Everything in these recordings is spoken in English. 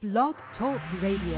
Blog Talk Radio.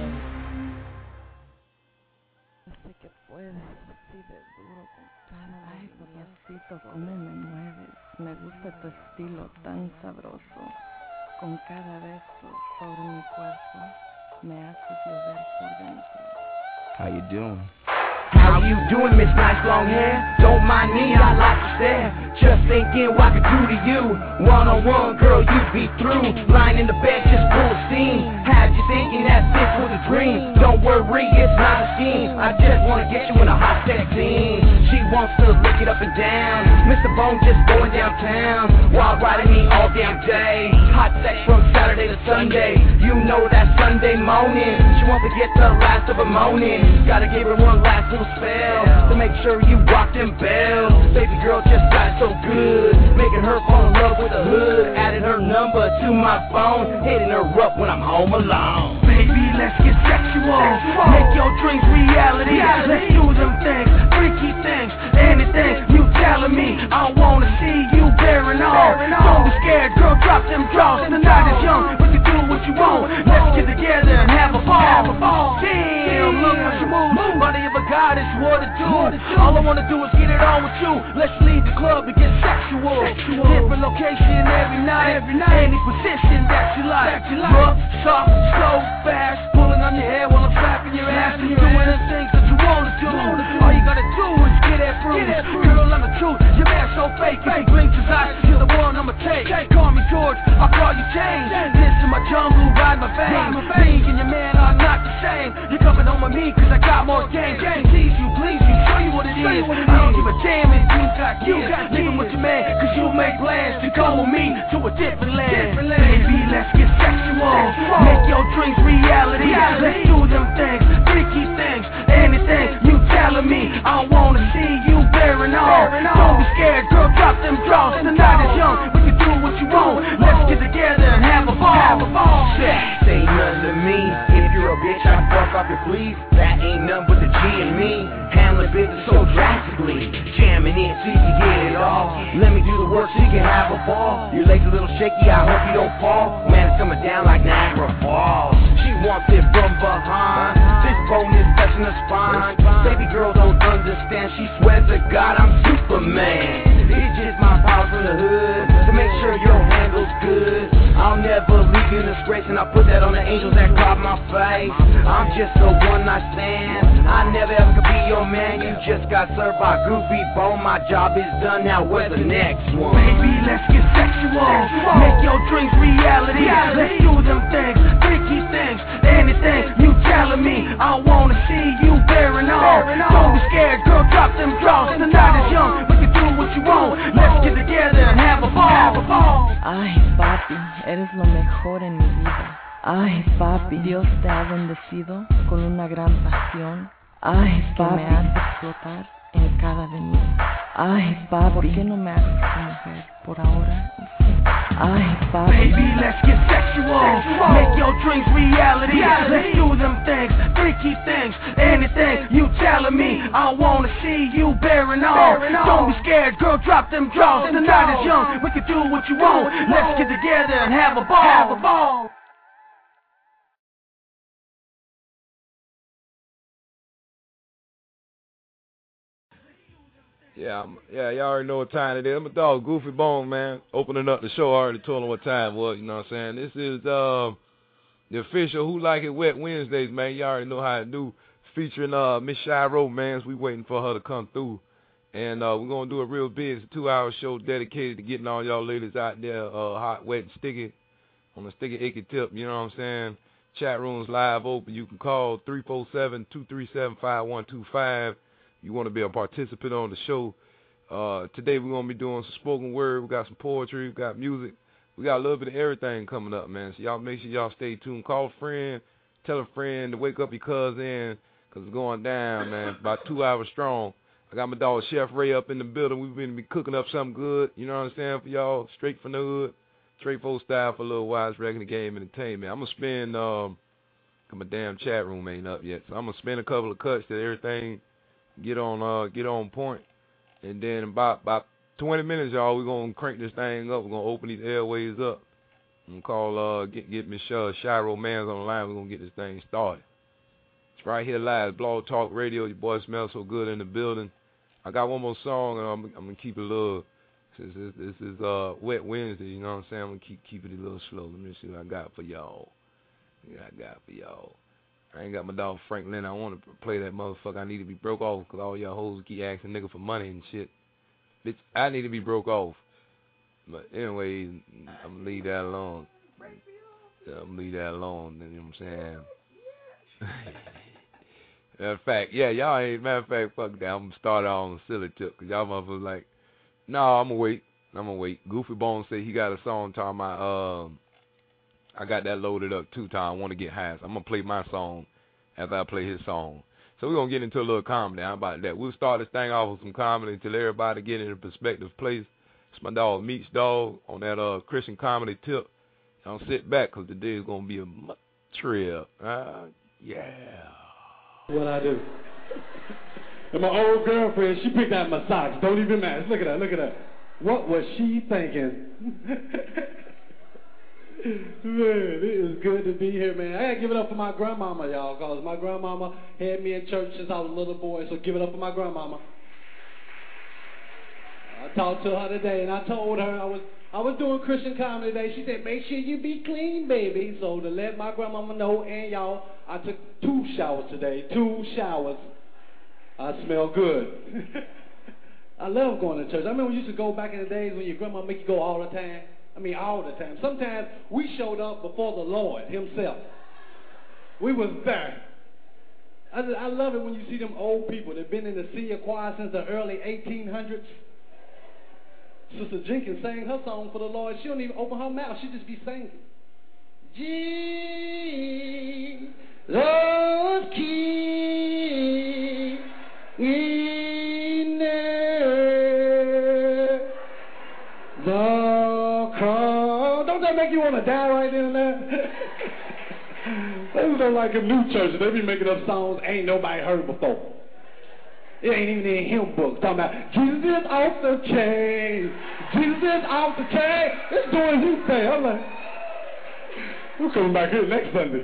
Sé que puedes, así de duro con cada Ay, papacito, cómo me mueves. Me gusta tu estilo tan sabroso. Con cada beso sobre mi cuerpo, me haces llover por dentro. How you doing? How you doing, Miss Nice Long Hair? Don't mind me, I like to stare. Just thinking what I could do to you. One-on-one, girl, you'd be through. Lying in the bed, just full of steam. Had you thinking that this was a dream? Don't worry, it's not a scheme. I just wanna get you in a hot sex scene. She wants to lick it up and down. Mr. Bone just going downtown while riding me all damn day. Hot sex from Saturday to Sunday. You know that Sunday morning. She wants to get the last of her moaning. Gotta give her one last little spell to make sure you rock them bells. Baby girl just got so good, making her fall in love with the hood. Added her number to my phone, hitting her up when I'm home alone. Baby, let's get sexual. Make your dreams reality. Let's do them things, freaky things, anything you telling me. I wanna see you bearing all. Don't be scared, girl, drop them draws. The night is young, we can do what you want. Let's get together and have a ball. Damn, look what you move. Body of a goddess, what to do. All I wanna do is get it on with you. Let's leave the club and get sexual. Different location every night. Any position that you like. Rough, soft, slow, fast. Pulling on your hair while I'm slapping your ass. And doing the things that you wanna do. All you gotta do is get that bruise. Girl, I'm the truth. Your man so fake. If he blinks his eyes, you're the one I'ma take. Call me George, I'll call you James. Listen my jungle, ride my veins. Me and your man are not the same. You're coming home with me cause I got more games. Tease you, please you, show you what it is. I don't give a damn if you got kids. Living with your man cause you make plans to go with me to a different land. Baby, let's get sexual. Make your dreams reality. Let's do them things, freaky things, anything you telling me. I wanna see you bearing all. Don't be scared, girl, drop them draws. The night is young, we can do what you want. Let's get together and have a ball. Sex ain't nothing to me. If you're a bitch, I fuck off your fleas. That ain't nothing but the G and me. Handling business so drastically. Jamming in so you can get it all. Let me do the work so you can have a ball. Your legs a little shaky, I hope you don't fall. Man, it's coming down like Niagara Falls. She wants it from behind. This bone is touching her spine. Baby girl don't understand. She swears to God I'm Superman. It's just my power from the hood to make sure your handle's good. I'll never leave you in disgrace, and I'll put that on the angels that guard my face. I'm just a one-night stand. I never ever could be your man. You just got served by Groovy Bone. My job is done, now where's the next one? Baby, let's get sexual. Make your dreams reality. Let's do them things, freaky things, anything you telling me. I wanna see you bearing all. Don't be scared, girl, drop them draws. The night is young, we can do what you want. Let's get together and have a ball. Ay, papi, eres lo mejor en mi vida. Ay, papi, Dios te ha bendecido con una gran pasión. Ay, papi, me hace explotar en cada avenida. Ay, papi, ¿por qué no me haces tu mujer por ahora? Ay, papi. Baby, let's get sexual. Make your dreams reality. Let's do them things, freaky things, anything you telling me. I wanna see you bearing all. Don't be scared, girl, drop them draws. The night is young, we can do what you want. Let's get together and have a ball. Yeah, y'all already know what time it is. My dog Goofy Bone, man, opening up the show. I already told him what time it was, you know what I'm saying? This is the official Who Like It Wet Wednesdays, man. Y'all already know how to do. Featuring Miss Shiro, man. We waiting for her to come through. And we're going to do a real big 2-hour show dedicated to getting all y'all ladies out there hot, wet, and sticky on the sticky, icky tip, you know what I'm saying? Chat room's live open. You can call 347-237-5125. You want to be a participant on the show. Today we're going to be doing some spoken word. We got some poetry. We got music. We got a little bit of everything coming up, man. So y'all make sure y'all stay tuned. Call a friend. Tell a friend to wake up your cousin because it's going down, man. About 2 hours strong. I got my dog Chef Ray up in the building. We've been cooking up something good. You know what I'm saying? For y'all. Straight from the hood. Straight folk style for a little while. It's regular game entertainment. I'm going to spin, my damn chat room ain't up yet. So I'm going to spin a couple of cuts to everything. Get on point, and then about 20 minutes, y'all, we're gonna crank this thing up. We're gonna open these airways up, I'm gonna call get Miss Shiro Mans on the line. We're gonna get this thing started. It's right here live, Blog Talk Radio. Your boy smells so good in the building. I got one more song, and I'm gonna keep it a little. Since this is Wet Wednesday, you know what I'm saying? I'm gonna keep it a little slow. Let me see what I got for y'all. I ain't got my dog Frank Lynn. I want to play that motherfucker. I need to be broke off because all y'all hoes keep asking nigga for money and shit. Bitch, I need to be broke off. But anyway, I'm gonna leave that alone. You know what I'm saying? Matter of fact, y'all ain't, matter of fact, fuck that. I'm gonna start on a silly tip because y'all motherfuckers like, no, I'm gonna wait. Goofy Bones say he got a song talking about, I got that loaded up 2 times. I want to get high. So I'm gonna play my song after I play his song. So we're gonna get into a little comedy. How about that? We'll start this thing off with some comedy until everybody get in a perspective place. It's my dog Meats Dog on that Christian comedy tip. Don't sit back because today is gonna be a trip. Yeah. What I do? And my old girlfriend, she picked out my socks. Don't even matter. Look at her. What was she thinking? Man, it is good to be here, man. I gotta give it up for my grandmama, y'all, because my grandmama had me in church since I was a little boy, so give it up for my grandmama. I talked to her today, and I told her I was doing Christian comedy today. She said, make sure you be clean, baby. So to let my grandmama know and y'all, I took 2 showers today. 2 showers. I smell good. I love going to church. I remember we used to go back in the days when your grandma make you go all the time. I mean, all the time. Sometimes we showed up before the Lord himself. We was there. I love it when you see them old people. They've been in the senior choir since the early 1800s. Sister Jenkins sang her song for the Lord. She don't even open her mouth. She just be singing. Jesus King in the cross. Don't that make you want to die right then and there? They look like a new church. They be making up songs ain't nobody heard before. It ain't even in hymn books. Talking about Jesus off the chain. Jesus off the chain. It's doing his thing. I'm like, we're coming back here next Sunday.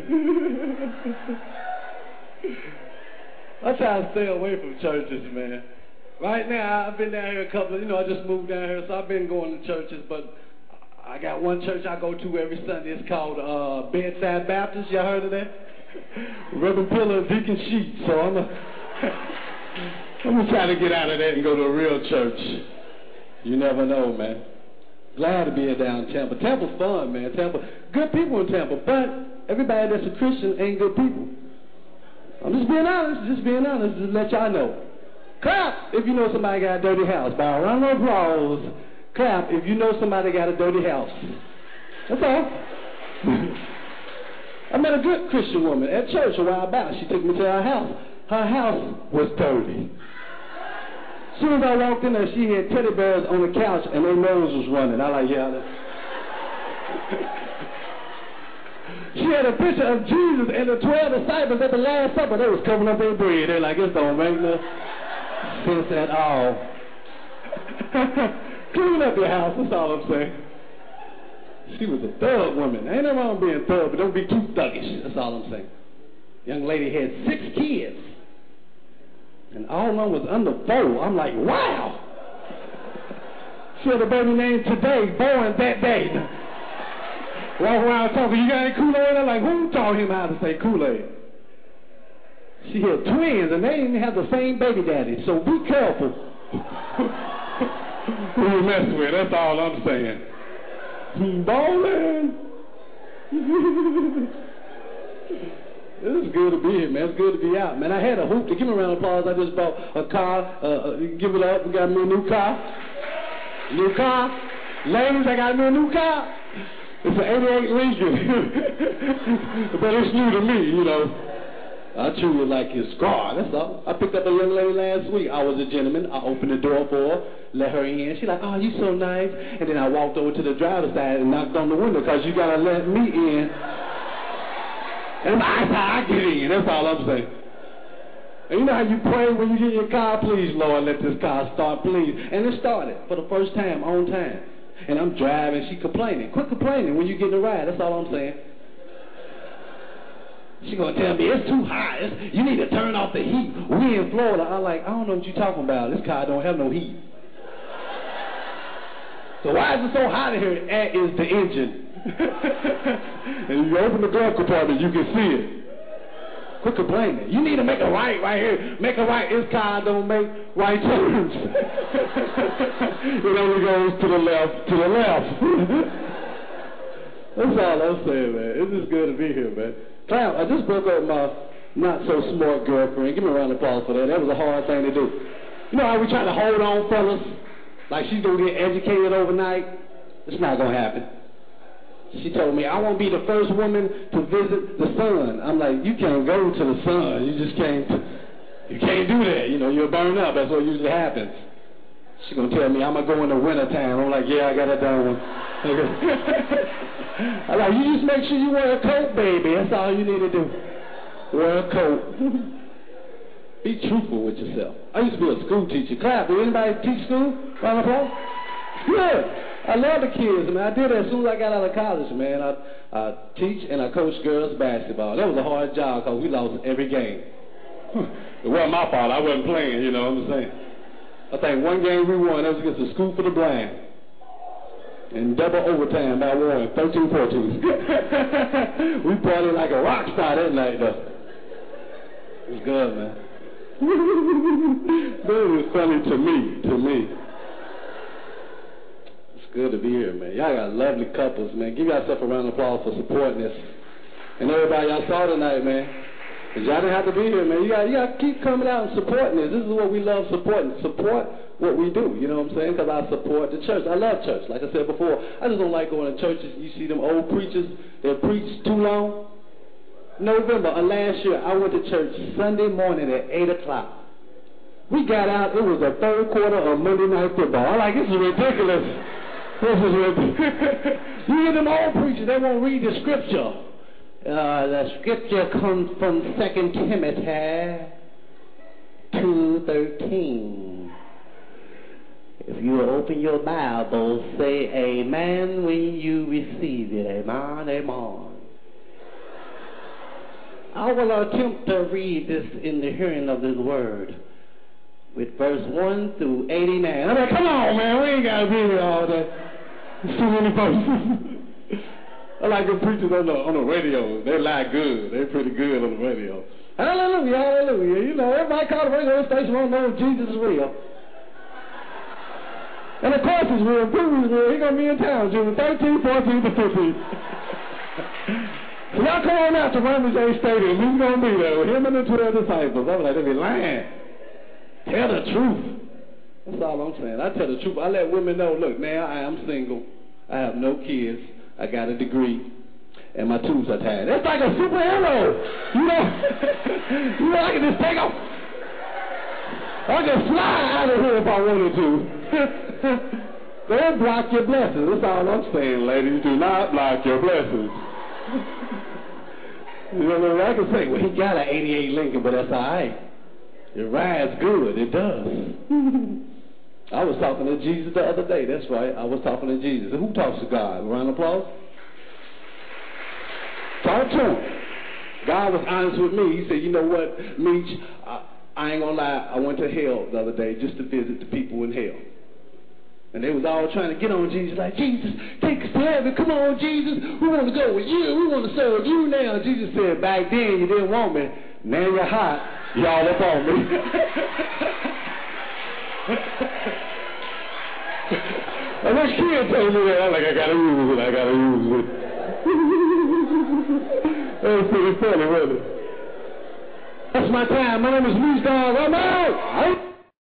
I try to stay away from churches, man. Right now, I've been down here a couple of, I just moved down here, so I've been going to churches, but I got one church I go to every Sunday. It's called Bedside Baptist. Y'all heard of that? Reverend Pillar and Deacon Sheets. So I'm going to try to get out of that and go to a real church. You never know, man. Glad to be here down in Tampa. Tampa's fun, man. Tampa, good people in Tampa, but everybody that's a Christian ain't good people. I'm just being honest, just to let y'all know. Clap if you know somebody got a dirty house. By a round of applause, clap if you know somebody got a dirty house. That's all. I met a good Christian woman at church a while back. She took me to her house. Her house was dirty. As soon as I walked in there, she had teddy bears on the couch and their nose was running. I like, She had a picture of Jesus and the 12 disciples at the Last Supper. They was covering up their bread. They're like, this don't make no sense at all. Clean up your house, that's all I'm saying. She was a thug woman. Ain't nothing wrong being thug, but don't be too thuggish. That's all I'm saying. Young lady had 6 kids. And all of them was under 4. I'm like, wow. She had a baby named Today, born that day. Walk around talking, you got any Kool-Aid? I'm like, who taught him how to say Kool-Aid? She had twins, and they didn't have the same baby daddy, so be careful who you mess with. That's all I'm saying. Ballin'. It's good to be here, man. It's good to be out, man. I had a hoop to give me a round of applause. I just bought a car. Give it up. We got me a new car. New car. Ladies, I got me a new car. It's an 88 Lincoln. But it's new to me, I treat it like his car, that's all. I picked up a young lady last week. I was a gentleman. I opened the door for her, let her in. She's like, oh, you so nice. And then I walked over to the driver's side and knocked on the window because you got to let me in. And that's how I get in. That's all I'm saying. And you know how you pray when you get in your car? Please, Lord, let this car start, please. And it started for the first time, on time. And I'm driving, she complaining. Quit complaining when you get in a ride, that's all I'm saying. She gonna tell me it's too hot. You need to turn off the heat. We in Florida. I'm like, I don't know what you're talking about. This car don't have no heat. So why is it so hot in here? That is the engine. And you open the glove compartment, you can see it. Quit complaining. You need to make a right here. Make a right. This car don't make right turns. It only goes to the left, to the left. That's all I'm saying, man. It's just good to be here, man. Clown, I just broke up with my not-so-smart girlfriend. Give me a round of applause for that. That was a hard thing to do. You know how we try to hold on, fellas? Like she's going to get educated overnight? It's not going to happen. She told me, I want to be the first woman to visit the sun. I'm like, you can't go to the sun. You just can't. You can't do that. You know, you'll burn up. That's what usually happens. She's going to tell me, I'm going to go in the wintertime. I'm like, yeah, I got it done. I'm like, you just make sure you wear a coat, baby. That's all you need to do. Wear a coat. Be truthful with yourself. I used to be a school teacher. Clap. Did anybody teach school? Round of applause? Good. I love the kids, man. I did that as soon as I got out of college, man. I teach and I coach girls basketball. That was a hard job because we lost every game. It wasn't my fault. I wasn't playing, you know what I'm saying? I think one game we won, that was against the School for the Blind. In double overtime, I won 13-14. We partied like a rock star that night, though. It was good, man. That was funny to me. Good to be here, man. Y'all got lovely couples, man. Give yourself a round of applause for supporting this. And everybody y'all saw tonight, man. Because y'all didn't have to be here, man. You got to keep coming out and supporting this. This is what we love supporting. Support what we do, you know what I'm saying? Because I support the church. I love church. Like I said before, I just don't like going to churches. You see them old preachers that preach too long. November of last year, I went to church Sunday morning at 8 o'clock. We got out. It was the third quarter of Monday Night Football. I'm like, this is ridiculous. This is ridiculous. You hear them old preachers, they won't read the scripture. The scripture comes from 2 Timothy 2:13. If you open your Bible, say amen when you receive it. Amen, amen. I will attempt to read this in the hearing of this word with verse 1 through 89. I'm like, come on, man, we ain't got to be here all day. There's too many verses. I like the preachers on the radio. They lie good. They're pretty good on the radio. Hallelujah, hallelujah. You know, everybody call the radio station won't know if Jesus is real. And of course he's real. Prove he's real. He's going to be in town June 13, 14, to 15. So y'all come on out to Raymond J. Stadium. He's going to be there with him and the 12 disciples. I'm like, they be lying. Tell the truth. That's all I'm saying. I tell the truth. I let women know, look, now I am single. I have no kids. I got a degree. And my tubes are tied. That's like a superhero. You know, I can just take off. I can fly out of here if I wanted to. Don't block your blessings. That's all I'm saying, ladies. Do not block your blessings. You know, I can say, well, he got an 88 Lincoln, but that's all right. It rides good. It does. I was talking to Jesus the other day. That's right. I was talking to Jesus. And who talks to God? Round of applause. Talk to him. God was honest with me. He said, you know what, Meech, I ain't gonna lie. I went to hell the other day just to visit the people in hell. And they was all trying to get on Jesus, like, Jesus, take us to heaven. Come on, Jesus. We want to go with you. We want to serve you now. Jesus said, back then you didn't want me. Now you're hot. Y'all up on me. And this kid told me that. I'm like, I got to use it. That was pretty funny, wasn't it? That's my time. My name is Meech Dog. I'm out.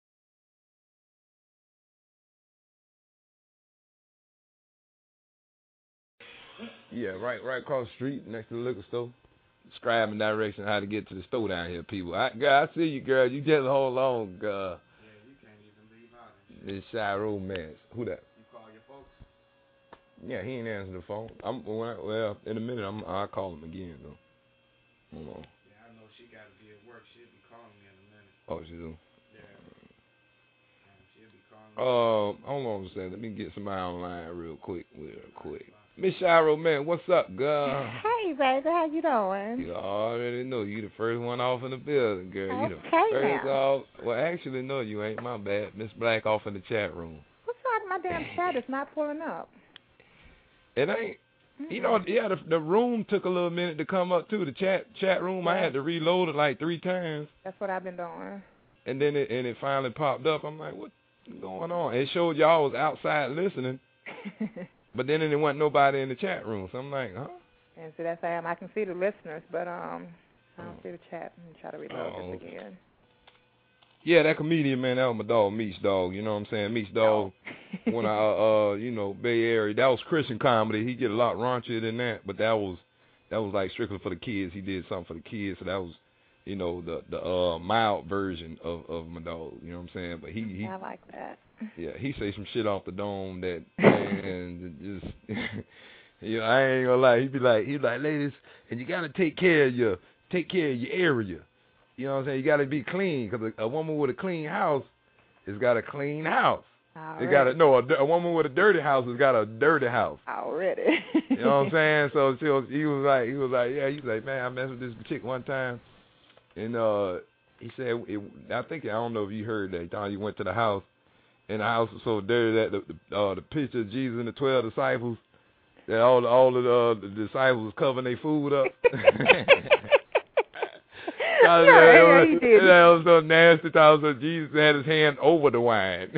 Yeah, right across the street, next to the liquor store. Describing direction how to get to the store down here, people. I see you, girl. You just hold on, girl. Yeah, you can't even leave out of here. This shy romance. Who that? You call your folks? Yeah, he ain't answering the phone. In a minute, I'll call him again, though. Hold on. Yeah, I know she got to be at work. She'll be calling me in a minute. Oh, she do? Yeah. She'll be calling me. Hold on a second. Let me get somebody online real quick. Miss Shiro, man, what's up, girl? Hey, baby, how you doing? You already know you the first one off in the building, girl. You the Okay, first now. off. Well, actually, no, you ain't. My bad. Miss Black off in the chat room. What's wrong? My damn chat is not pulling up. It ain't. You know, yeah, the room took a little minute to come up too. The chat room, I had to reload it like 3 times. That's what I've been doing. And then it finally popped up. I'm like, what's going on? It showed y'all was outside listening, but then there wasn't nobody in the chat room. So I'm like, huh? And so that's I can see the listeners, but I don't see the chat. Let me try to reload this again. Yeah, that comedian, man, that was my dog, Meech Dog. You know what I'm saying? Meech Dog, when I, you know, Bay Area, that was Christian comedy. He get a lot raunchier than that, but that was like strictly for the kids. He did something for the kids, so that was, you know, the mild version of my dog. You know what I'm saying? But he I like that. Yeah, he say some shit off the dome that, man, just, you know, I ain't gonna lie. He be like, ladies, and you gotta take care of your area. You know what I'm saying? You got to be clean, because a woman with a clean house has got a clean house. Already. A woman with a dirty house has got a dirty house. Already. You know what I'm saying? So he was like, yeah, he's like, man, I messed with this chick one time, and he said, I don't know if you heard that. He thought he went to the house, and the house was so dirty that the picture of Jesus and the 12 disciples, that all the disciples was covering their food up. Yeah, he did. That was so nasty. So Jesus had his hand over the wine.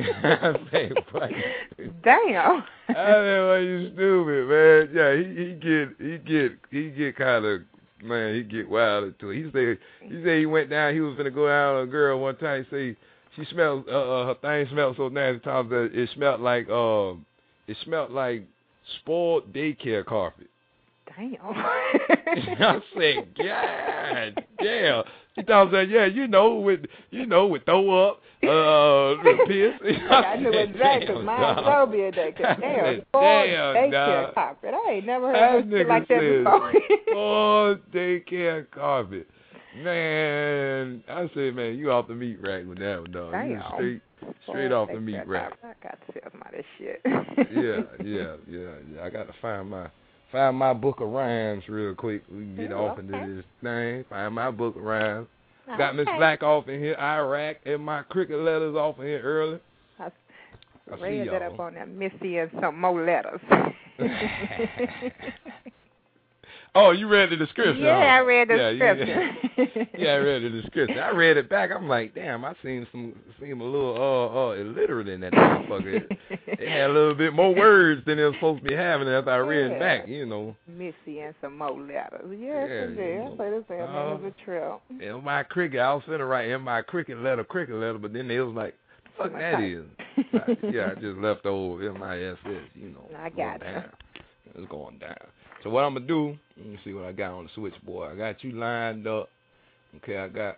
Damn. I mean, well, you stupid, man. Yeah, he get kind of, man, he get wild into it. He said he went down. He was gonna go down on a girl one time. Say she smelled her thing smelled so nasty. Times that it smelled like spoiled daycare carpet. Damn. I said, God damn. She thought that, yeah, with throw up, piss. I knew exactly, because mine will be a daycare. Damn, daycare carpet. I ain't never heard of shit like that before. Oh, daycare carpet. Man, I said, man, you off the meat rack with that one, dog. Damn. You straight off the meat rack. I got to sell my this shit. Yeah. I got to find my book of rhymes real quick. We can get off into this thing. Find my book of rhymes. Got Miss Black off in here, Iraq, and my cricket letters off in here early. I read that up on that Missy and some more letters. Oh, you read the description? Yeah, I read the description. Yeah, I read the description. I read it back. I'm like, damn, I seem a little illiterate in that motherfucker. It had a little bit more words than it was supposed to be having after I read it back, you know. Missy and some more letters. Yes, it did. I say this man is a trip. In my cricket, I was finna write in my cricket letter, but then it was like, fuck that is. Yeah, I just left old MISS, you know. I got you. It's going down. So what I'm going to do, let me see what I got on the switchboard. I got you lined up. Okay, I got,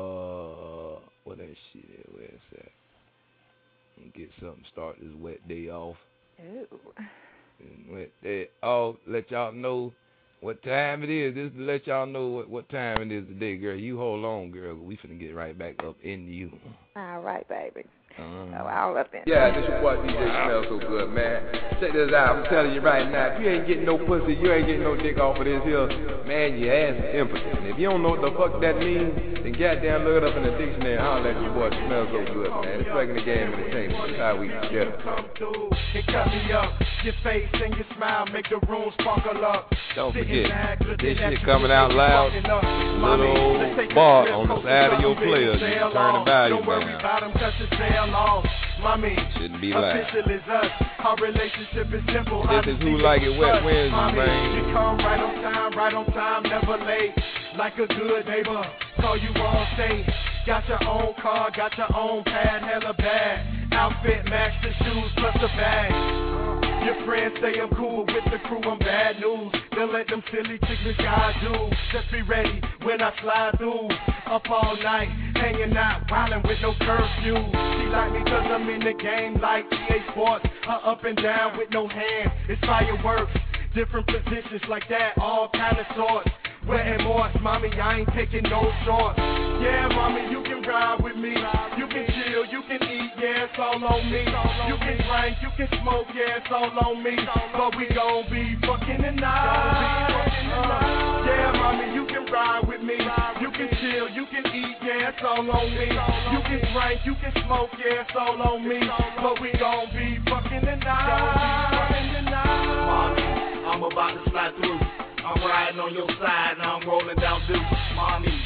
what that shit is, where it's at? Let me get something to start this wet day off. Ooh. Wet day off, let y'all know what time it is. This is to let y'all know what time it is today, girl. You hold on, girl. We finna get right back up into you. All right, baby. I'll up in. Yeah, this your boy DJ Smells So Good, man. Check this out, I'm telling you right now, if you ain't getting no pussy, you ain't getting no dick off of this here, man, your ass is impotent. And if you don't know what the fuck that means, then goddamn look it up in the dictionary and holler at your boy Smells So Good, man. It's Breaking the Game Entertainment. That's how we get it. Come through and cut me up. Your face and your smile make the room sparkle up. Don't forget, this shit coming out loud. Little old bar on the side of your player. You can turn the volume down. Mommy, shouldn't be loud. Official is us. Our relationship is simple. This is Who Like It Wet Wednesday, man. You come right on time, never late. Like a good neighbor, call you all safe. Got your own car, got your own pad, hella bad. Outfit match the shoes plus the bag. Your friends say I'm cool with the crew, I'm bad news. Don't let them silly chicks guys do. Just be ready when I slide through. Up all night, hanging out, wildin' with no curfew. She like me cause I'm in the game like EA Sports. Up and down with no hands, it's fireworks. Different positions like that, all kind of sorts. Wet and moist, mommy, I ain't taking no shorts. Yeah, mommy, you can ride with me. You can chill, you can eat, yeah, it's all on me. You can drink, you can smoke, yeah, it's all on me. But we gon' be fucking tonight. Yeah, mommy, you can ride with me. You can chill, you can eat, yeah, it's all on me. You can drink, you can smoke, yeah, it's all on me. But we gon' be fucking tonight. Mommy, I'm about to slide through. I'm riding on your side, now I'm rolling down Duke. Mommy,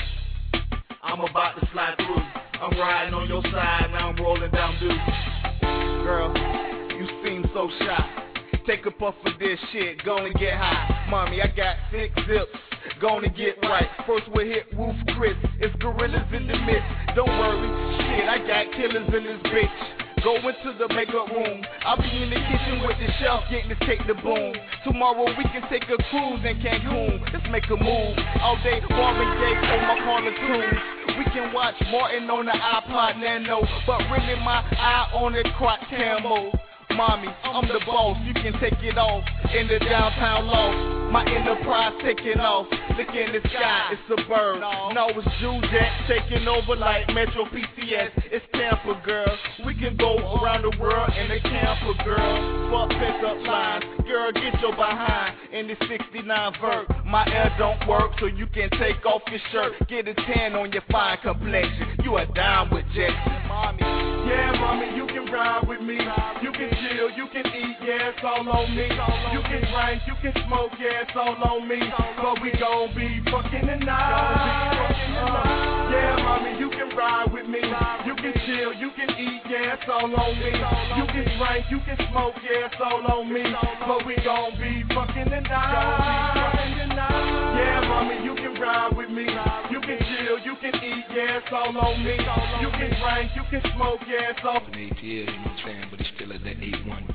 I'm about to slide through. I'm riding on your side, now I'm rolling down Duke. Girl, you seem so shy. Take a puff of this shit, gonna get high. Mommy, I got 6 zips, gonna get right. First we'll hit Roof Chris, it's gorillas in the midst. Don't worry, shit, I got killers in this bitch. Go into the makeup room. I'll be in the kitchen with the chef getting this cake to boom. Tomorrow we can take a cruise in Cancun. Let's make a move. All day Marvin Gaye on my Carla tunes. We can watch Martin on the iPod Nano, but really my eye on the Croc Camo. Mommy, I'm the boss, you can take it off. In the downtown loft, my enterprise taking off. Look in the sky, it's a bird. No, it's Jujack taking over like Metro PCS. It's Tampa, girl. We can go around the world in the camper, girl. Fuck pickup lines, girl, get your behind. In the 69 vert, my air don't work, so you can take off your shirt. Get a tan on your fine complexion. You are down with Jackson, mommy. Yeah, mommy, you can ride with me. You can chill, you can eat, yeah, it's all on me. You can drink, you can smoke, yeah, it's all on me. But we gon' be fucking tonight. Yeah, mommy, you can ride with me. You can chill, you can eat, yeah, it's all on me. You can drink, you can smoke, yeah, it's all on me. But we gon' be fucking tonight. Yeah, mommy, you can ride with me. You can chill, you can eat, yeah, it's all on me. You can drink, you can smoke, yeah, it's all on me. ATL, you know what I'm saying? But it's still at that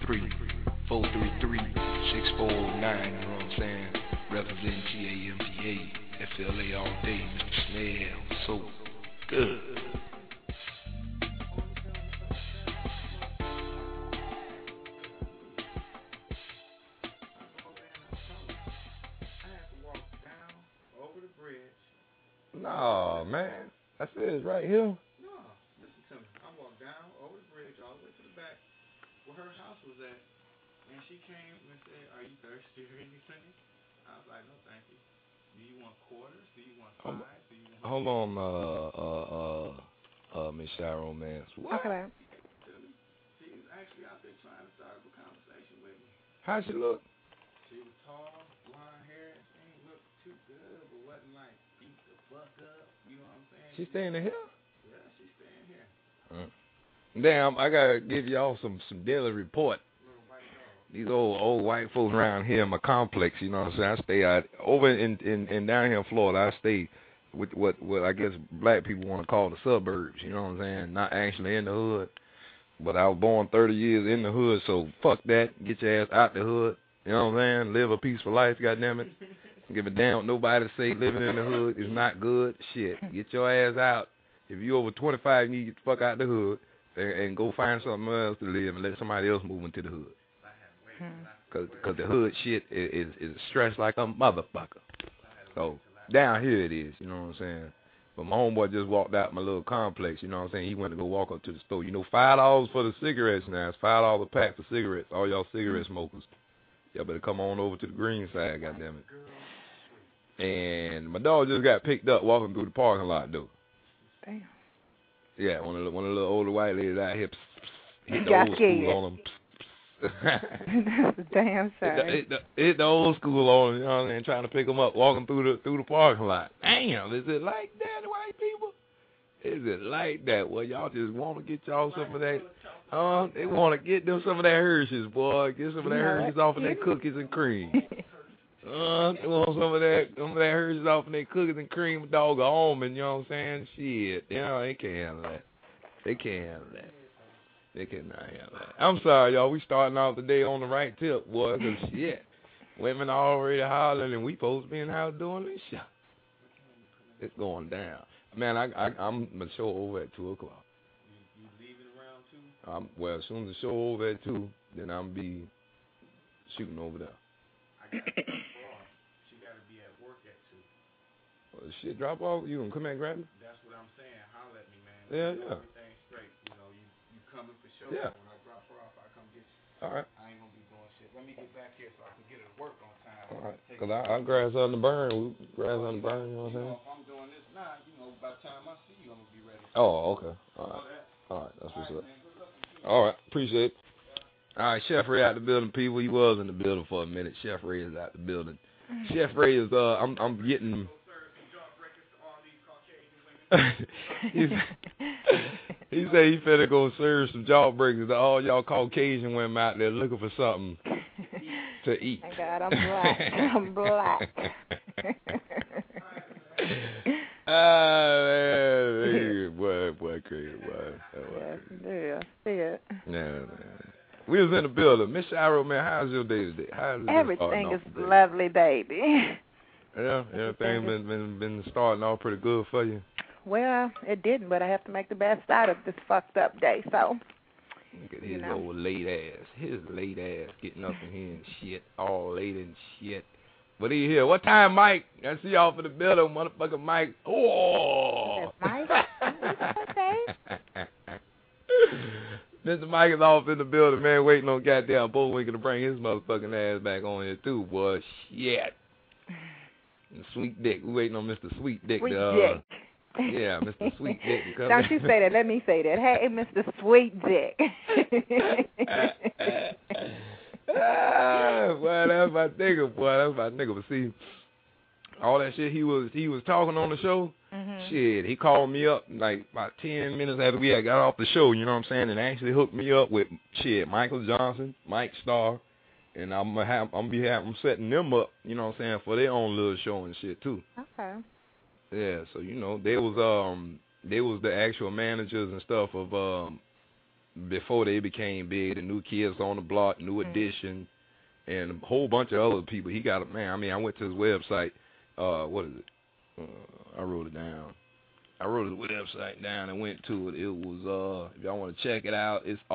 813-433-6409, you know what I'm saying? Representing TAMPA, FLA all day, Mr. Snell, so good. No, man. That's it, right here. No, listen to me. I walked down over the bridge all the way to the back where her house was at, and she came and said, "Are you thirsty or anything?" I was like, "No, thank you. Do you want quarters? Do you want 5? Do you want?" Hold on, Miss Sharon, man. What? Okay. She was actually out there trying to start a conversation with me. How'd she look? She was tall, blonde hair. She ain't look too good, but wasn't like beat the fuck up. You know what I'm saying? She staying in here? Yeah, she's staying here. Damn, I gotta give y'all some daily report. These old white folks around here in my complex, you know what I'm saying? I stay out over in down here in Florida. I stay with what I guess black people want to call the suburbs, you know what I'm saying? Not actually in the hood, but I was born 30 years in the hood, so fuck that. Get your ass out the hood, you know what I'm saying? Live a peaceful life, goddammit. Give a damn what nobody say living in the hood is not good. Shit, get your ass out. If you over 25, you need to get the fuck out the hood and go find something else to live and let somebody else move into the hood. Cause the hood shit is stressed like a motherfucker. So down here it is, you know what I'm saying? But my homeboy just walked out my little complex, you know what I'm saying? He went to go walk up to the store. You know, $5 for the cigarettes now. It's $5 a pack for cigarettes. All y'all cigarette smokers, y'all better come on over to the green side, goddammit. And my dog just got picked up walking through the parking lot, though. Damn. Yeah, one of the little older white ladies out here hit the Got old scared. school on him. That's a damn sorry. Hit the old school on him, you know what I'm saying, trying to pick him up, walking through the parking lot. Damn, is it like that, white people? Is it like that? Well, y'all just want to get y'all some of that. They want to get them some of that Hershey's, boy. Get some of that Hershey's off of their cookies and cream. They want some of that Hershey's off of their cookies and cream, dog, almond, you know what I'm saying? Shit, you know, they can't handle that. They can't handle that. They cannot handle that. I'm sorry, y'all. We starting off the day on the right tip, boy, because shit, women already hollering and we supposed to be in the house doing this shit. It's going down. Man, I'm going to show over at 2 o'clock. You leaving around 2? Well, as soon as the show over at 2, then I'm be shooting over there. I got to she got to be at work at Well, shit, drop off. You gonna come and grab me? That's what I'm saying. Holler at me, man. Yeah. Everything's straight. You know, you coming for sure. Yeah. When I drop her off, I come get you. All right. I ain't gonna be doing shit. Let me get back here so I can get her to work on time. All right. Because I grass on the burn. Grass on the burn, you know what I'm saying? If I'm doing this now, by the time I see you, I'm gonna be ready. Oh, okay. All right. That's what's up. All right. Appreciate it. All right, Chef Ray out the building, people. He was in the building for a minute. Chef Ray is out the building. Chef Ray is I'm getting he said he finna go serve some jawbreakers to all y'all Caucasian women out there looking for something to eat. Thank God I'm black. I'm black. Boy, crazy, boy. Yeah. We was in the building. Miss Shiro, man, how's your day today? Everything is lovely, baby. Yeah, everything been starting off pretty good for you. Well, it didn't, but I have to make the best out of this fucked up day, so. Look at his old late ass. His late ass getting up in here and shit, all late and shit. But he here. What time, Mike? I see y'all for the building, motherfucker Mike. Oh! That's Mike? Okay. Mr. Mike is off in the building, man, waiting on goddamn Bullwinkle to bring his motherfucking ass back on here, too, boy. Shit. And Sweet Dick. We waiting on Mr. Sweet Dick. Sweet Dick. Yeah, Mr. Sweet Dick. Don't you say that. Let me say that. Hey, Mr. Sweet Dick. Boy, that's my nigga, boy. That's my nigga. But see, all that shit he was talking on the show, shit, he called me up like about 10 minutes after we had got off the show, you know what I'm saying, and actually hooked me up with shit, Michael Johnson, Mike Starr, and I'm setting them up, you know what I'm saying, for their own little show and shit too. Okay. Yeah, so you know, they was the actual managers and stuff of before they became big, the New Kids on the Block, New Edition, and a whole bunch of other people. He got I went to his website. What is it? I wrote it down. I wrote his website down and went to it. It was if y'all want to check it out, it's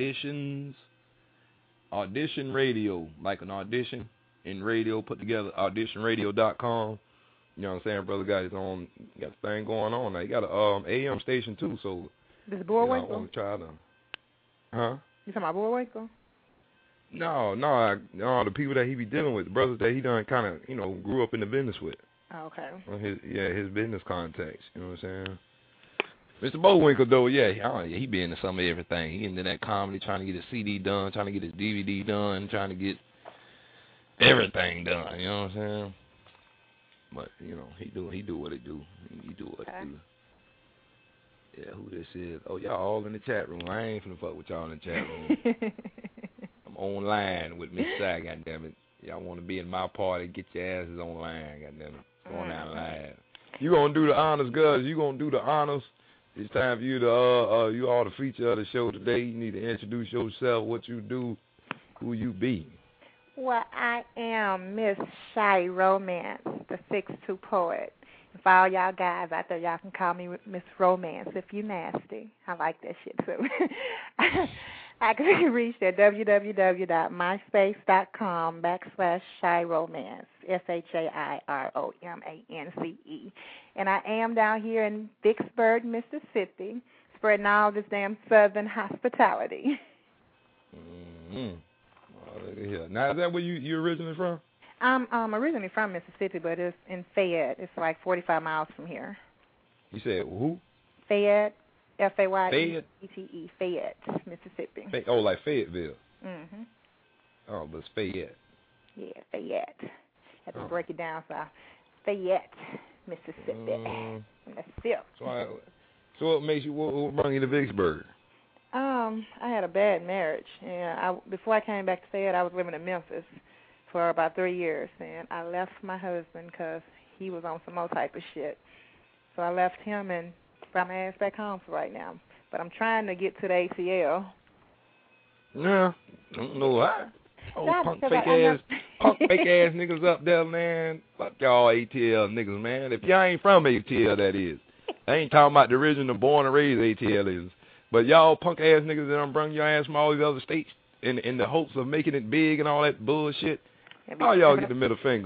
Audition Radio, like an audition in radio put together, auditionradio.com. You know what I'm saying? Brother got a thing going on. Now, he got a AM station too, so this Bullwinkle? I want to try to. Huh? You talking about Bullwinkle? No, the people that he be dealing with, the brothers that he done kind of, grew up in the business with. Oh, okay. His business contacts, you know what I'm saying? Mr. Bullwinkle, though, he be into some of everything. He into that comedy, trying to get his CD done, trying to get his DVD done, trying to get everything done, you know what I'm saying? But, he do what he do. He do what he do. Yeah, who this is? Oh, y'all all in the chat room. I ain't finna fuck with y'all in the chat room. I'm online with Miss Sai, goddammit. Y'all want to be in my party, get your asses online, goddammit. Going out live. You gonna do the honors, girls. You gonna do the honors. It's time for you to, you are the feature of the show today. You need to introduce yourself, what you do, who you be. Well, I am Miss Shy Romance, the 6'2" poet. For all y'all guys out there, y'all can call me Miss Romance if you nasty. I like that shit, too. I can be reached at www.myspace.com/ShyRomance, SHAIROMANCE. And I am down here in Vicksburg, Mississippi, spreading all this damn Southern hospitality. Mm-hmm. Oh, look at here. Now, is that where you originally from? I'm originally from Mississippi, but it's in Fayette. It's like 45 miles from here. You said who? Fayette, F-A-Y-E-T-E, Fayette, Mississippi. Like Fayetteville? Mm-hmm. Oh, but it's Fayette. Yeah, Fayette. I have to break it down, so Fayette, Mississippi. That's it. So what makes you, what brought you to Vicksburg? I had a bad marriage. And before I came back to Fayette, I was living in Memphis for about 3 years, and I left my husband because he was on some more type of shit. So I left him and brought my ass back home for right now. But I'm trying to get to the ATL. Yeah, I don't know why. Punk fake ass niggas up there, man. Fuck y'all ATL niggas, man. If y'all ain't from ATL, that is. I ain't talking about the original born and raised ATL is. But y'all punk ass niggas that done brung your ass from all these other states in the hopes of making it big and all that bullshit. All y'all get the middle finger.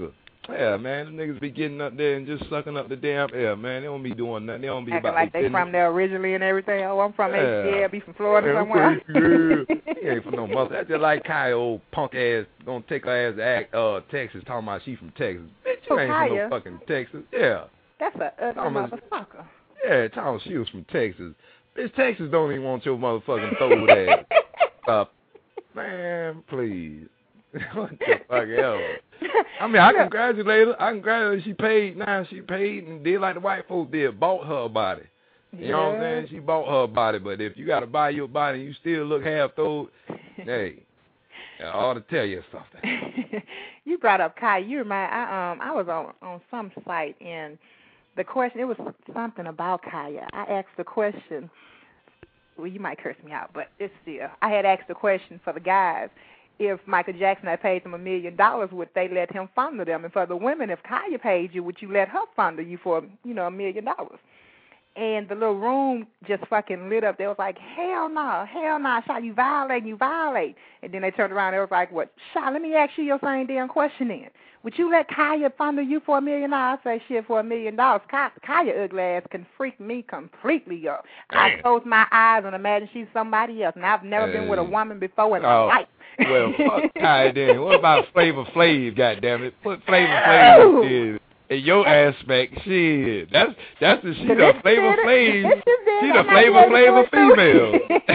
Yeah, man, them niggas be getting up there and just sucking up the damn air, man. They don't be doing nothing. They don't be acting about like their they business. from there originally and everything. Oh, I'm from Yeah. HCL, be from Florida Yeah, somewhere. He ain't from no mother. That's just like Kaya, old punk ass, gonna take her ass to act, Texas, talking about she from Texas. Bitch, you ain't from no fucking Texas. Yeah. That's a ugly motherfucker. Yeah, talking she was from Texas. Bitch, Texas don't even want your motherfucking throat ass. Man, please. What the fuck else? I mean, I congratulate her. I congratulate her. She paid. Now she paid and did like the white folks did. Bought her a body. You know what I'm saying? She bought her a body. But if you got to buy your body and you still look half-throat, hey, I ought to tell you something. You brought up Kai. You remind I was on some site and the question, it was something about Kaya. I asked the question. Well, you might curse me out, but it's still. I had asked the question for the guys. If Michael Jackson had paid them $1 million, would they let him fondle them? And for the women, if Kaya paid you, would you let her fondle you for, $1 million? And the little room just fucking lit up. They was like, hell no, Sha, you violate. And then they turned around and they was like, what? Sha, let me ask you your same damn question then. Would you let Kaya fondle you for $1 million? I say shit for $1 million. Kaya ugly ass can freak me completely up. I close my eyes and imagine she's somebody else. And I've never been with a woman before in my life. Well, fuck Kaya then. What about Flavor Flav, goddammit? Put Flavor Flav in your aspect. Shit. That's the she the Flavor Flav. She the Flavor female.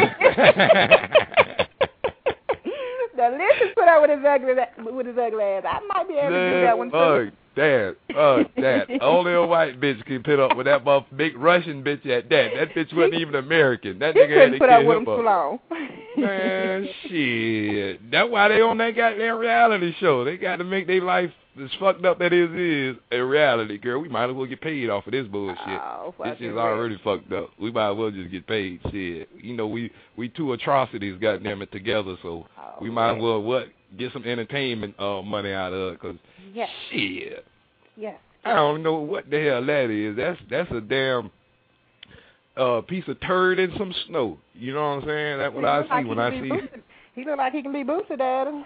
The list put out with his ugly ass. I might be able to do that one too. That. Only a white bitch can put up with that big Russian bitch at that. That bitch wasn't even American. That nigga had to put kill up with him him too long. Man, shit. That's why they on that goddamn reality show. They got to make their life as fucked up that it is a reality, girl. We might as well get paid off of this bullshit. This shit's already fucked up. We might as well just get paid. Shit. We two atrocities, goddamn it, together, so we might as well get some entertainment money out of it, because shit. Yes. I don't know what the hell that is. That's a damn piece of turd in some snow. You know what I'm saying? That's what I see when I see. He look like he can be boosted, Adam.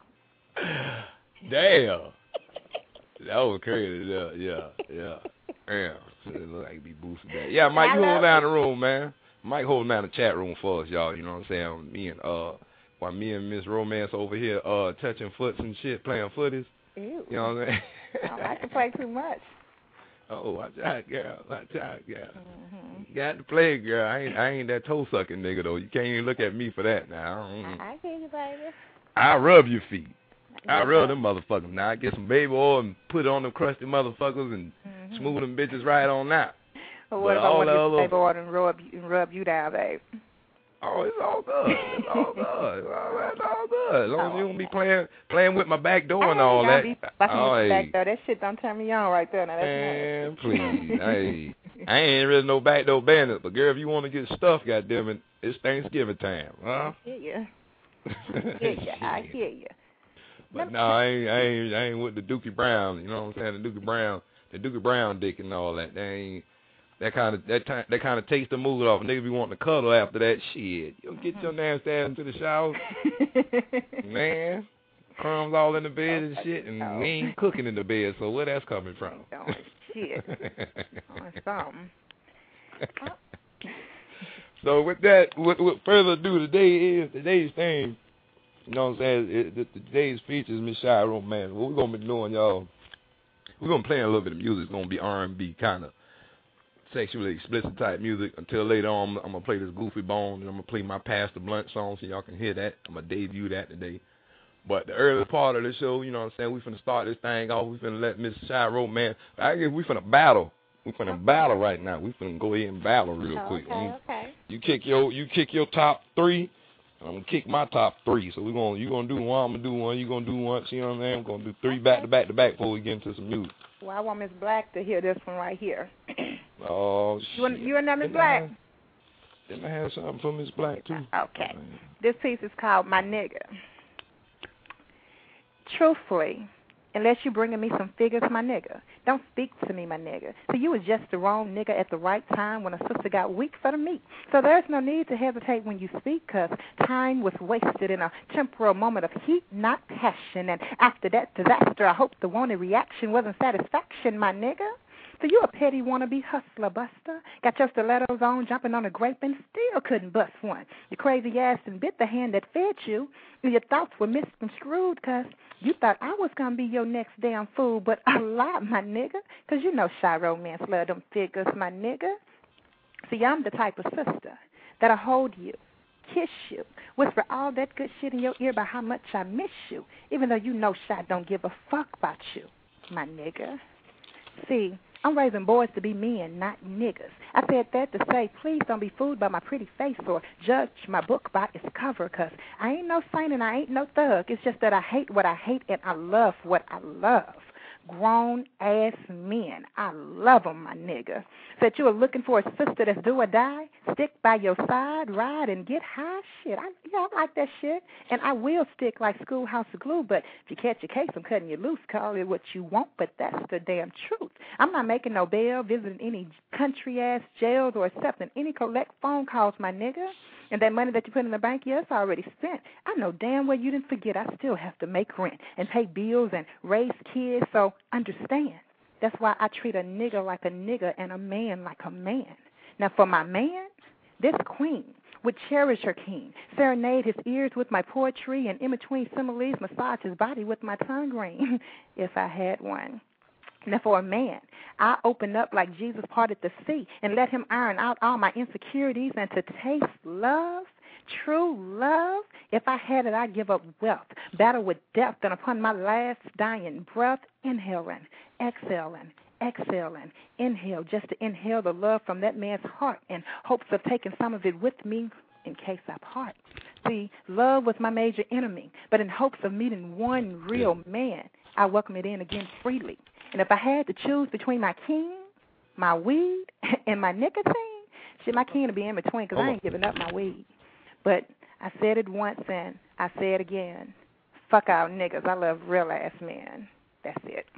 Damn. That was crazy. Yeah. Damn. It look like he be boosted. That. Yeah, Mike, you hold down the room, man. Mike holding down the chat room for us, y'all. You know what I'm saying? While me and Miss Romance over here touching foots and shit, playing footies. Ew. You know what I'm saying? I don't like to play too much. Oh, watch out, girl. Mm-hmm. Got to play, girl. I ain't that toe sucking nigga though. You can't even look at me for that now. I hear you, baby. I rub your feet. I rub them motherfuckers. Now I get some baby oil and put it on them crusty motherfuckers and smooth them bitches right on out. Well, what if I want to baby oil and rub you down, babe? Oh, it's all good. It's all good. It's all good. As long as you don't be playing with my back door and all that. Back door. That shit don't turn me on right there. Now, man, please. Hey, I ain't really no back door bandit, but girl, if you want to get stuff, goddammit, it's Thanksgiving time, huh? I hear you. I hear you. But no, I ain't with the Dookie Brown. You know what I'm saying? The Dookie Brown dick and all that. They ain't. That kind of takes the mood off. Niggas be wanting to cuddle after that shit. You get your nasty ass into the shower, man. Crumbs all in the bed and shit, and we ain't cooking in the bed. So where that's coming from? Oh shit. Something. So with that, with further ado, today's thing. You know what I'm saying? Today's features, Miss Shy Romance. What we're gonna be doing, y'all? We're gonna play a little bit of music. It's gonna be R&B kind of sexually explicit type music until later on. I'm gonna play this Goofy Bone and I'm gonna play my Pastor Blunt song so y'all can hear that. I'm gonna debut that today. But the early part of the show, you know what I'm saying, we finna start this thing off. We finna let Miss Shy Romance. I guess we finna battle. We finna battle right now. We finna go ahead and battle real quick. Okay. You kick your top three. I'm gonna kick my top three. So you gonna do one. I'm gonna do one. You gonna do one. See what I'm saying? I'm gonna do three back to back before we get into some music. Well, I want Miss Black to hear this one right here. Oh, shit. You and Miss Black? Didn't I have something for Miss Black, too? Okay. This piece is called My Nigga. Truthfully, unless you bringing me some figures, my nigga. Don't speak to me, my nigga. So you was just the wrong nigga at the right time when a sister got weak for the meat. So there's no need to hesitate when you speak, because time was wasted in a temporal moment of heat, not passion. And after that disaster, I hope the wanted reaction wasn't satisfaction, my nigga. So you a petty wannabe hustler buster. Got your stilettos on, jumping on a grape, and still couldn't bust one. You crazy ass and bit the hand that fed you. And your thoughts were misconstrued, because you thought I was going to be your next damn fool. But a lot, my nigga, because you know shy romance love them figures, my nigga. See, I'm the type of sister that'll hold you, kiss you, whisper all that good shit in your ear about how much I miss you, even though you know shy don't give a fuck about you, my nigga. See, I'm raising boys to be men, not niggas. I said that to say, please don't be fooled by my pretty face or judge my book by its cover, because I ain't no saint and I ain't no thug. It's just that I hate what I hate and I love what I love. Grown-ass men. I love them, my nigga. Said you were looking for a sister that's do or die, stick by your side, ride, and get high? Shit, I like that shit. And I will stick like schoolhouse glue, but if you catch a case, I'm cutting you loose. Call it what you want, but that's the damn truth. I'm not making no bail, visiting any country-ass jails, or accepting any collect phone calls, my nigga. And that money that you put in the bank, yeah, it's already spent. I know damn well you didn't forget I still have to make rent and pay bills and raise kids, so understand. That's why I treat a nigga like a nigga and a man like a man. Now, for my man, this queen would cherish her king, serenade his ears with my poetry, and in between similes, massage his body with my tongue ring, if I had one. Now, for a man, I open up like Jesus parted the sea and let him iron out all my insecurities, and to taste love, true love, if I had it, I'd give up wealth, battle with death, and upon my last dying breath, inhaling, exhaling, inhale, just to inhale the love from that man's heart in hopes of taking some of it with me in case I part. See, love was my major enemy, but in hopes of meeting one real man, I welcome it in again freely. And if I had to choose between my king, my weed, and my nicotine, shit, my king would be in between, because I ain't giving up my weed. But I said it once and I say it again. Fuck out niggas. I love real-ass men. That's it.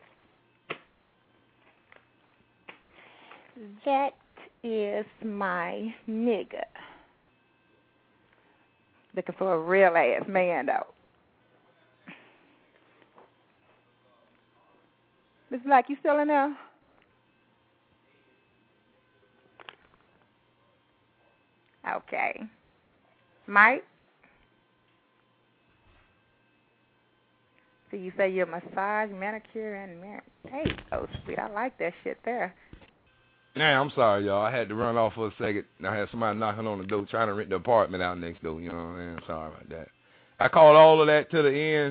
That is my nigga. Looking for a real-ass man, though. Miss Black, you still in there? Okay. Mike? So you say you're massage, manicure, and hey, oh, sweet. I like that shit there. Yeah, I'm sorry, y'all. I had to run off for a second. I had somebody knocking on the door trying to rent the apartment out next door. You know what I'm saying? Sorry about that. I called all of that to the end.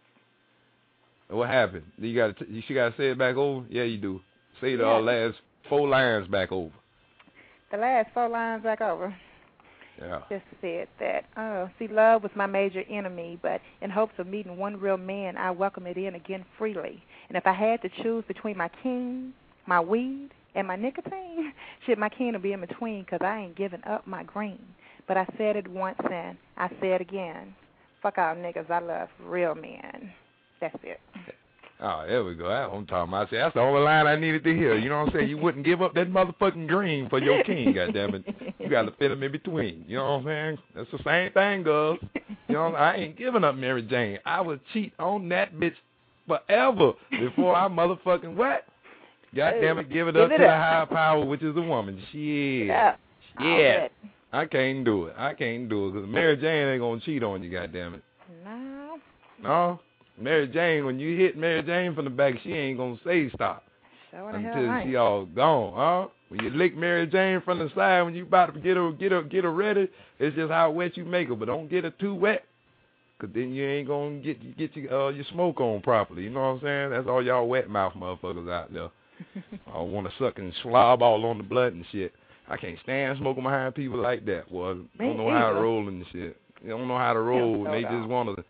What happened? You got to say it back over? Yeah, you do. Say the last 4 lines back over. The last 4 lines back over. Yeah. Just said that. See, love was my major enemy, but in hopes of meeting one real man, I welcome it in again freely. And if I had to choose between my king, my weed, and my nicotine, shit, my king would be in between, because I ain't giving up my green. But I said it once and I say it again. Fuck all niggas. I love real men. That's it. Oh, there we go. That's what I'm talking about. I said, that's the only line I needed to hear. You know what I'm saying? You wouldn't give up that motherfucking green for your king, goddammit. You got to fit him in between. You know what I'm saying? That's the same thing, girls. You know, I ain't giving up Mary Jane. I would cheat on that bitch forever before I motherfucking what? Goddammit, give it up to the higher power, which is a woman. Shit. Yeah. I can't do it. Because Mary Jane ain't going to cheat on you, goddammit. No? Mary Jane, when you hit Mary Jane from the back, she ain't going to say stop until she all gone, huh? When you lick Mary Jane from the side, when you about to get her ready, it's just how wet you make her, but don't get her too wet, because then you ain't going to get your smoke on properly, you know what I'm saying? That's all y'all wet mouth motherfuckers out there. I want to suck and slob all on the blood and shit. I can't stand smoking behind people like that, boy. Don't know how to roll and shit. They don't know how to roll, and they just want to...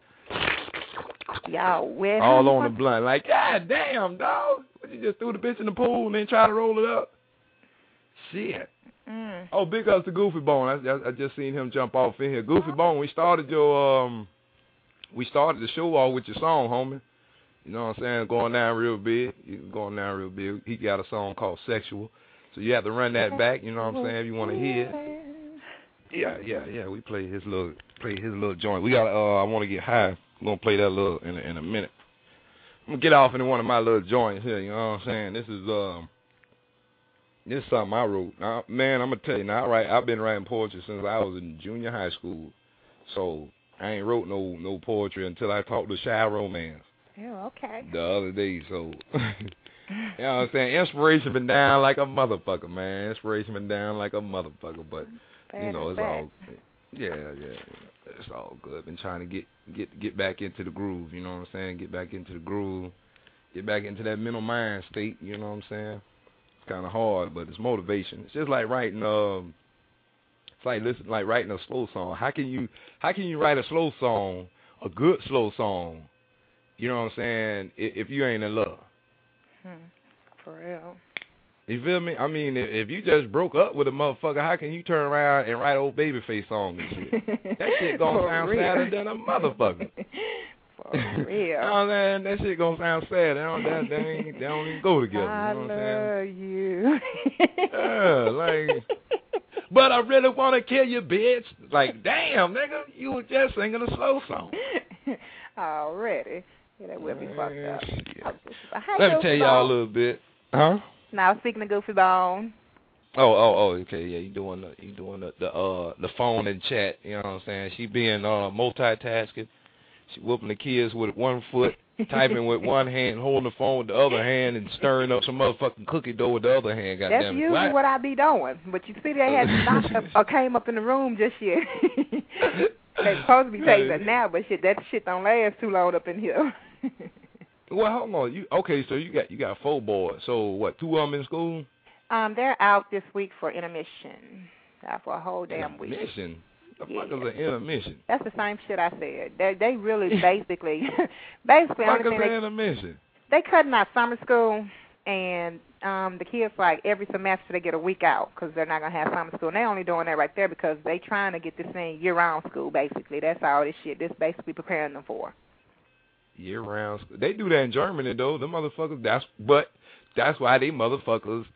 Y'all wet. All on the blunt. Like, God damn, dog. What, you just threw the bitch in the pool and then try to roll it up? Shit. Oh, big ups to Goofy Bone. I just seen him jump off in here. Goofy Bone, we started the show off with your song, homie. You know what I'm saying? Going down real big. Going down real big. He got a song called Sexual. So you have to run that back, you know what I'm saying, if you want to hear it. Yeah. We play his little joint. We got I want to get high. I'm gonna play that little in a minute. I'm gonna get off into one of my little joints here, you know what I'm saying? This is something I wrote. Now, man, I'm gonna tell you now, I've been writing poetry since I was in junior high school. So I ain't wrote no poetry until I talked to Shy Romance. Oh, okay. The other day, so you know what I'm saying? Inspiration been down like a motherfucker, man. Inspiration been down like a motherfucker, but you know, it's all it's all good. Been trying to get back into the groove, you know what I'm saying? Get back into the groove, get back into that mental mind state, you know what I'm saying? It's kind of hard, but it's motivation. It's just like writing it's like writing a slow song. How can you write a slow song, a good slow song? You know what I'm saying? If you ain't in love. For real. You feel me? I mean, if you just broke up with a motherfucker, how can you turn around and write old Babyface song and shit? That shit gonna sound sadder than a motherfucker. For real. You know what I'm saying? That shit gonna sound sad. They don't even go together. I you know what I'm saying? love you. Yeah, like, but I really want to kill you, bitch. Like, damn, nigga, you were just singing a slow song. Already. Yeah, that will be fucked up. Let me tell y'all a little bit. Huh? Now, speaking of Goofy Bone. Oh, okay, yeah, you doing the phone and chat, you know what I'm saying? She being multitasking. She whooping the kids with one foot, typing with one hand, holding the phone with the other hand, and stirring up some motherfucking cookie dough with the other hand, goddamn it. That's usually what I be doing. But you see, they hadn't knocked up or came up in the room just yet. They supposed to be taking a nap, but that shit don't last too long up in here. Well, hold on. So you got 4 boys. So what? 2 of them in school? They're out this week for intermission. For a whole damn week. Intermission? The fuck is an intermission? That's the same shit I said. They really basically intermission? They cutting out summer school, and the kids, like, every semester they get a week out because they're not going to have summer school. And they only doing that right there because they trying to get this thing year-round school, basically. That's all this shit. This basically preparing them for. Year-round school. They do that in Germany, though. The motherfuckers, that's why they motherfuckers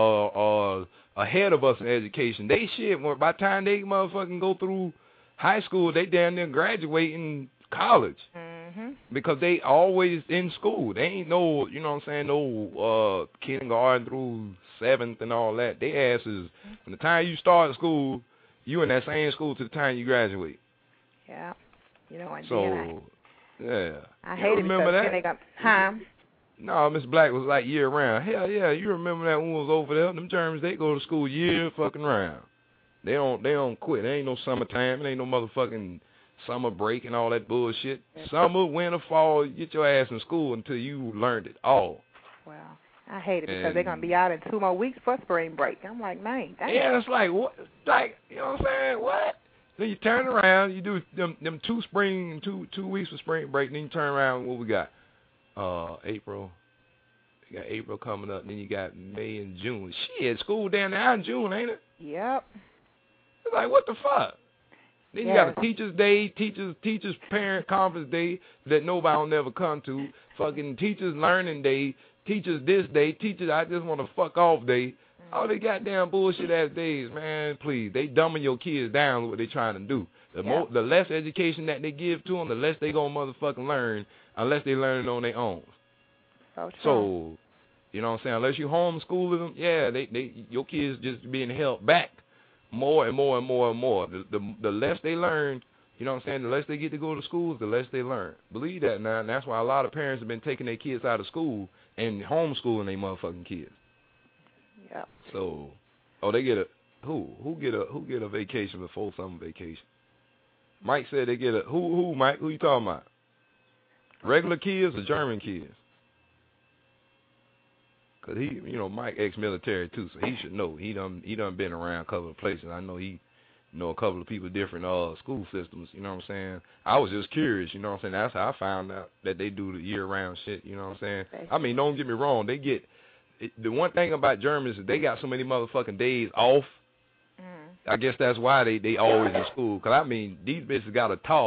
are ahead of us in education. They shit, by the time they motherfucking go through high school, they damn near graduating college. Mm-hmm. Because they always in school. They ain't no, you know what I'm saying, no kindergarten through 7th and all that. They asses, from the time you start school, you in that same school to the time you graduate. Yeah. You know, and yeah. I hate it remember because that? they got, huh? No, Miss Black was like year round. Hell yeah, you remember that when we was over there? Them Germans, they go to school year fucking round. They don't quit. There ain't no summertime. There ain't no motherfucking summer break and all that bullshit. Summer, winter, fall, you get your ass in school until you learned it all. Well, I hate it because they're going to be out in 2 more weeks for spring break. I'm like, man, damn. Yeah, it's like, what? Like, you know what I'm saying? What? Then you turn around, you do them 2 weeks of spring break, then you turn around, what we got? April. You got April coming up, then you got May and June. Shit, school down there in June, ain't it? Yep. It's like, what the fuck? Then you got a teacher's day, teachers parent conference day that nobody will never come to, fucking teachers learning day, teachers this day, teachers I just want to fuck off day. All they goddamn bullshit ass days, man, please. They dumbing your kids down with what they trying to do. The less education that they give to them, the less they gonna motherfucking learn unless they learn it on their own. So, you know what I'm saying? Unless you homeschool them, your kids just being held back more and more and more and more. The less they learn, you know what I'm saying, the less they get to go to schools, the less they learn. Believe that now, and that's why a lot of parents have been taking their kids out of school and homeschooling their motherfucking kids. Yep. So, they get who get a vacation before summer vacation? Mike said they get who Mike? Who you talking about? Regular kids or German kids? Cause he, Mike ex-military too, so he should know. He done been around a couple of places. I know he know a couple of people different school systems. You know what I'm saying? I was just curious. You know what I'm saying? That's how I found out that they do the year-round shit. You know what I'm saying? I mean, don't get me wrong. They get the one thing about Germans is they got so many motherfucking days off. I guess that's why they always in school. Cause I mean, these bitches got a tog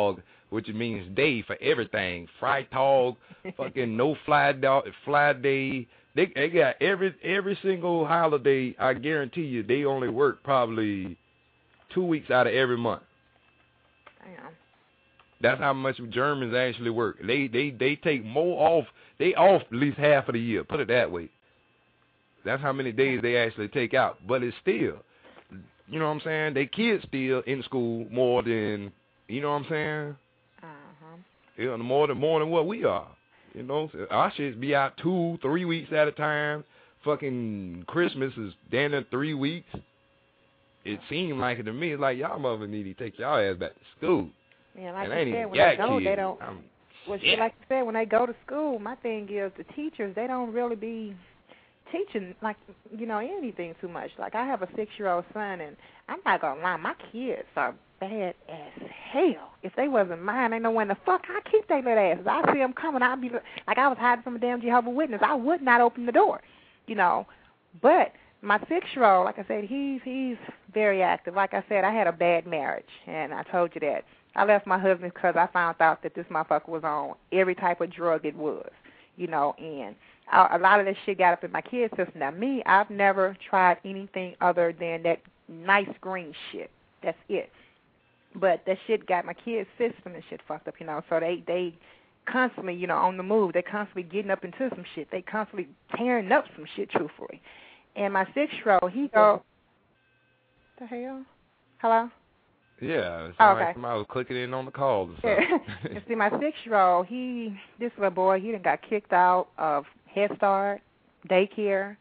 which means day for everything. Freitag, fucking no fly day. They got every single holiday. I guarantee you, they only work probably 2 weeks out of every month. Damn. That's how much Germans actually work. They take more off. They off at least half of the year. Put it that way. That's how many days they actually take out. But it's still, you know what I'm saying? They kids still in school more than, you know what I'm saying? You know, more than what we are. You know, our shit be out 2-3 weeks at a time. Fucking Christmas is down in 3 weeks. It seemed like it to me. It's like y'all mother need to take y'all ass back to school. Yeah, like and I said, when they go, they don't. Well, like I said, when they go to school, my thing is the teachers, they don't really be teaching, like, you know, anything too much. Like, I have a 6-year-old son, and I'm not going to lie, my kids are bad as hell. If they wasn't mine, they know when the fuck I keep their little asses. I see them coming, I'd be like, I was hiding from a damn Jehovah's Witness. I would not open the door, you know. But my 6-year-old, like I said, he's very active. Like I said, I had a bad marriage, and I told you that. I left my husband because I found out that this motherfucker was on every type of drug it was, you know, and a lot of that shit got up in my kid's system. Now, me, I've never tried anything other than that nice green shit. That's it. But that shit got my kid's system and shit fucked up, you know, so they constantly, you know, on the move. They constantly getting up into some shit. They constantly tearing up some shit, truthfully. And my 6-year-old, he go, the hell? Hello? Yeah, okay. Somebody was clicking in on the call or something. And see, my 6-year-old, this little boy, he done got kicked out of Head Start, daycare,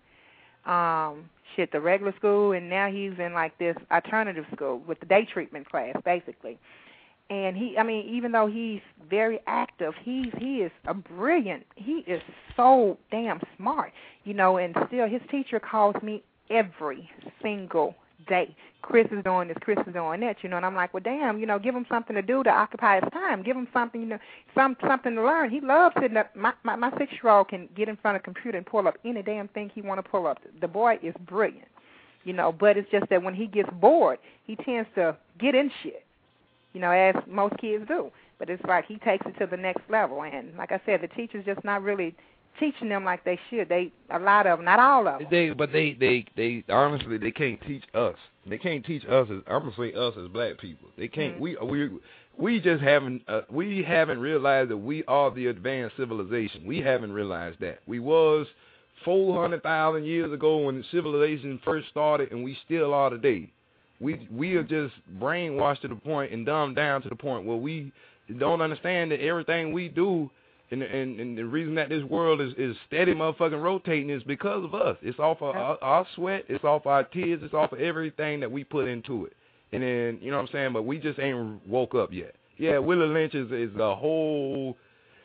the regular school, and now he's in, like, this alternative school with the day treatment class, basically. And even though he's very active, he is he is so damn smart, you know, and still his teacher calls me every single day. Chris is doing this, Chris is doing that, you know, and I'm like, well, damn, you know, give him something to do to occupy his time. Give him something, you know, something to learn. He loves sitting up. My 6-year-old can get in front of a computer and pull up any damn thing he want to pull up. The boy is brilliant, you know, but it's just that when he gets bored, he tends to get in shit, you know, as most kids do. But it's like he takes it to the next level. And like I said, the teacher's just not really teaching them like they should. A lot of them, not all of them. They honestly, they can't teach us. They can't teach us I'm gonna say us as black people. They can't. We just haven't realized that we are the advanced civilization. We haven't realized that. We was 400,000 years ago when civilization first started, and we still are today. We are just brainwashed to the point and dumbed down to the point where we don't understand that everything we do. And the reason that this world is steady motherfucking rotating is because of us. It's off of our sweat. It's off our tears. It's off of everything that we put into it. And then, you know what I'm saying, but we just ain't woke up yet. Yeah, Willie Lynch is a whole...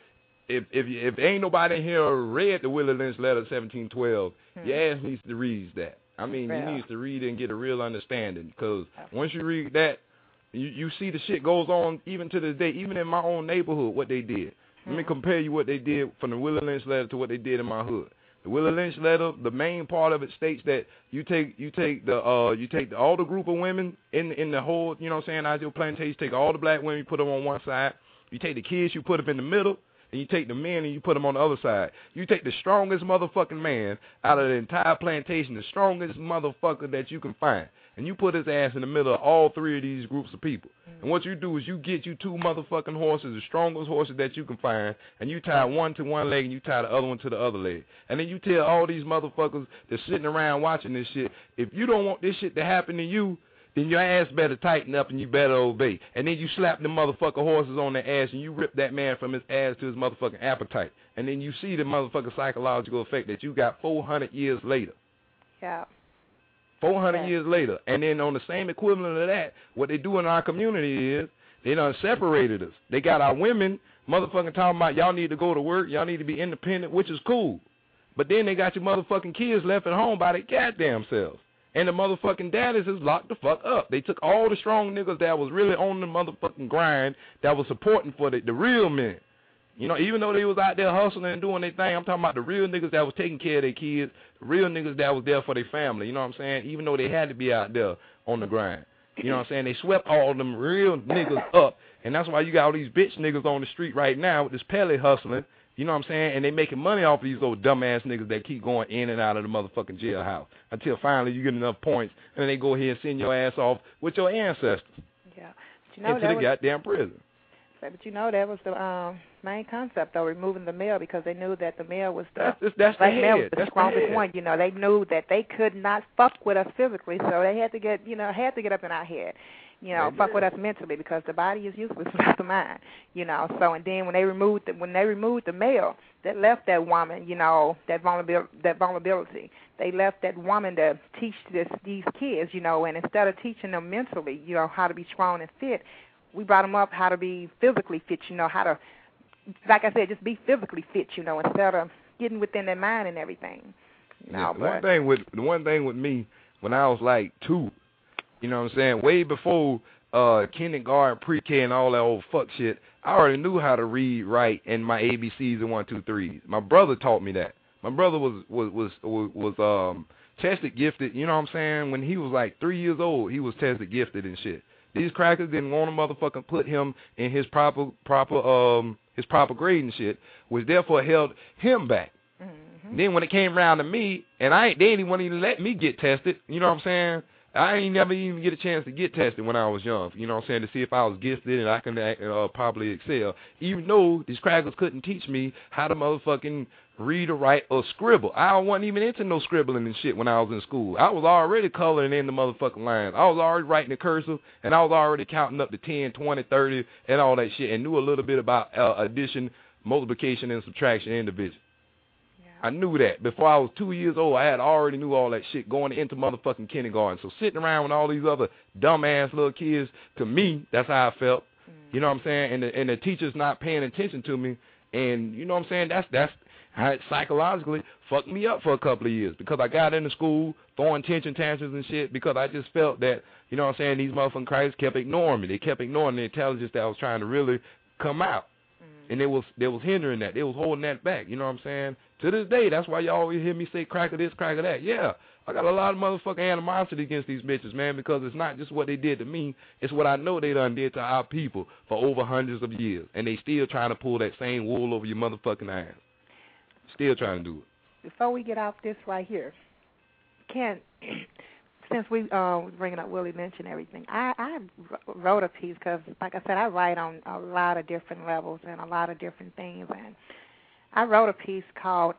If ain't nobody in here read the Willie Lynch letter 1712, your ass needs to read that. I mean, you need to read it and get a real understanding. Because once you read that, you see the shit goes on even to this day, even in my own neighborhood, what they did. Let me compare you what they did from the Willie Lynch letter to what they did in my hood. The Willie Lynch letter, the main part of it states that you take all the group of women in the whole, you know what I'm saying, ideal plantation, take all the black women, you put them on one side. You take the kids, you put them in the middle, and you take the men and you put them on the other side. You take the strongest motherfucking man out of the entire plantation, the strongest motherfucker that you can find, and you put his ass in the middle of all three of these groups of people. And what you do is you get you 2 motherfucking horses, the strongest horses that you can find, and you tie one to one leg and you tie the other one to the other leg. And then you tell all these motherfuckers that's sitting around watching this shit, if you don't want this shit to happen to you, then your ass better tighten up and you better obey. And then you slap the motherfucker horses on their ass and you rip that man from his ass to his motherfucking appetite. And then you see the motherfucking psychological effect that you got 400 years later. Yeah. 400 years later. And then on the same equivalent of that, what they do in our community is they done separated us. They got our women motherfucking talking about y'all need to go to work, y'all need to be independent, which is cool. But then they got your motherfucking kids left at home by their goddamn selves. And the motherfucking daddies is locked the fuck up. They took all the strong niggas that was really on the motherfucking grind, that was supporting for the real men. You know, even though they was out there hustling and doing their thing, I'm talking about the real niggas that was taking care of their kids, the real niggas that was there for their family, you know what I'm saying? Even though they had to be out there on the grind. You know what I'm saying? They swept all them real niggas up, and that's why you got all these bitch niggas on the street right now with this pellet hustling. You know what I'm saying? And they making money off of these old dumbass niggas that keep going in and out of the motherfucking jailhouse until finally you get enough points, and then they go ahead and send your ass off with your ancestors into the goddamn prison. But you know that was the main concept, though, removing the male, because they knew that the male was the male was the strongest one. You know, they knew that they could not fuck with us physically, so they had to get up in our head. You know, fuck with us mentally, because the body is useless without the mind. You know, so and then when they removed the male, that left that woman, you know, that vulnerability. They left that woman to teach these kids, you know, and instead of teaching them mentally, you know, how to be strong and fit, we brought them up how to be physically fit, you know, how to, like I said, just be physically fit, you know, instead of getting within their mind and everything. You know, the one thing with me, when I was like 2, you know what I'm saying, way before kindergarten, pre-K, and all that old fuck shit, I already knew how to read, write, and my ABCs and 1, 2, 3s. My brother taught me that. My brother was tested gifted, you know what I'm saying? When he was like 3 years old, he was tested gifted and shit. These crackers didn't want to motherfucking put him in his proper grade and shit, which therefore held him back. Mm-hmm. Then when it came around to me, and they didn't want to even let me get tested, you know what I'm saying? I ain't never even get a chance to get tested when I was young, you know what I'm saying, to see if I was gifted and I can probably excel, even though these crackers couldn't teach me how to motherfucking read or write or scribble. I wasn't even into no scribbling and shit when I was in school. I was already coloring in the motherfucking lines. I was already writing in cursive, and I was already counting up to 10, 20, 30, and all that shit, and knew a little bit about addition, multiplication, and subtraction and division. I knew that. Before I was 2 years old, I had already knew all that shit going into motherfucking kindergarten. So sitting around with all these other dumbass little kids, to me, that's how I felt. You know what I'm saying? And the teachers not paying attention to me. And you know what I'm saying? That's how it psychologically fucked me up for a couple of years, because I got into school throwing tension tantrums and shit because I just felt that, you know what I'm saying, these motherfucking crackers kept ignoring me. They kept ignoring the intelligence that I was trying to really come out. And they was hindering that. They was holding that back. You know what I'm saying? To this day, that's why you always hear me say cracker this, cracker that. Yeah, I got a lot of motherfucking animosity against these bitches, man, because it's not just what they did to me. It's what I know they done did to our people for over hundreds of years. And they still trying to pull that same wool over your motherfucking ass. Still trying to do it. Before we get off this right here, since we bringing up Willie Lynch and everything, I wrote a piece because, like I said, I write on a lot of different levels and a lot of different things. And I wrote a piece called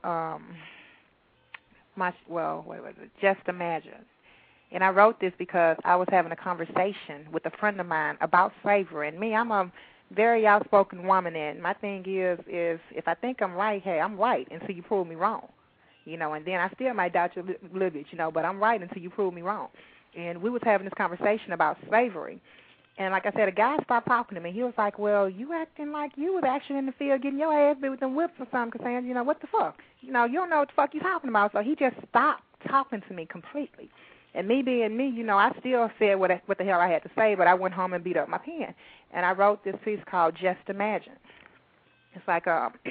Just Imagine. And I wrote this because I was having a conversation with a friend of mine about slavery. And me, I'm a very outspoken woman, and my thing is if I think I'm right, hey, I'm right until you prove me wrong. You know, and then I still might doubt you a little bit, you know, but I'm right until you prove me wrong. And we was having this conversation about slavery. And like I said, a guy stopped talking to me. He was like, well, you acting like you was actually in the field getting your ass beat with them whips or something, saying, you know, what the fuck? You know, you don't know what the fuck you're talking about. So he just stopped talking to me completely. And me being me, you know, I still said what the hell I had to say, but I went home and beat up my pen. And I wrote this piece called Just Imagine. It's like,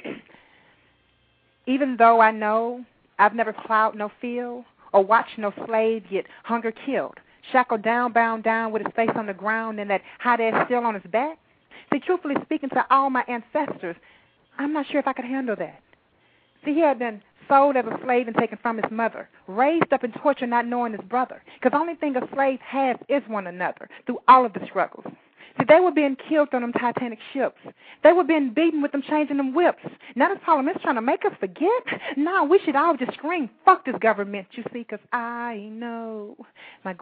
even though I know I've never plowed no field or watched no slave get hunger killed, shackled down, bound down with his face on the ground and that hot ass still on his back. See, truthfully speaking to all my ancestors, I'm not sure if I could handle that. See, he had been sold as a slave and taken from his mother, raised up in torture not knowing his brother, because the only thing a slave has is one another through all of the struggles. See, they were being killed on them Titanic ships. They were being beaten with them changing them whips. Now this Parliament's trying to make us forget? No, we should all just scream, fuck this government, you see, because I know my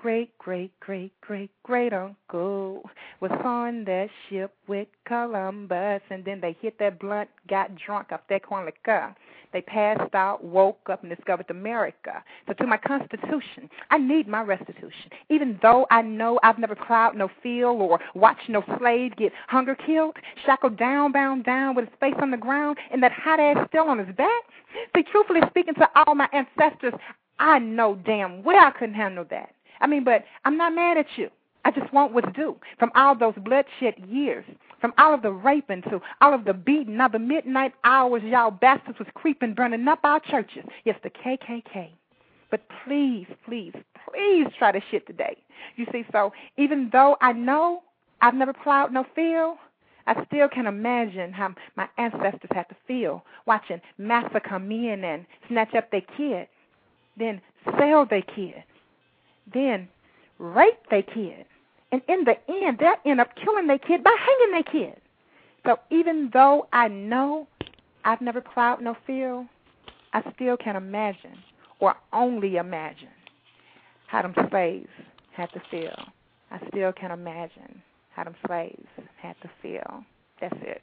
great-great-great-great-great-uncle was on that ship with Columbus, and then they hit that blunt, got drunk off their corn liquor. They passed out, woke up, and discovered America. So to my Constitution, I need my restitution. Even though I know I've never plowed no field or watched no slave get hunger killed, shackled down, bound down with his face on the ground, and that hot ass still on his back. See, truthfully speaking to all my ancestors, I know damn well I couldn't handle that. I mean, but I'm not mad at you. I just want what's due from all those bloodshed years, from all of the raping to all of the beating, all the midnight hours y'all bastards was creeping, burning up our churches. Yes, the KKK. But please, please, please try this shit today. You see, so even though I know I've never plowed no field, I still can imagine how my ancestors had to feel watching massa come in and snatch up their kid, then sell their kid, then rape their kid. And in the end, they'll end up killing their kid by hanging their kid. So even though I know I've never plowed no field, I still can imagine, or only imagine, how them slaves had to feel. I still can imagine how them slaves had to feel. That's it.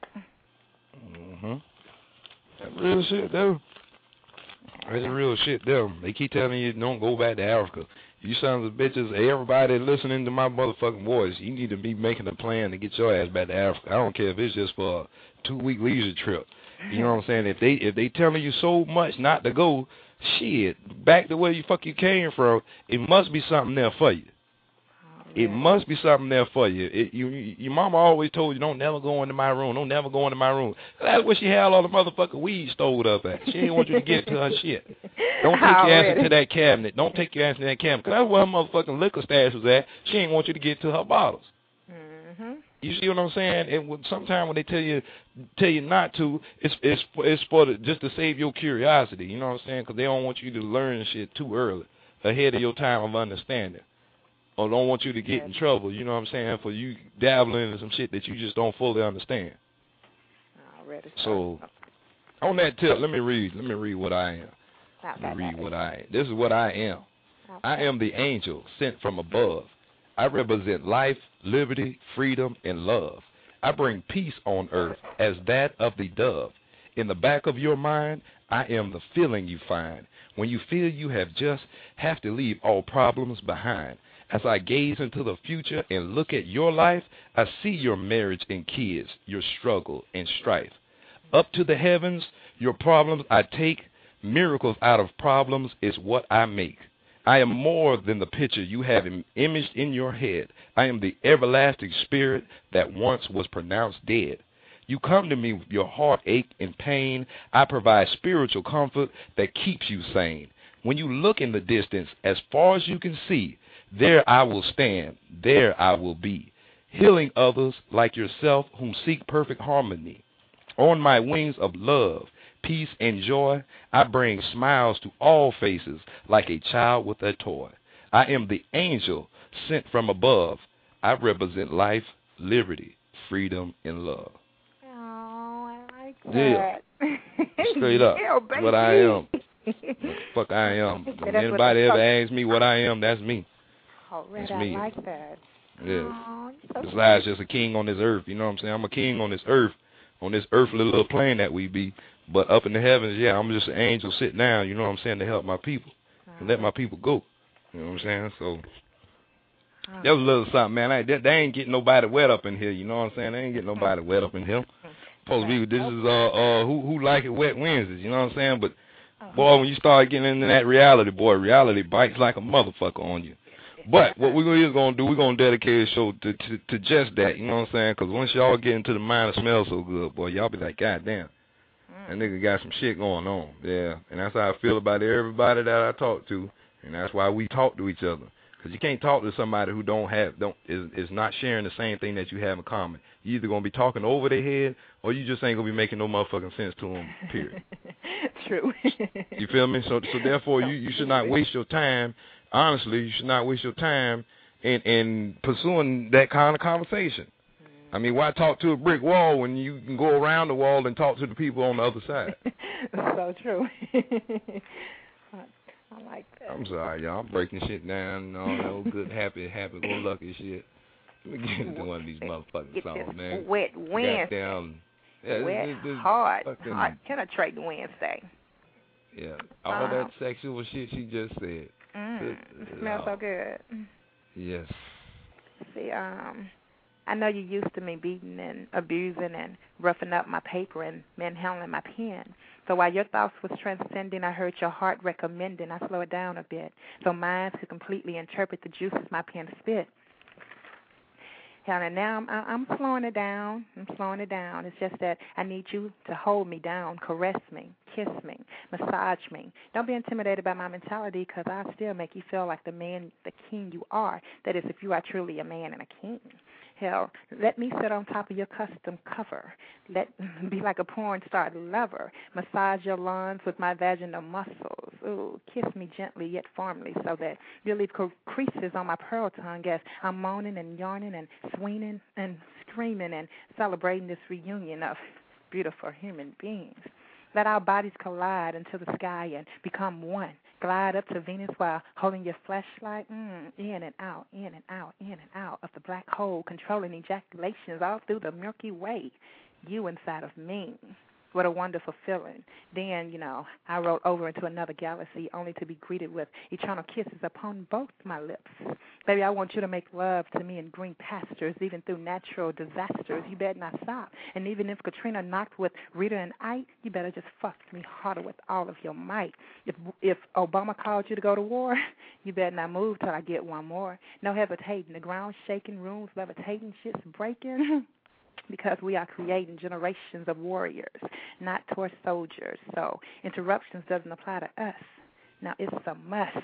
That's real shit, though. That's real shit, though. They keep telling you don't go back to Africa. You sons of bitches, everybody listening to my motherfucking voice, you need to be making a plan to get your ass back to Africa. I don't care if it's just for a 2-week leisure trip. You know what I'm saying? If they telling you so much not to go, shit, back to where you came from, it must be something there for you. It must be something there for you. Your mama always told you, don't never go into my room. Don't never go into my room. That's where she had all the motherfucking weed stowed up at. She didn't want you to get to her shit. Don't take your ass into that cabinet. Don't take your ass into that cabinet. Because that's where her motherfucking liquor stash was at. She didn't want you to get to her bottles. You see what I'm saying? And sometimes when they tell you not to, it's for just to save your curiosity. You know what I'm saying? Because they don't want you to learn shit too early, ahead of your time of understanding. Or don't want you to get in trouble, you know what I'm saying, for you dabbling in some shit that you just don't fully understand. So, on that tip, let me read what I am. This is what I am. I am the angel sent from above. I represent life, liberty, freedom, and love. I bring peace on earth as that of the dove. In the back of your mind, I am the feeling you find when you feel you have to leave all problems behind. As I gaze into the future and look at your life, I see your marriage and kids, your struggle and strife. Up to the heavens, your problems I take, miracles out of problems is what I make. I am more than the picture you have imaged in your head. I am the everlasting spirit that once was pronounced dead. You come to me with your heartache and pain. I provide spiritual comfort that keeps you sane. When you look in the distance, as far as you can see, there I will stand, there I will be, healing others like yourself whom seek perfect harmony. On my wings of love, peace, and joy, I bring smiles to all faces like a child with a toy. I am the angel sent from above. I represent life, liberty, freedom, and love. Oh, I like that. Yeah. Straight up. Yeah, what I am. Fuck I am. If anybody ever asks me what I am, that's me. Oh, Red, I like that. Yeah. Oh, so besides just a king on this earth, you know what I'm saying? I'm a king on this earthly little plane that we be. But up in the heavens, yeah, I'm just an angel sitting down, you know what I'm saying, to help my people and let my people go. You know what I'm saying? So that was a little something, man. They ain't getting nobody wet up in here, you know what I'm saying? They ain't getting nobody wet up in here. Supposed to be, this is who like it wet Wednesdays, you know what I'm saying? But boy, when you start getting into that reality, boy, reality bites like a motherfucker on you. But what we're going to do, we're going to dedicate a show to just that, you know what I'm saying? Because once y'all get into the mind, it smells so good, boy, y'all be like, God damn, that nigga got some shit going on. Yeah, and that's how I feel about everybody that I talk to, and that's why we talk to each other. Because you can't talk to somebody who is not sharing the same thing that you have in common. You either going to be talking over their head, or you just ain't going to be making no motherfucking sense to them, period. True. You feel me? So therefore, you should not waste your time. Honestly, you should not waste your time in pursuing that kind of conversation. I mean, why talk to a brick wall when you can go around the wall and talk to the people on the other side? So true. I like that. I'm sorry, y'all. I'm breaking shit down and all that old good, happy-go-lucky shit. Let me get into one of these motherfucking songs, man. Wet Wednesday. Hard penetrating Wednesday. Yeah, all that sexual shit she just said. It smells so good. Yes. See, I know you're used to me beating and abusing and roughing up my paper and manhandling my pen. So while your thoughts was transcending, I heard your heart recommending I slow it down a bit so minds could completely interpret the juices my pen spit. Hell, and now I'm slowing it down. It's just that I need you to hold me down, caress me, kiss me, massage me. Don't be intimidated by my mentality, because I still make you feel like the man, the king you are. That is, if you are truly a man and a king. Hell, let me sit on top of your custom cover. Be like a porn star lover. Massage your lawns with my vaginal muscles. Ooh, kiss me gently yet firmly, so that you'll leave creases on my pearl tongue as I'm moaning and yarning and swinging and screaming and celebrating this reunion of beautiful human beings. Let our bodies collide into the sky and become one. Glide up to Venus while holding your flashlight, in and out, in and out, in and out of the black hole, controlling ejaculations all through the Milky Way. You inside of me. What a wonderful feeling. Then, I rode over into another galaxy only to be greeted with eternal kisses upon both my lips. Baby, I want you to make love to me in green pastures, even through natural disasters. You better not stop. And even if Katrina knocked with Rita and Ike, you better just fuck me harder with all of your might. If Obama called you to go to war, you better not move till I get one more. No hesitating. The ground shaking, rooms levitating, shit's breaking. Because we are creating generations of warriors, not toy soldiers. So interruptions doesn't apply to us. Now it's a must.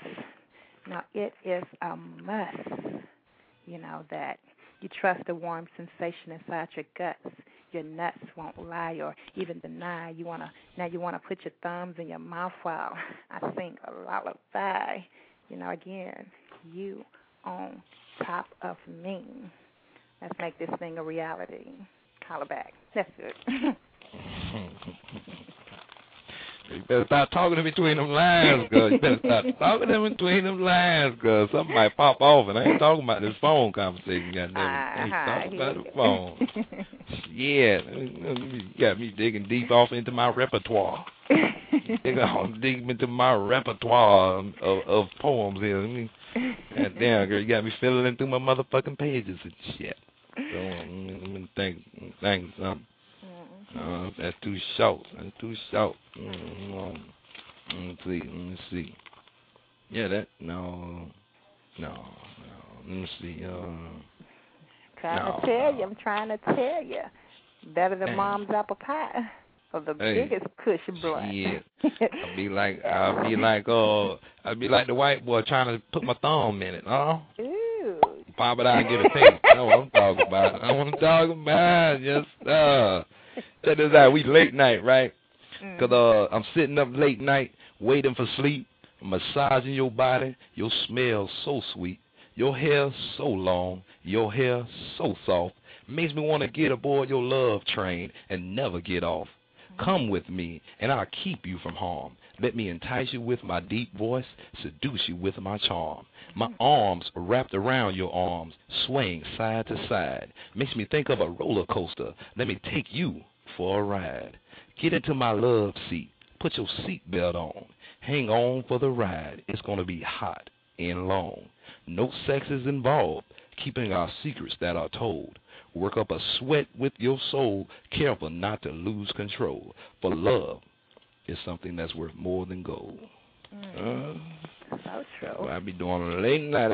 That you trust the warm sensation inside your guts. Your nuts won't lie or even deny. You wanna put your thumbs in your mouth while I sing a lullaby. Again, you on top of me. Let's make this thing a reality. Holler back. That's good. You better start talking in between them lines, girl. You better start talking in between them lines, girl. Something might pop off, and I ain't talking about this phone conversation, goddammit. I ain't talking about the phone. Yeah, you got me digging deep off into my repertoire. Dig into my repertoire of poems here. Goddamn, girl, you got me filling through my motherfucking pages and shit. So, let me think something. That's too short. Let me see. Yeah, that, no. Let me see. I'm trying to tell you. Better than mom's apple pie. Or the biggest cushion blunt. Yeah. I'll be like the white boy trying to put my thumb in it, huh? Ooh. Pop it out and get a taste. That's what I'm talking about. Yes, check this out. We late night, right? Because I'm sitting up late night waiting for sleep, massaging your body. Your smell so sweet. Your hair so long. Your hair so soft. Makes me want to get aboard your love train and never get off. Come with me, and I'll keep you from harm. Let me entice you with my deep voice, seduce you with my charm. My arms wrapped around your arms, swaying side to side. Makes me think of a roller coaster. Let me take you for a ride. Get into my love seat. Put your seatbelt on. Hang on for the ride. It's going to be hot and long. No sex is involved, keeping our secrets that are told. Work up a sweat with your soul, careful not to lose control. For love is something that's worth more than gold. So true. I be doing on the late night.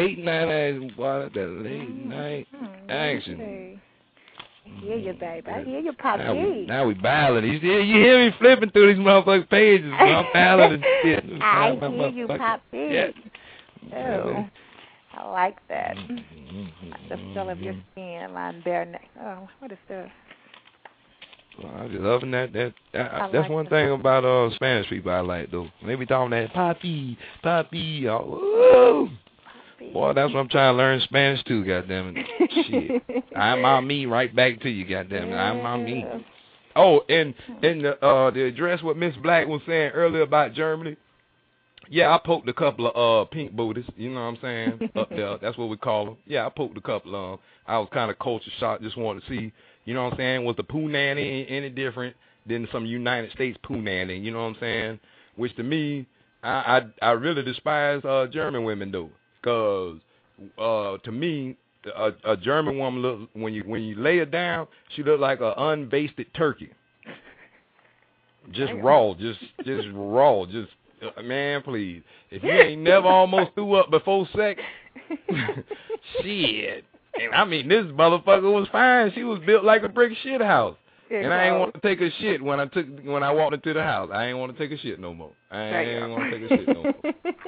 Action. Hear you, babe. I hear you, Poppy. Now we battling. You hear me flipping through these motherfucking pages. I'm battling and shit. I hear you, Poppy. Yeah. Oh, I like that. The feel of your skin, lying bare neck. Oh, what is this? Well, I just loving that. That's like one thing about Spanish people I like, though. They be talking that papi. Oh, boy, that's what I'm trying to learn Spanish too, goddammit. Shit. I'm on me right back to you, goddammit. I'm on me. Oh, and to address what Miss Black was saying earlier about Germany, yeah, I poked a couple of pink booties, you know what I'm saying, up there. That's what we call them. Yeah, I poked a couple of them. I was kind of culture shocked, just wanted to see, you know what I'm saying, was the poo nanny any different than some United States poo nanny, you know what I'm saying? Which to me, I really despise German women, though, because to me, a German woman, look, when you lay her down, she look like an unbasted turkey. Just raw, just raw, just... man, please. If you ain't never almost threw up before sex, shit. I mean, this motherfucker was fine. She was built like a brick shit house. And I ain't want to take a shit when I walked into the house. I ain't want to take a shit no more. I ain't want to take a shit no more.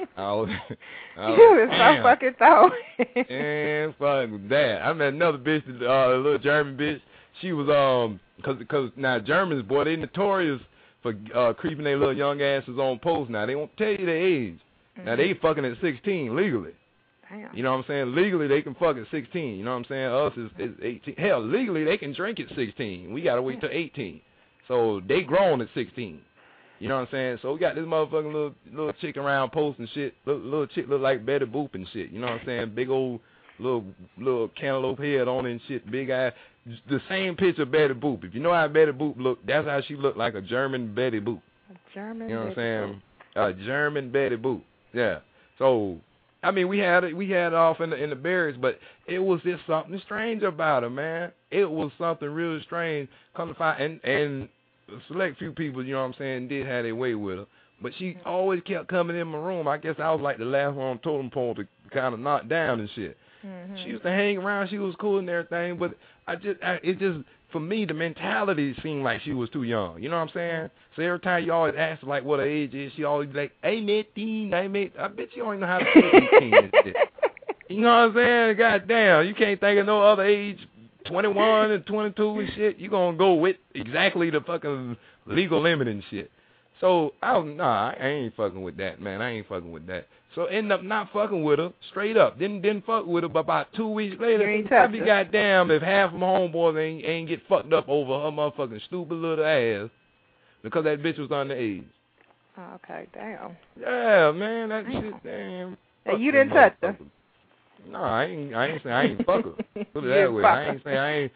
You was so fucking throw. And fuck that. I met another bitch, a little German bitch. She was cause now Germans, boy, they notorious for creeping their little young asses on post. Now they won't tell you their age. Now they fucking at 16 legally. Damn. You know what I'm saying? Legally, they can fuck at 16. You know what I'm saying? Us is 18. Hell, legally, they can drink at 16. We got to wait till 18. So they grown at 16. You know what I'm saying? So we got this motherfucking little chick around posting shit. Little chick look like Betty Boop and shit. You know what I'm saying? Big old little cantaloupe head on and shit. Big eye. The same picture of Betty Boop. If you know how Betty Boop look, that's how she looked, like a German Betty Boop. A German You know what I'm Betty saying? A German Betty Boop. Yeah. So I mean, we had it off in the barracks, but it was just something strange about her, man. It was something really strange. Come to find, and a select few people, you know what I'm saying, did have their way with her. But she always kept coming in my room. I guess I was like the last one on totem pole to kind of knock down and shit. Mm-hmm. She used to hang around. She was cool and everything, but it just, for me, the mentality seemed like she was too young. You know what I'm saying? So every time you always ask her, like, what her age is, she always be like, hey, 18, I bet you don't even know how to say 18 and shit. You know what I'm saying? Goddamn, you can't think of no other age, 21 and 22 and shit. You gonna go with exactly the fucking legal limit and shit. So, I ain't fucking with that, man. I ain't fucking with that. So, end up not fucking with her, straight up. Didn't fuck with her, but about 2 weeks later, I'd be goddamn if half of my homeboys ain't get fucked up over her motherfucking stupid little ass because that bitch was underage. Oh, okay, damn. Yeah, man, that shit, damn. Hey, you didn't touch her? No, I ain't say I ain't fuck her. Put it that way. I ain't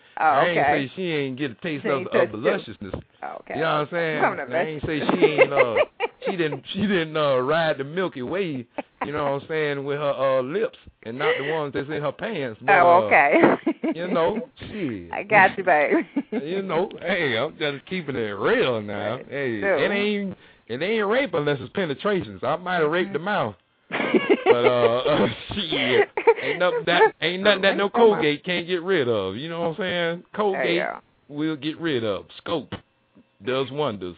say she ain't get a taste of the lusciousness. Okay. You know what I'm saying? I ain't say she didn't ride the Milky Way, you know what I'm saying, with her lips and not the ones that's in her pants. But, okay. You know, shit. I got you, babe. You know, hey, I'm just keeping it real now. Right. Hey, it ain't rape unless it's penetration. So I might have raped the mouth. But shit, ain't nothing that no Colgate can't get rid of. You know what I'm saying? Colgate will get rid of. Scope does wonders.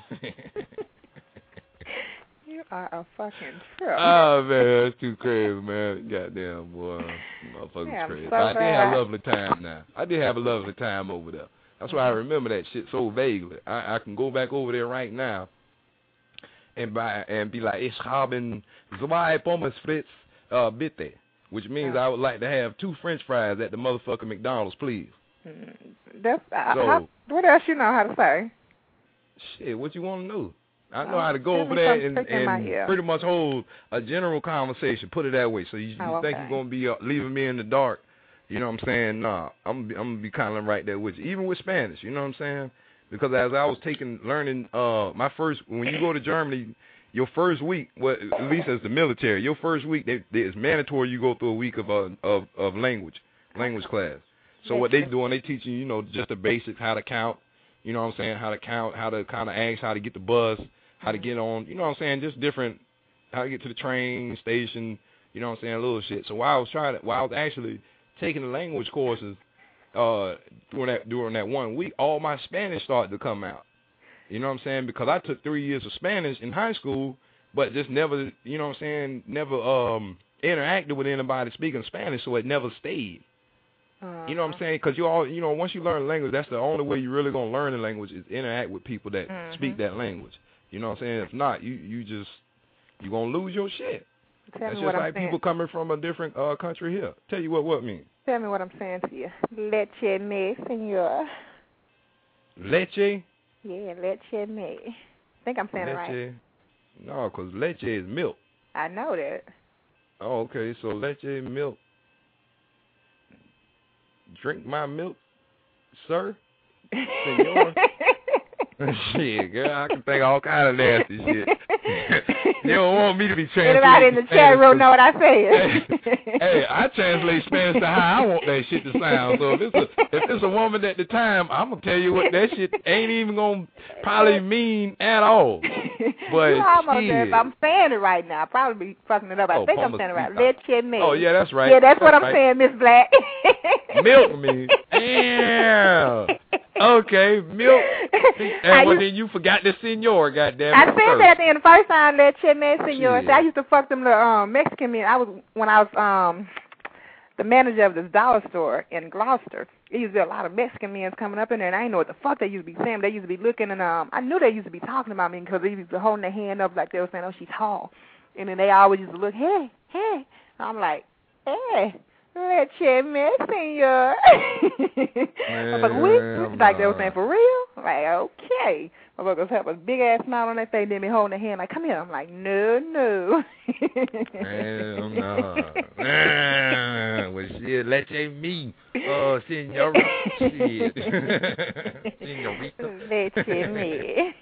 You are a fucking trip. Oh man, that's too crazy, man. Goddamn boy, motherfucking crazy. So I did have a lovely time now. I did have a lovely time over there. That's why I remember that shit so vaguely. I can go back over there right now and be like, ich haben zwei Pommes frites, bitte, which means I would like to have 2 French fries at the motherfucking McDonald's, please. That's what else you know how to say? Shit, what you want to know? I know how to go over there and pretty much hold a general conversation. Put it that way. So you think you're gonna be leaving me in the dark? You know what I'm saying? Nah, I'm gonna be kind of right there with you, even with Spanish. You know what I'm saying? Because as I was learning, when you go to Germany, your first week, well, at least as the military, your first week, it's mandatory you go through a week of language class. So what they doing, they teaching you, you know, just the basics, how to count, you know what I'm saying, how to count, how to kind of ask, how to get the bus, how to get on, you know what I'm saying, just different, how to get to the train station, you know what I'm saying, little shit. So while I was actually taking the language courses, during that 1 week, all my Spanish started to come out. You know what I'm saying? Because I took 3 years of Spanish in high school, but just never, you know what I'm saying, never interacted with anybody speaking Spanish, so it never stayed. You know what I'm saying? Because once you learn a language, that's the only way you're really going to learn the language is interact with people that speak that language. You know what I'm saying? If not, you're going to lose your shit. That's just like people coming from a different country here. Tell you what means. Tell me what I'm saying to you. Leche me, senor. Leche? Yeah, leche me. I think I'm saying it right. No, because leche is milk. I know that. Oh, okay. So leche, milk. Drink my milk, sir? Senor? Shit, girl, I can think all kind of nasty shit. You don't want me to be translating. Everybody in the chat room know what I say. Hey, I translate Spanish to how I want that shit to sound. So if it's a woman at the time, I'm gonna tell you what that shit ain't even gonna probably mean at all. But you almost there. If I'm saying it right now, I'll probably be fucking it up. I think I'm saying it right. Leche me. Oh yeah, that's right. Yeah, that's what I'm saying, Miss Black. Milk me. Damn. Okay, milk. And well, then you forgot the senor, goddamn. I said that then the first time that Che Me Senor. I used to fuck them little Mexican men. When I was the manager of this dollar store in Gloucester. There used to be a lot of Mexican men coming up in there, and I didn't know what the fuck they used to be saying. They used to be looking, and I knew they used to be talking about me because they used to be holding their hand up like they were saying, "Oh, she's tall," and then they always used to look, "Hey, hey." And I'm like, "Hey, Che Me Senor." I'm like, "We?" Like they were saying, "For real?" I'm like, okay. My brothers have a big ass smile on their face, then me holding their hand like, "Come here." I'm like, no. Hell no. Well, shit, let me. Senorita. Shit. Senorita. Let me.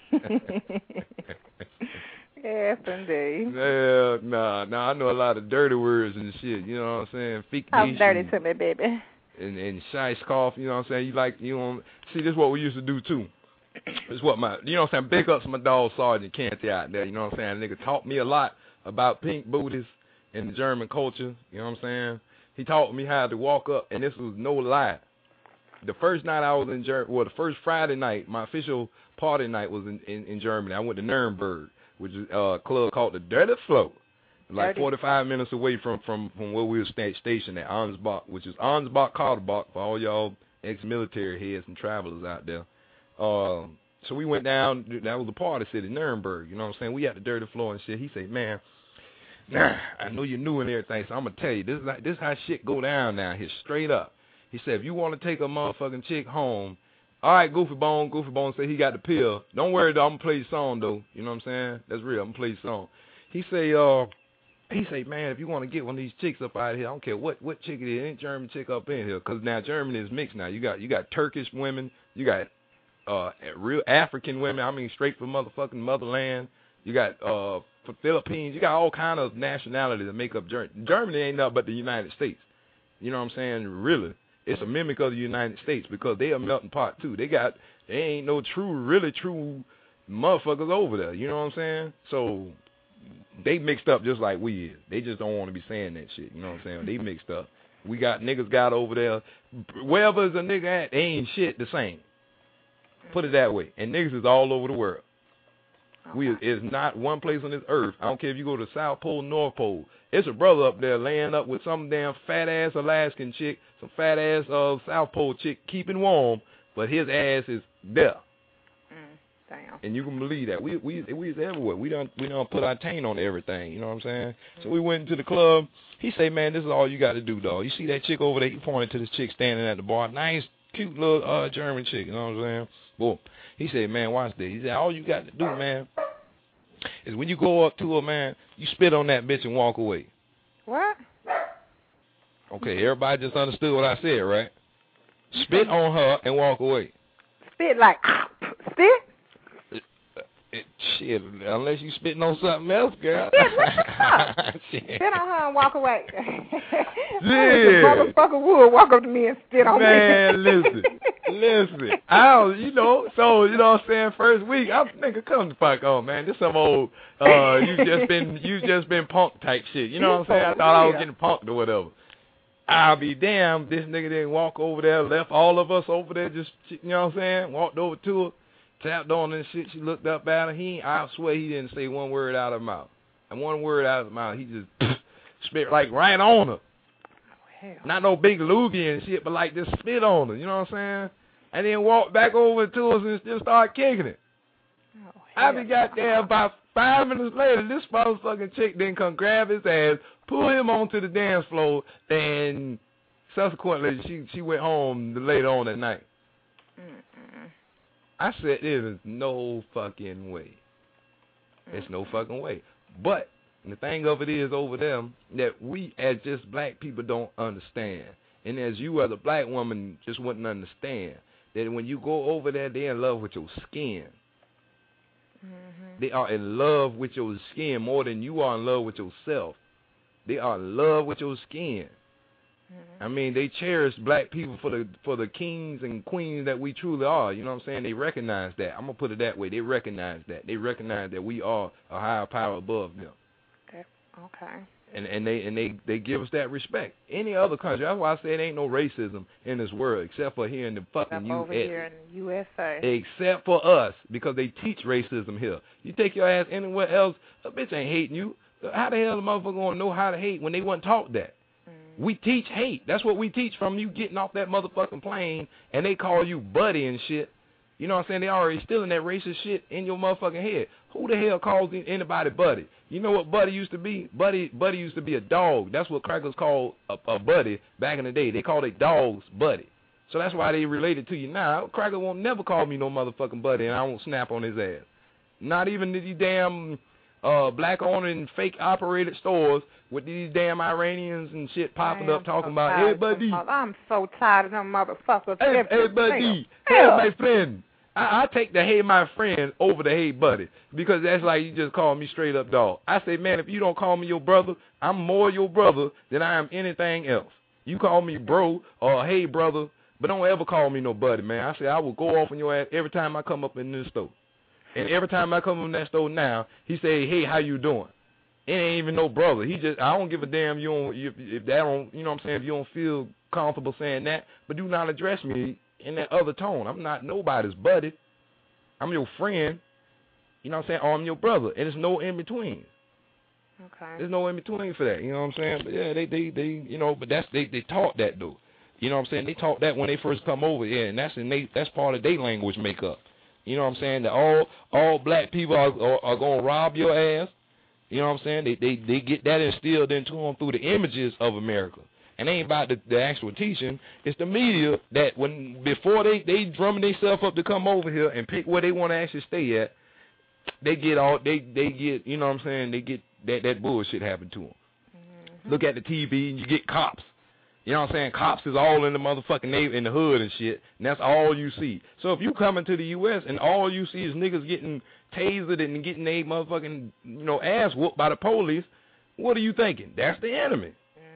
Yes, indeed. Yeah, nah, I know a lot of dirty words and shit, you know what I'm saying? Fake I'm dirty to me, baby. And shice cough, you know what I'm saying? See, this is what we used to do, too. It's what you know what I'm saying? Big ups my dog Sergeant Canty out there, you know what I'm saying? Nigga taught me a lot about pink booties and the German culture, you know what I'm saying? He taught me how to walk up, and this was no lie. The first night I was in Germany, the first Friday night, my official party night was in Germany. I went to Nuremberg, which is a club called the Dirty Flow, like 45 minutes away from where we were stationed at Ansbach, which is Ansbach-Karlsbach for all y'all ex-military heads and travelers out there. So we went down, that was the party city, Nuremberg, you know what I'm saying? We had the Dirty Flow and shit. He said, man, I know you're new and everything, so I'm going to tell you, this is how shit go down here, straight up. He said, if you want to take a motherfucking chick home, all right, Goofy Bone said he got the pill. Don't worry, though, I'm going to play your song, though. You know what I'm saying? That's real, I'm going to play your song. He say, man, if you want to get one of these chicks up out of here, I don't care what chick it is, any German chick up in here, because now Germany is mixed now. You got Turkish women, you got real African women, I mean straight from motherfucking motherland. You got for Philippines, you got all kind of nationalities that make up Germany. Germany ain't nothing but the United States. You know what I'm saying? Really. It's a mimic of the United States because they are melting pot too. They ain't no really true motherfuckers over there. You know what I'm saying? So they mixed up just like we is. They just don't want to be saying that shit. You know what I'm saying? They mixed up. We got niggas got over there. Wherever is a nigga at, they ain't shit the same. Put it that way. And niggas is all over the world. It's not one place on this earth. I don't care if you go to South Pole, North Pole. It's a brother up there laying up with some damn fat-ass Alaskan chick, some fat-ass South Pole chick, keeping warm, but his ass is there. Damn. And you can believe that. We is everywhere. We don't put our taint on everything. You know what I'm saying? So we went into the club. He say, man, this is all you got to do, dog. You see that chick over there? He pointed to this chick standing at the bar. Nice, cute little German chick. You know what I'm saying? Boom. He said, man, watch this. He said, all you got to do, man, is when you go up to her, man, you spit on that bitch and walk away. What? Okay, everybody just understood what I said, right? Spit on her and walk away. Spit like, spit? Shit, unless you spitting on something else, girl. Spit on her and walk away. Yeah. Motherfucker would walk up to me and spit on me. Man, listen. You know what I'm saying, first week, nigga, come the fuck on, man. This some old, you just been punk type shit. You know what I'm saying? I thought I was getting punked or whatever. I'll be damned, this nigga didn't walk over there, left all of us over there, just, you know what I'm saying, walked over to her. Tapped on and shit. She looked up at her. I swear he didn't say one word out of his mouth. And one word out of his mouth, he just spit like right on her. Hell. Not no big loogie and shit, but like just spit on her. You know what I'm saying? And then walked back over to us and just started kicking it. I be got there about 5 minutes later. This motherfucking chick didn't come grab his ass, pull him onto the dance floor, and subsequently she went home later on that night. I said, there is no fucking way. There's no fucking way. But the thing of it is over them that we as just black people don't understand. And as you as a black woman just wouldn't understand that when you go over there, they're in love with your skin. Mm-hmm. They are in love with your skin more than you are in love with yourself. They are in love with your skin. I mean, they cherish black people for the kings and queens that we truly are. You know what I'm saying? They recognize that. I'm going to put it that way. They recognize that. They recognize that we are a higher power above them. Okay. And they give us that respect. Any other country, that's why I say there ain't no racism in this world except for here in the fucking U.S. Over here in the USA. Except for us, because they teach racism here. You take your ass anywhere else, a bitch ain't hating you. How the hell the motherfucker gonna know how to hate when they wasn't taught that? We teach hate. That's what we teach from you getting off that motherfucking plane and they call you buddy and shit. You know what I'm saying? They already stealing that racist shit in your motherfucking head. Who the hell calls anybody buddy? You know what buddy used to be? Buddy used to be a dog. That's what crackers called a buddy back in the day. They called their dogs buddy. So that's why they related to you now. Cracker won't never call me no motherfucking buddy and I won't snap on his ass. Not even these damn black-owned and fake-operated stores with these damn Iranians and shit popping up talking about, hey, buddy. I'm so tired of them motherfuckers. Hey, buddy. Hey, my friend. I take the hey, my friend over the hey, buddy, because that's like you just call me straight up dog. I say, man, if you don't call me your brother, I'm more your brother than I am anything else. You call me bro or hey, brother, but don't ever call me no buddy, man. I say I will go off on your ass every time I come up in this store. And every time I come in that store now, he say, hey, how you doing? It ain't even no brother. He just, I don't give a damn if that don't, you know what I'm saying, if you don't feel comfortable saying that, but do not address me in that other tone. I'm not nobody's buddy. I'm your friend. You know what I'm saying? Or I'm your brother. And there's no in between. Okay. There's no in between for that. You know what I'm saying? But yeah, they you know, but that's they taught that though. You know what I'm saying? They taught that when they first come over, yeah, and that's part of their language makeup. You know what I'm saying? That all black people are gonna rob your ass. You know what I'm saying? They get that instilled into them through the images of America. And it ain't about the actual teaching. It's the media that before they drumming themselves up to come over here and pick where they want to actually stay at, they get you know what I'm saying, they get that bullshit happen to them. Mm-hmm. Look at the TV and you get cops. You know what I'm saying? Cops is all in the motherfucking in the hood and shit, and that's all you see. So if you come into the U.S. and all you see is niggas getting tasered and getting their motherfucking, you know, ass whooped by the police, what are you thinking? That's the enemy.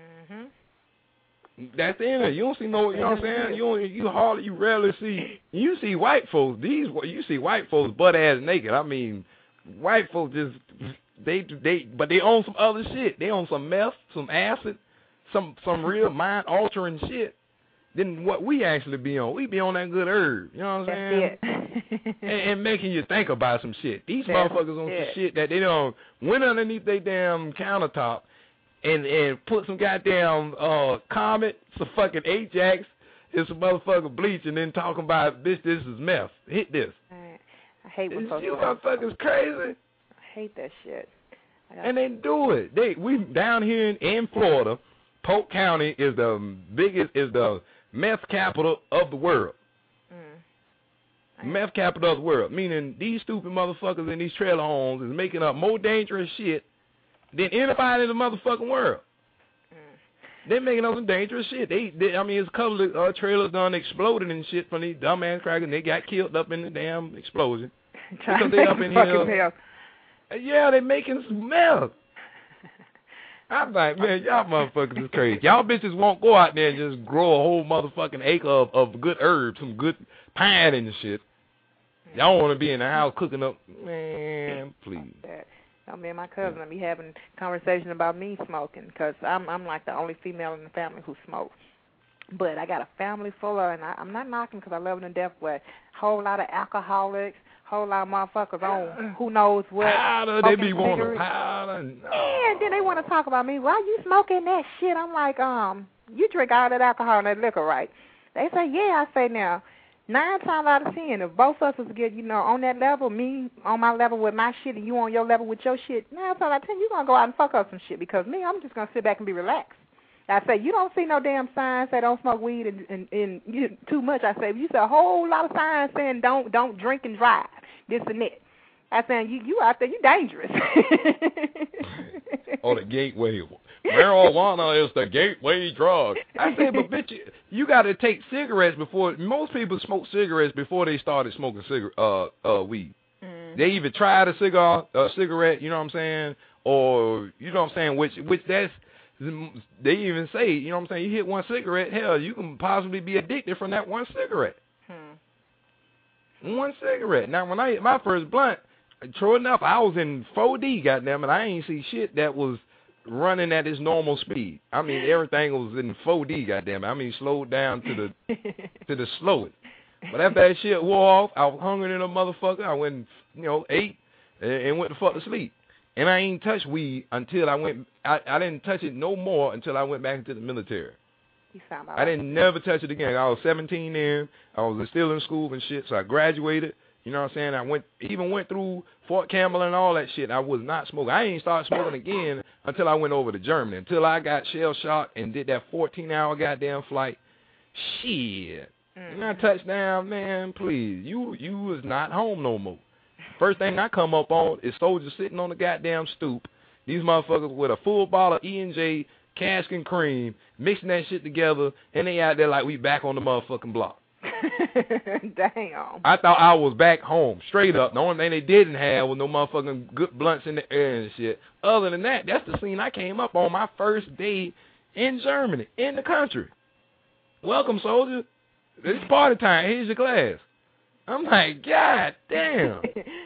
That's the enemy. You don't see no, you know what I'm saying? You rarely see. You see white folks. You see white folks butt ass naked. I mean, white folks just but they own some other shit. They own some meth, some acid, some real mind altering shit than what we actually be on. We be on that good herb. You know what I'm saying? and making you think about some shit. These motherfuckers on some shit that they don't went underneath their damn countertop. And put some goddamn Comet, some fucking Ajax, and some motherfucking bleach, and then talking about, bitch, this is meth. Hit this. I hate when folks. You motherfuckers crazy. I hate that shit. And they do it. We down here in Florida, Polk County is the meth capital of the world. Meth capital of the world, meaning these stupid motherfuckers in these trailer homes is making up more dangerous shit than anybody in the motherfucking world. They're making up some dangerous shit. I mean, it's a couple of trailers done exploded and shit from these dumbass crackers, and they got killed up in the damn explosion. Because they up in here. Yeah, they making some meth. I'm like, man, y'all motherfuckers is crazy. Y'all bitches won't go out there and just grow a whole motherfucking acre of good herbs, some good pine and shit. Y'all want to be in the house cooking up. Man, please. Me and my cousin will be having conversation about me smoking because I'm like the only female in the family who smokes. But I got a family full of, and I'm not knocking because I love them to death, but a whole lot of alcoholics, whole lot of motherfuckers on who knows what. Powder, they be wanting powder. Yeah, and then they want to talk about me. Why you smoking that shit? I'm like, you drink all that alcohol and that liquor, right? They say, yeah. I say, now, 9 times out of 10, if both of us get, on that level, me on my level with my shit and you on your level with your shit, 9 times out of 10, you're going to go out and fuck up some shit because me, I'm just going to sit back and be relaxed. I say, you don't see no damn signs that don't smoke weed and you, too much. I say, you see a whole lot of signs saying don't drink and drive, this and that. I say, you out there, you dangerous. The gateway. Marijuana is the gateway drug. I say, but bitch, you got to take cigarettes before. Most people smoke cigarettes before they started smoking weed. They either tried a cigarette, you know what I'm saying, or you know what I'm saying, which that's. They even say, you know what I'm saying, you hit one cigarette, hell, you can possibly be addicted from that one cigarette. One cigarette. Now, when I hit my first blunt, true enough, I was in 4D, goddamn it, I ain't see shit that was running at its normal speed. I mean, everything was in 4D, goddamn it. I mean, slowed down to the slowest. But after that shit wore off, I was hungry than a motherfucker. I went, ate and went the fuck to sleep. And I ain't touched weed until I didn't touch it no more until I went back into the military. You sound about I didn't never touch it again. I was 17 then. I was still in school and shit, so I graduated. You know what I'm saying? I went through Fort Campbell and all that shit. I was not smoking. I ain't started smoking again until I went over to Germany. Until I got shell shocked and did that 14-hour goddamn flight. Shit. And I touched down, man, please. You was not home no more. First thing I come up on is soldiers sitting on the goddamn stoop. These motherfuckers with a full bottle of E&J, cask and cream, mixing that shit together, and they out there like we back on the motherfucking block. Damn. I thought I was back home, straight up. The only thing they didn't have was no motherfucking good blunts in the air and shit. Other than that, that's the scene I came up on my first day in Germany, in the country. Welcome, soldier. It's party time. Here's your glass. I'm like, God damn.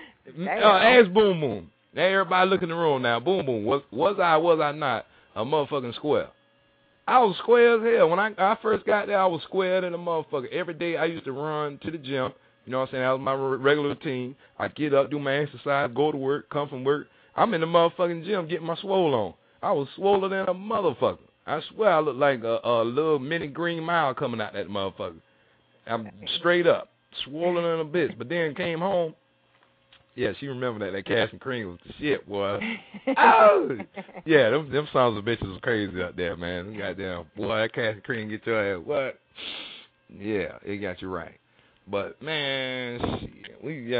Ask Boom Boom. Now everybody look in the room now. Boom Boom, was I not a motherfucking square? I was square as hell. When I first got there, I was square than a motherfucker. Every day I used to run to the gym. You know what I'm saying? That was my regular routine. I'd get up, do my exercise, go to work, come from work. I'm in the motherfucking gym getting my swole on. I was swoller than a motherfucker. I swear I looked like a little mini Green Mile coming out that motherfucker. I'm straight up, swollen in a bitch. But then came home. Yeah, she remember that cash and cream was the shit, boy. Oh! Yeah, them sons of bitches was crazy out there, man. Them goddamn, boy, that cash and cream get your ass, what? Yeah, it got you right. But, man, shit, we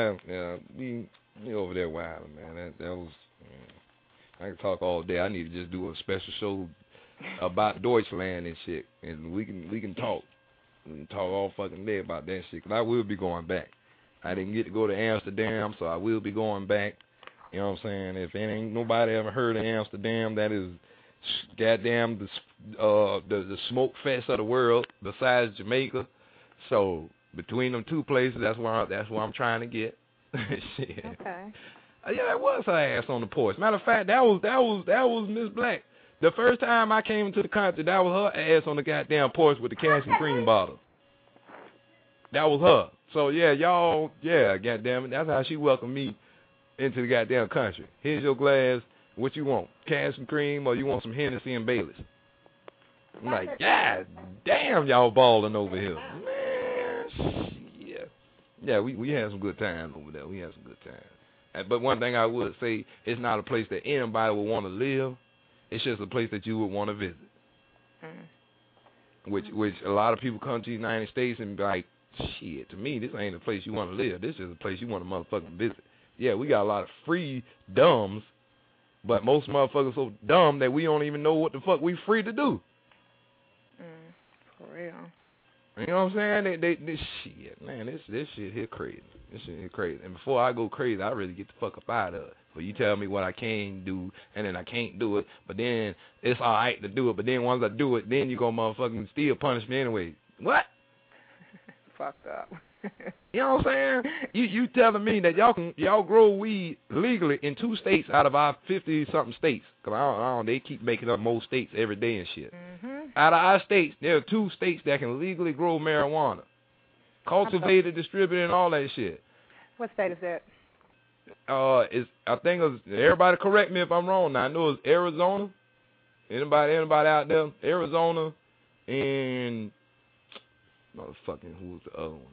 over there wilding, man. That was, I can talk all day. I need to just do a special show about Deutschland and shit, and we can talk. We can talk all fucking day about that shit, because I will be going back. I didn't get to go to Amsterdam, so I will be going back. You know what I'm saying? If ain't nobody ever heard of Amsterdam, that is goddamn the smoke fest of the world besides Jamaica. So between them two places, that's where I'm trying to get. Shit. Okay. Yeah, that was her ass on the porch. Matter of fact, that was Miss Black. The first time I came into the country, that was her ass on the goddamn porch with the cash and cream bottle. That was her. So, yeah, y'all, yeah, goddamn it, that's how she welcomed me into the goddamn country. Here's your glass. What you want? Cash and cream, or you want some Hennessy and Baileys? I'm like, God damn, y'all balling over here. Man, shit. Yeah, we had some good times over there. We had some good times. But one thing I would say, it's not a place that anybody would want to live. It's just a place that you would want to visit. Which a lot of people come to the United States and be like, shit, to me, this ain't a place you want to live. This is a place you want to motherfucking visit. Yeah, we got a lot of free dumbs, but most motherfuckers so dumb that we don't even know what the fuck we free to do. For real. You know what I'm saying? This shit, man, this shit here crazy. This shit here crazy. And before I go crazy, I really get the fuck up out of it. But you tell me what I can do, and then I can't do it, but then it's all right to do it, but then once I do it, then you go motherfucking still punish me anyway. What? Fucked up. You know what I'm saying? You telling me that y'all grow weed legally in 2 states out of our 50-something states? Cause I don't, they keep making up more states every day and shit. Out of our states, there are 2 states that can legally grow marijuana, cultivated, distributed, and all that shit. What state is that? I think it's, everybody correct me if I'm wrong. Now I know it's Arizona. Anybody out there? Arizona and motherfucking, who was the other one?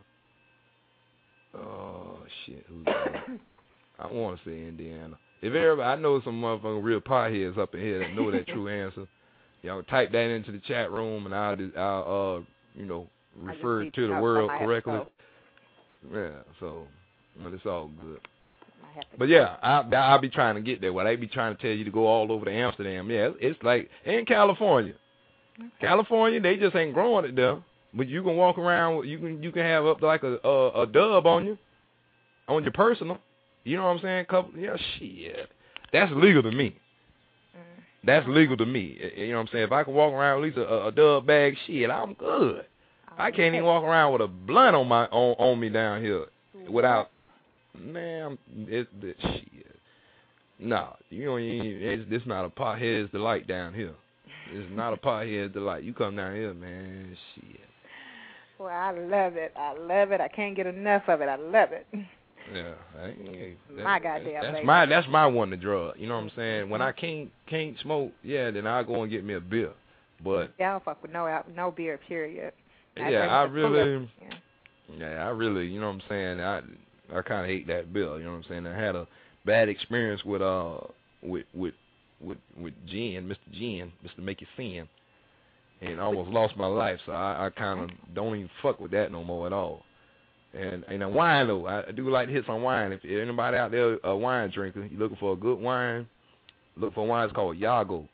Oh shit, who's the other one? I want to say Indiana. If everybody, I know some motherfucking real potheads up in here that know that true answer. Y'all type that into the chat room and I'll refer to the world correctly. Yeah, so but it's all good. But yeah, I'll be trying to get there. Well, they be trying to tell you to go all over to Amsterdam. Yeah, it's like in California. California, they just ain't growing it there. But you can walk around. You can have up to like a dub on you, on your personal. You know what I'm saying? Shit. That's legal to me. That's legal to me. You know what I'm saying? If I can walk around with at least a dub bag, shit, I'm good. I can't even walk around with a blunt on me down here without. Man, shit. Nah, you don't even, this not a pothead's delight down here. It's not a pothead's delight. You come down here, man, shit. Well, I love it. I love it. I can't get enough of it. I love it. Yeah, my goddamn baby. That's my one to drug. You know what I'm saying? When I can't smoke, yeah, then I'll go and get me a beer. But yeah, I don't fuck with no beer, period. I really, you know what I'm saying? I kind of hate that bill. You know what I'm saying? I had a bad experience with gin, Mr. Gin, Mr. Make You Sin, and I almost lost my life. So I kind of don't even fuck with that no more at all. And a wine though, I do like to hit some wine. If anybody out there a wine drinker, you looking for a good wine, look for wine. It's called Yago.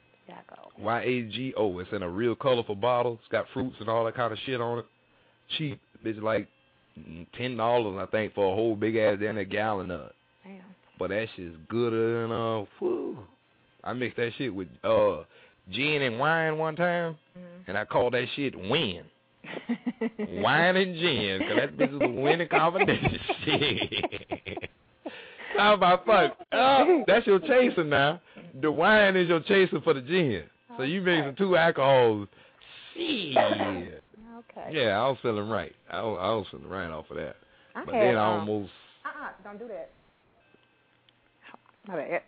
Yago. It's in a real colorful bottle. It's got fruits and all that kind of shit on it. Cheap. It's like $10, I think, for a whole big ass damn gallon of it. Damn. But that shit's gooder than whew. I mixed that shit with gin and wine one time, and I called that shit win. Wine and gin, because that bitch is a winning combination. Shit. How about fuck? That's your chaser now. The wine is your chaser for the gin. So you mixing two alcohols. Shit. Okay. Yeah, I was feeling right. I was feeling right off of that. Then I almost... don't do that. My bad.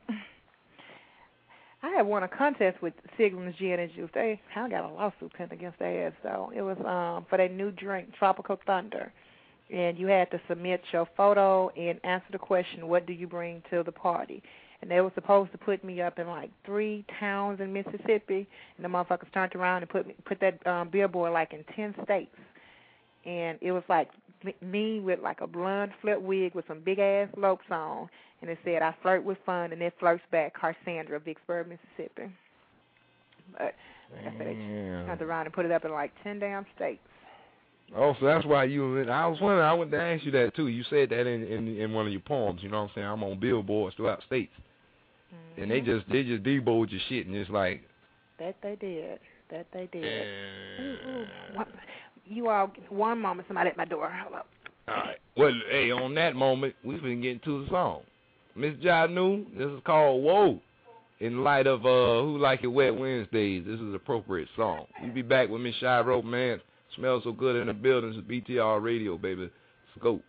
I had won a contest with Siglin's Gin and Juice. They kind of got a lawsuit pinned against their ass, though. It was for their new drink, Tropical Thunder. And you had to submit your photo and answer the question, what do you bring to the party? And they were supposed to put me up in like 3 towns in Mississippi, and the motherfuckers turned around and put that billboard like in 10 states. And it was like me with like a blonde flip wig with some big-ass lopes on, and it said, I flirt with fun, and it flirts back, Cassandra, Vicksburg, Mississippi. But I said they turned around and put it up in like 10 damn states. Oh, so that's why I was wondering, I wanted to ask you that too. You said that in one of your poems, you know what I'm saying? I'm on billboards throughout states. And they just deboed your shit and just like... That they did. Ooh. You all, one moment, somebody at my door. Hold up. All right. Well, hey, on that moment, we've been getting to the song. Miss Janu, this is called Whoa. In light of Who Like It Wet Wednesdays, this is an appropriate song. We'll be back with Miss Shy Rope, man. Smells so good in the buildings. It's BTR Radio, baby. Let's go.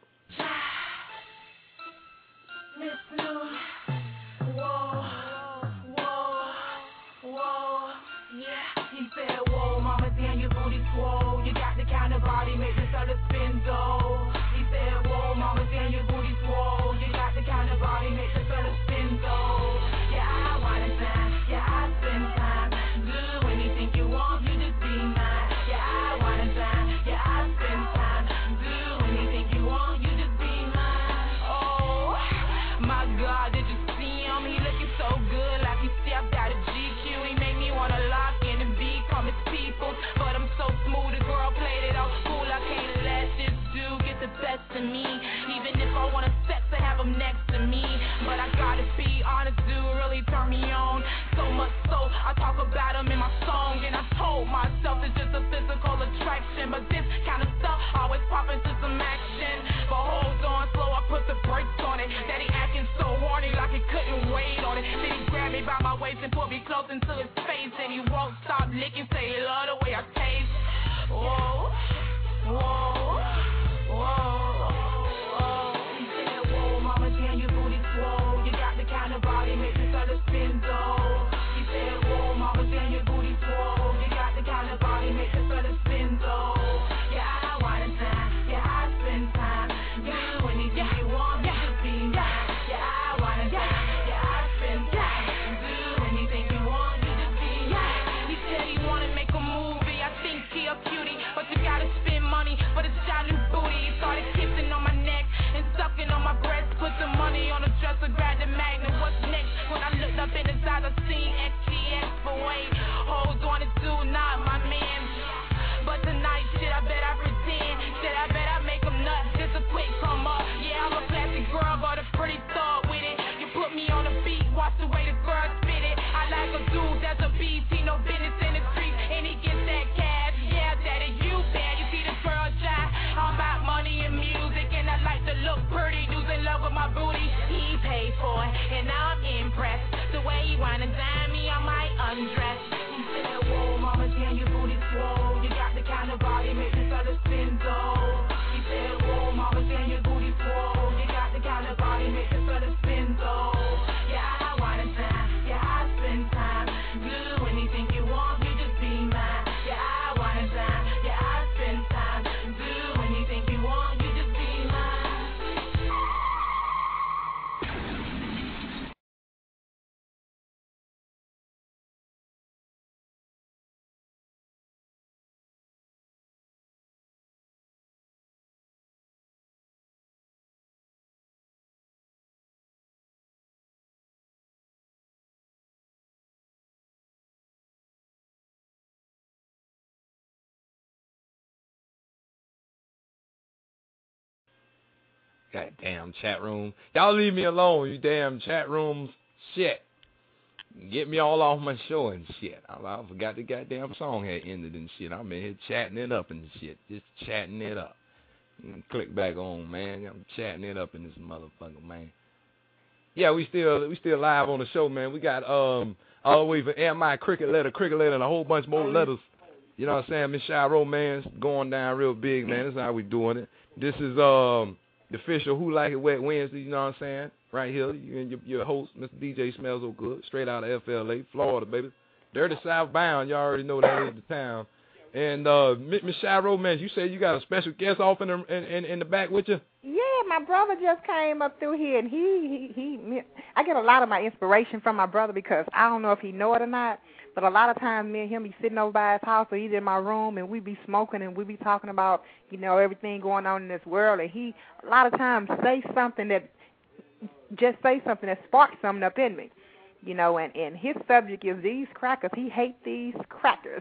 Body make this other spin though. He said, whoa, mama, damn, your booty swole. You got the kind of body make this other spin though. Yeah, I wanna time, yeah, I spend time. Do anything you want, you just be mine. Yeah, I wanna time, yeah, I spend time. Do anything you want, you just be mine. Oh, my God, did you see him? He looking so good, like he stepped out of GQ. He made me wanna lock in and be from his people. But I'm so smooth, the girl played it off cool. I can't let this dude get the best of me. Even if I wanna sex to have him next to me. But I gotta be honest, dude really turn me on. So much so, I talk about him in my song. And I told myself it's just a physical attraction. But this kind of stuff always pop into some action. But hold on, slow, I put the brakes on it. That he acting so horny like he couldn't wait on it. Then he grabbed me by my waist and put me close into his face. And he won't stop licking, say he love the way I taste. Whoa, whoa, whoa. He said, whoa, mama, damn, your booty swole. You got the kind of body make this other spin though. He said, whoa, mama, damn, your booty swole. You got the kind of body make this other spin though. Yeah, I wanna time, yeah, I spend time. Do anything you want, you just be mine. Yeah, I wanna time, yeah, I spend time. Do anything you want, you just be mine. He said he wanna make a wine and dine me, I might undress. He said, whoa, mama, damn, your booty's swole. You got the kind of body make this other spin though. He said, whoa, mama, damn, your booty's swole. You got the kind of body make this other spin though. Yeah, I wine and dine, yeah, I spend time. Do anything you want, you just be mine. Yeah, I wine and dine, yeah, I spend time. Do anything you want, you just be mine. Goddamn chat room. Y'all leave me alone, you damn chat rooms. Shit. Get me all off my show and shit. I forgot the goddamn song had ended and shit. I'm in here chatting it up and shit. Just chatting it up. Click back on, man. I'm chatting it up in this motherfucker, man. Yeah, we still live on the show, man. We got all the way from MI Cricket Letter, and a whole bunch more letters. You know what I'm saying? Miss Shiro, man, it's going down real big, man. That's how we doing it. This is the official Who Like It Wet Wednesday, you know what I'm saying? Right here, you and your host, Mr. DJ Smells So Good, straight out of FLA, Florida, baby. Dirty Southbound, y'all already know that is the town. And Miss Shiro, man, you said you got a special guest off in the back with you? Yeah, my brother just came up through here, and he I get a lot of my inspiration from my brother because I don't know if he know it or not, but a lot of times me and him be sitting over by his house or he's in my room, and we be smoking and we be talking about, you know, everything going on in this world, and he a lot of times say something that sparks something up in me, you know, and his subject is these crackers. He hates these crackers.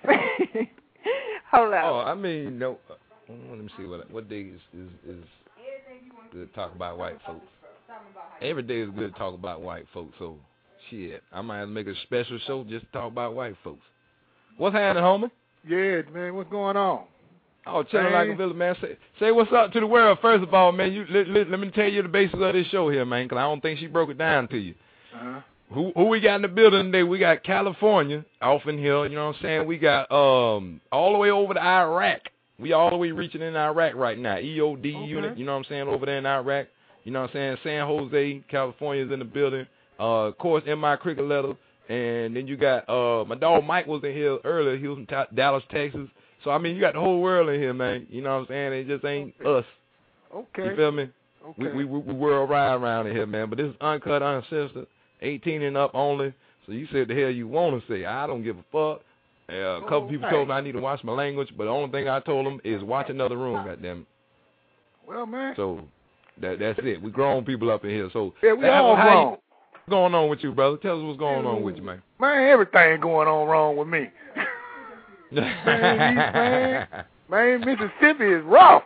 Hold on. Oh, I mean, no. Let me see what day is good to talk about white folks. Every day is good to talk about white folks. So, shit, I might have to make a special show just to talk about white folks. What's happening, homie? Yeah, man, what's going on? Oh, chilling like a villain, man. Say what's up to the world first of all, man. Let me tell you the basis of this show here, man, because I don't think she broke it down to you. Uh-huh. Who we got in the building today? We got California off in here, you know what I'm saying? We got all the way over to Iraq. We all the way reaching in Iraq right now. EOD unit, you know what I'm saying, over there in Iraq. You know what I'm saying? San Jose, California's in the building. Of course, MI Cricket Letter. And then you got my dog Mike was in here earlier. He was from Dallas, Texas. So, I mean, you got the whole world in here, man. You know what I'm saying? It just ain't us. Okay. You feel me? Okay. We whirl around in here, man. But this is uncut, uncensored. 18 and up only, so you say the hell you want to say. I don't give a fuck. A couple people told me I need to watch my language, but the only thing I told them is watch another room, goddamn it. Well, man. So that's it. We grown people up in here. So yeah, we all grown. What's going on with you, brother? Tell us what's going on with you, man. Man, everything going on wrong with me. man, Mississippi is rough.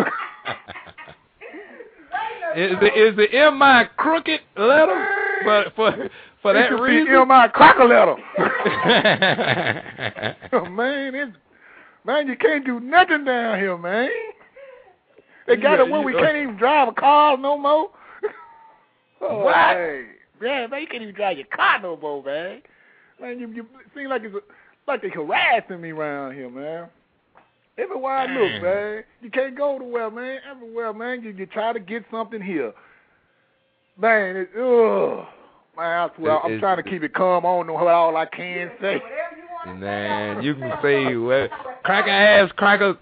Is the MI Crooked Letter? For that reason, MI Cracker Letter. Man, you can't do nothing down here, man. They got it where we can't even drive a car no more. What? Man. Yeah, man, you can't even drive your car no more, man. Man, you seem like like they're harassing me around here, man. Everywhere I look, man, you can't go nowhere, man. Everywhere, man, you try to get something here. Man, man, I swear, I'm trying to keep it calm. I don't know what all I can say. Man, you can say cracker ass crackers.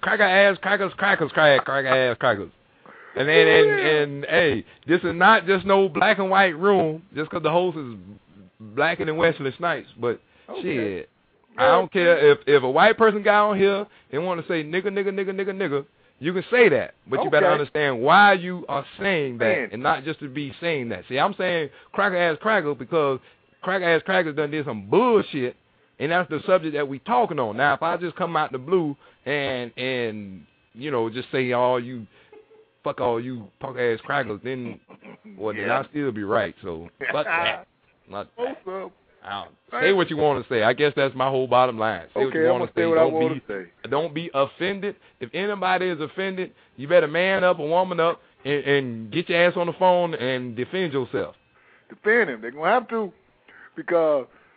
And hey, this is not just no black and white room just because the host is blacker than Wesley Snipes, but shit. I don't care if a white person got on here and want to say nigga, you can say that, but you better understand why you are saying that and not just to be saying that. See, I'm saying cracker ass cracker because cracker ass crackers done did some bullshit, and that's the subject that we talking on. Now, if I just come out the blue and you know just say fuck all you punk ass crackers, then then I'll still be right. So fuck that. Not that. Say what you want to say. I guess that's my whole bottom line. Say what you want to say. Don't be offended. If anybody is offended, you better man up or woman up and get your ass on the phone and defend yourself. Defend him. They're going to have to because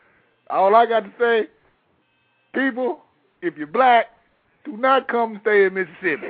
All I got to say, people, if you're black, do not come and stay in Mississippi.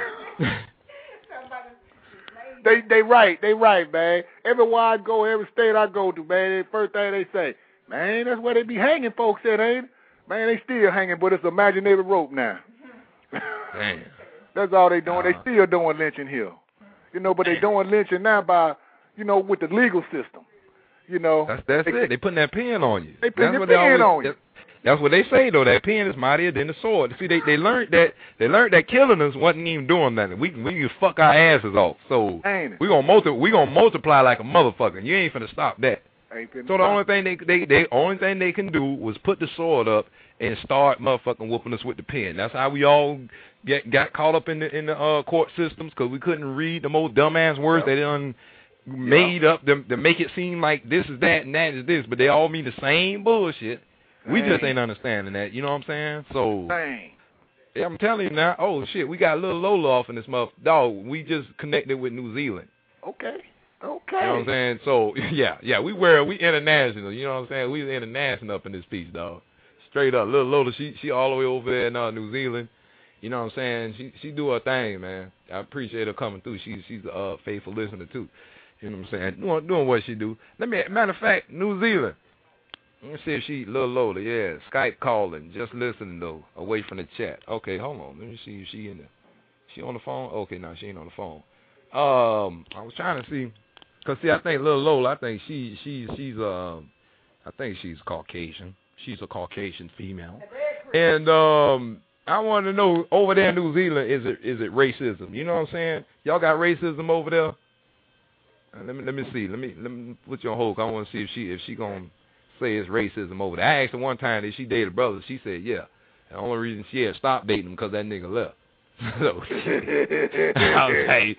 They right, man. Everywhere I go, every state I go to, man, the first thing they say, man, that's where they be hanging folks at, ain't it? Man, they still hanging, but it's imaginary rope now. Damn. That's all they doing. They still doing lynching here. You know, but they doing lynching now by, you know, with the legal system. You know. That's it. They putting that pen on you. They putting the pen on you. That's what they say though. That pen is mightier than the sword. See, they learned that killing us wasn't even doing nothing. We can fuck our asses off. So we gonna multiply like a motherfucker. You ain't finna stop that. So the only thing they can do was put the sword up and start motherfucking whooping us with the pen. That's how we all got caught up in the court systems because we couldn't read the most dumbass words they done made up to make it seem like this is that and that is this, but they all mean the same bullshit. We just ain't understanding that, you know what I'm saying? So, yeah, I'm telling you now, oh shit, we got a little Lola off in this motherfucker. Dog, we just connected with New Zealand. Okay. You know what I'm saying? So, yeah, we international, you know what I'm saying? We international up in this piece, dog. Straight up, little Lola, she all the way over there in New Zealand. You know what I'm saying? She do her thing, man. I appreciate her coming through. She's a faithful listener too. You know what I'm saying? Doing what she do. Matter of fact, New Zealand. Let me see if she, little Lola, yeah, Skype calling, just listening though, away from the chat. Okay, hold on, let me see if she in there. She on the phone? Okay, no, she ain't on the phone. I was trying to see, cause see, I think little Lola, I think she's I think she's Caucasian. She's a Caucasian female, and I want to know over there in New Zealand, is it racism? You know what I'm saying? Y'all got racism over there? Let me see. Let me put you on hold. I want to see if she gonna say it's racism over there. I asked her one time if she dated a brother. She said yeah. The only reason she had stopped dating him because that nigga left. So I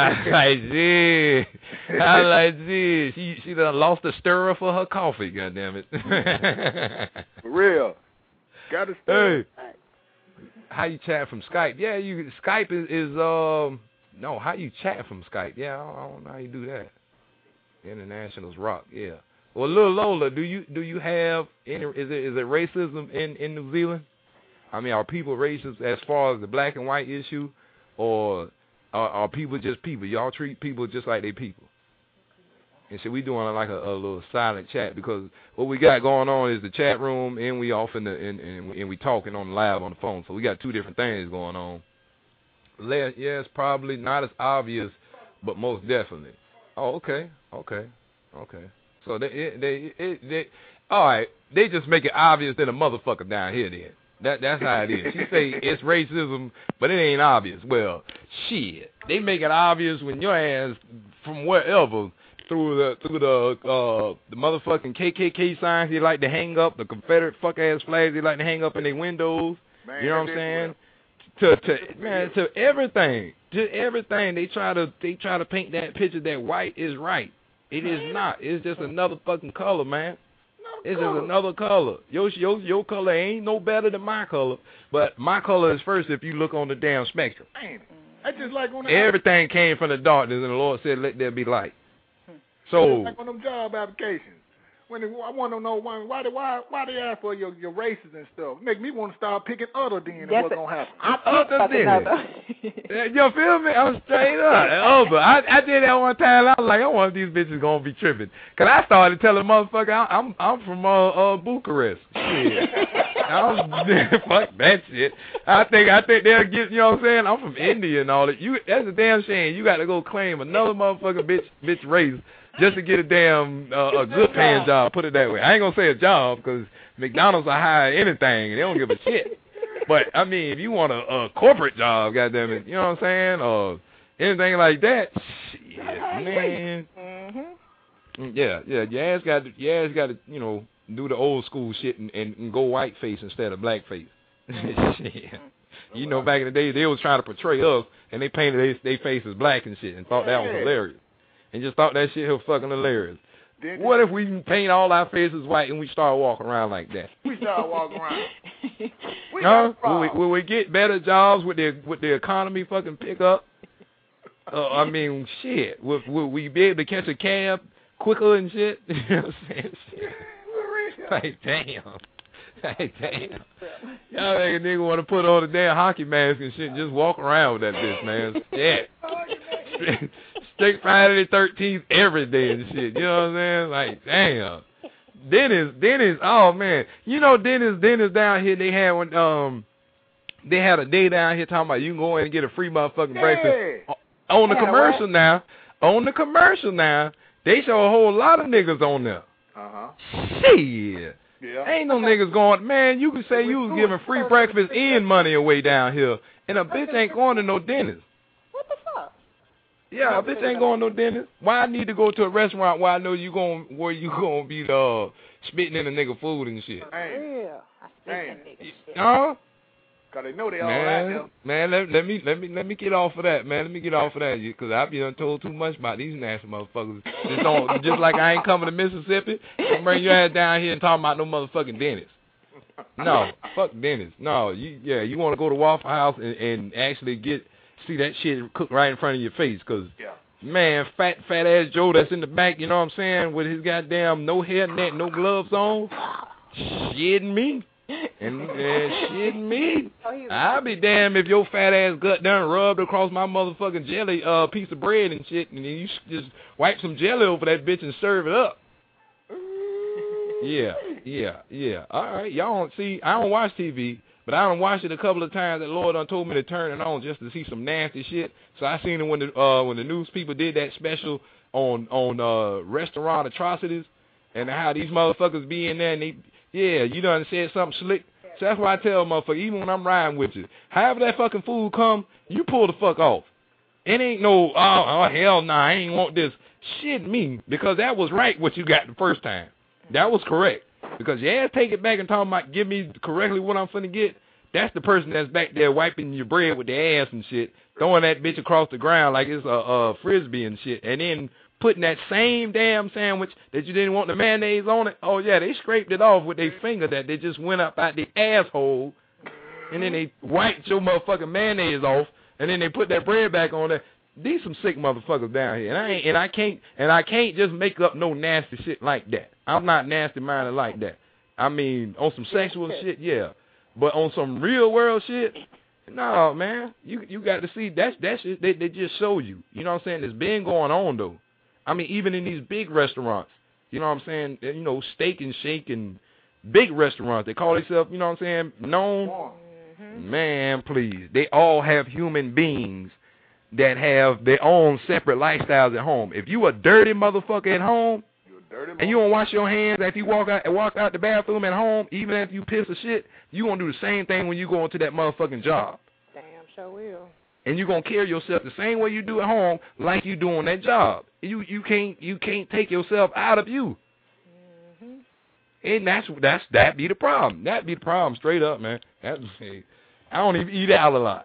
was like, gee, she done lost a stirrer for her coffee. Goddamn it. For real. Got to stir. Hey, how you chat from Skype? Yeah, Skype is no. How you chat from Skype? Yeah, I don't know how you do that. Internationals rock. Yeah. Well, little Lola, do you have any? Is it racism in New Zealand? I mean, are people racist as far as the black and white issue, or are people just people? Y'all treat people just like they people. And so we doing like a little silent chat because what we got going on is the chat room and we off and we talking on live on the phone. So we got two different things going on. Yes, probably not as obvious, but most definitely. Oh, okay. So they all right. They just make it obvious than a motherfucker down here then. That's how it is. She say it's racism, but it ain't obvious. Well, shit. They make it obvious when your ass from wherever through the motherfucking KKK signs they like to hang up, the Confederate fuck ass flags they like to hang up in their windows. Man, you know what I'm saying? To everything. To everything they try to paint that picture that white is right. It is not. It's just another fucking color, man. It's just another color. Your color ain't no better than my color, but my color is first if you look on the damn spectrum. I just like on the everything came from the darkness, and the Lord said, "Let there be light." So like on them job applications, when I want to know why they ask for your races and stuff. Make me want to start picking other then and what's gonna happen. You feel me? I'm straight up. Over. I did that one time. I was like, I wonder if these bitches gonna be tripping. Cause I started telling motherfucker I'm from Bucharest. Shit. Fuck that shit. I think they'll get, you know what I'm saying? I'm from India and all that. That's a damn shame. You got to go claim another motherfucker bitch race just to get a damn a good paying job. Put it that way. I ain't gonna say a job because McDonald's will hire anything. They don't give a shit. But I mean, if you want a corporate job, goddamn it, you know what I'm saying, or anything like that, shit, man. Yeah. Your ass got to, you know, do the old school shit and go white face instead of black face. Shit. You know, back in the day, they was trying to portray us, and they painted their faces black and shit, and thought that was hilarious, and just thought that shit was fucking hilarious. What if we paint all our faces white and we start walking around like that? We start walking around. Will we get better jobs with the economy fucking pick up? I mean, shit. Will we be able to catch a cab quicker and shit? You know what I'm saying? Like, damn. Like, damn. Y'all make a nigga want to put on a damn hockey mask and shit and just walk around with that bitch, man. Shit. Straight Friday the 13th every day and shit. You know what I'm saying? Like, damn. Dennis, oh, man. You know Dennis down here, they had one, they had a day down here talking about you can go in and get a free motherfucking breakfast. On the commercial now, they show a whole lot of niggas on there. Shit. Yeah. Ain't no niggas going, man, you could say you was giving free breakfast and money away down here, and a bitch ain't going to no dentist. What the fuck? Yeah, a bitch ain't going to no dentist. Why I need to go to a restaurant where I know where you gonna be spitting in the nigga food and shit? Yeah, I spit in nigga shit. Huh? Cause they know they all out there. Man, let me get off of that, man. Let me get off of that, because I've been told too much about these nasty motherfuckers. Just like I ain't coming to Mississippi, don't bring your ass down here and talking about no motherfucking dentist. No, fuck dentist. No, you want to go to Waffle House and actually see that shit cooked right in front of your face, because man, fat ass Joe that's in the back, you know what I'm saying, with his goddamn no hairnet, no gloves on, shitting me. And shitting me. I'll be damned if your fat ass gut done rubbed across my motherfucking jelly piece of bread and shit, and then you just wipe some jelly over that bitch and serve it up. Yeah. All right, y'all don't see. I don't watch TV, but I done watched it a couple of times. That Lord done told me to turn it on just to see some nasty shit. So I seen it when the news people did that special on restaurant atrocities and how these motherfuckers be in there and they. Yeah, you done said something slick. So that's why I tell motherfucker, even when I'm riding with you, however that fucking food come, you pull the fuck off. It ain't no, oh hell nah, I ain't want this. Shit me, because that was right what you got the first time. That was correct. Because your ass take it back and talking about give me correctly what I'm finna get, that's the person that's back there wiping your bread with their ass and shit, throwing that bitch across the ground like it's a frisbee and shit, and then putting that same damn sandwich that you didn't want the mayonnaise on it. Oh, yeah, they scraped it off with their finger that they just went up out the asshole, and then they wiped your motherfucking mayonnaise off, and then they put that bread back on there. These some sick motherfuckers down here, and I can't just make up no nasty shit like that. I'm not nasty-minded like that. I mean, on some sexual shit, yeah, but on some real world shit, no, man. You got to see that shit. They just show you. You know what I'm saying? It's been going on though. I mean, even in these big restaurants, you know what I'm saying? You know, Steak and Shake and big restaurants, they call themselves, you know what I'm saying, known. Mm-hmm. Man, please. They all have human beings that have their own separate lifestyles at home. If you a dirty motherfucker at home, and you don't wash your hands after you walk out the bathroom at home, even after you piss or shit, you gonna do the same thing when you go into that motherfucking job. Damn, sure will. And you gonna carry yourself the same way you do at home, like you do on that job. You can't take yourself out of you. And that be the problem. That be the problem straight up, man. I don't even eat out a lot.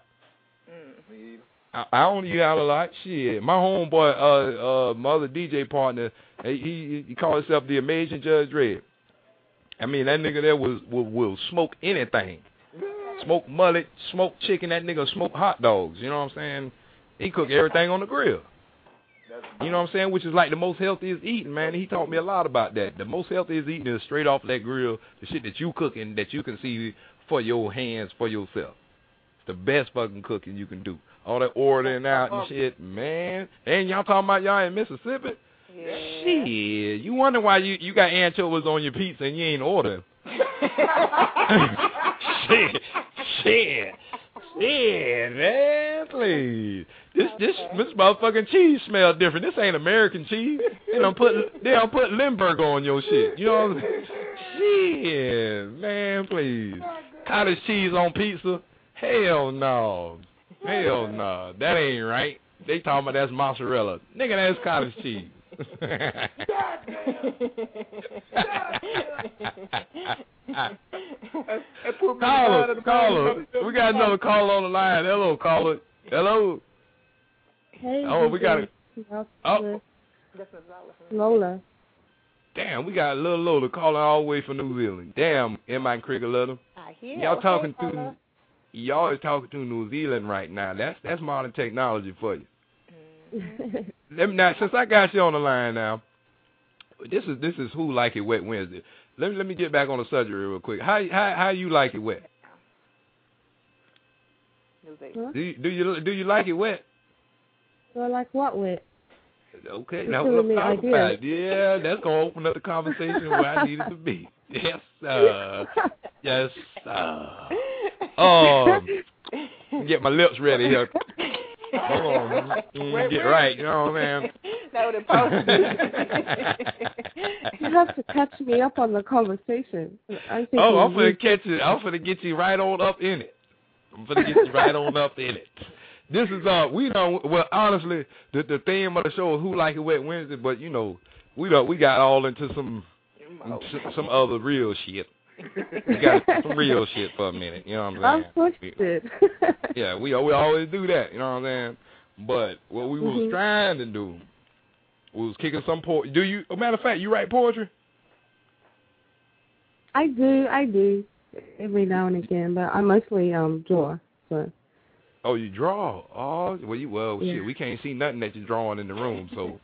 I don't eat out a lot. Shit, my homeboy, my other DJ partner, he called himself the Amazing Judge Dredd. I mean, that nigga there will smoke anything. Smoke mullet, smoke chicken, that nigga smoke hot dogs, you know what I'm saying? He cook everything on the grill. You know what I'm saying? Which is like the most healthiest eating, man. He taught me a lot about that. The most healthiest eating is straight off that grill, the shit that you cooking that you can see for your hands, for yourself. It's the best fucking cooking you can do. All that ordering out and shit, man. And y'all talking about y'all in Mississippi? Yeah. Shit, you wonder why you got anchovies on your pizza and you ain't ordering. Shit, man, please. This motherfucking cheese smell different. This ain't American cheese. They don't put Limburger on your shit. You know what I'm saying? Shit, man, please. Cottage cheese on pizza? Hell no. Hell no. That ain't right. They talking about that's mozzarella. Nigga, that's cottage cheese. Caller. We got another caller on the line. Hello, caller. Hello. Hey. Oh, we got it. Oh. Lola. Damn, we got a little Lola calling all the way from New Zealand. Damn, M.I. Cricket. Y'all talking to y'all is talking to New Zealand right now. That's modern technology for you. Now, since I got you on the line now, this is Who Like It Wet Wednesday. let me get back on the subject real quick. How you like it wet? Huh? Do you like it wet? Do I like what wet? Okay, You're now giving me let's talk ideas. about it. Yeah, that's gonna open up the conversation where I need it to be. Yes, yes, get my lips ready here. Get right, you know what I'm saying? That would have posted. You have to catch me up on the conversation. I'm gonna catch it. I'm gonna get you right on up in it. This is we don't. Well, honestly, the theme of the show is Who Like It Wet Wednesday, but you know, we got all into some other real shit. We got some real shit for a minute. You know what I'm saying? I'm twisted. Yeah, we always do that. You know what I'm saying? But what we was trying to do was kicking some poetry. Do you? Matter of fact, you write poetry? I do every now and again, but I mostly draw. So. Oh, you draw? Oh, shit. We can't see nothing that you're drawing in the room, so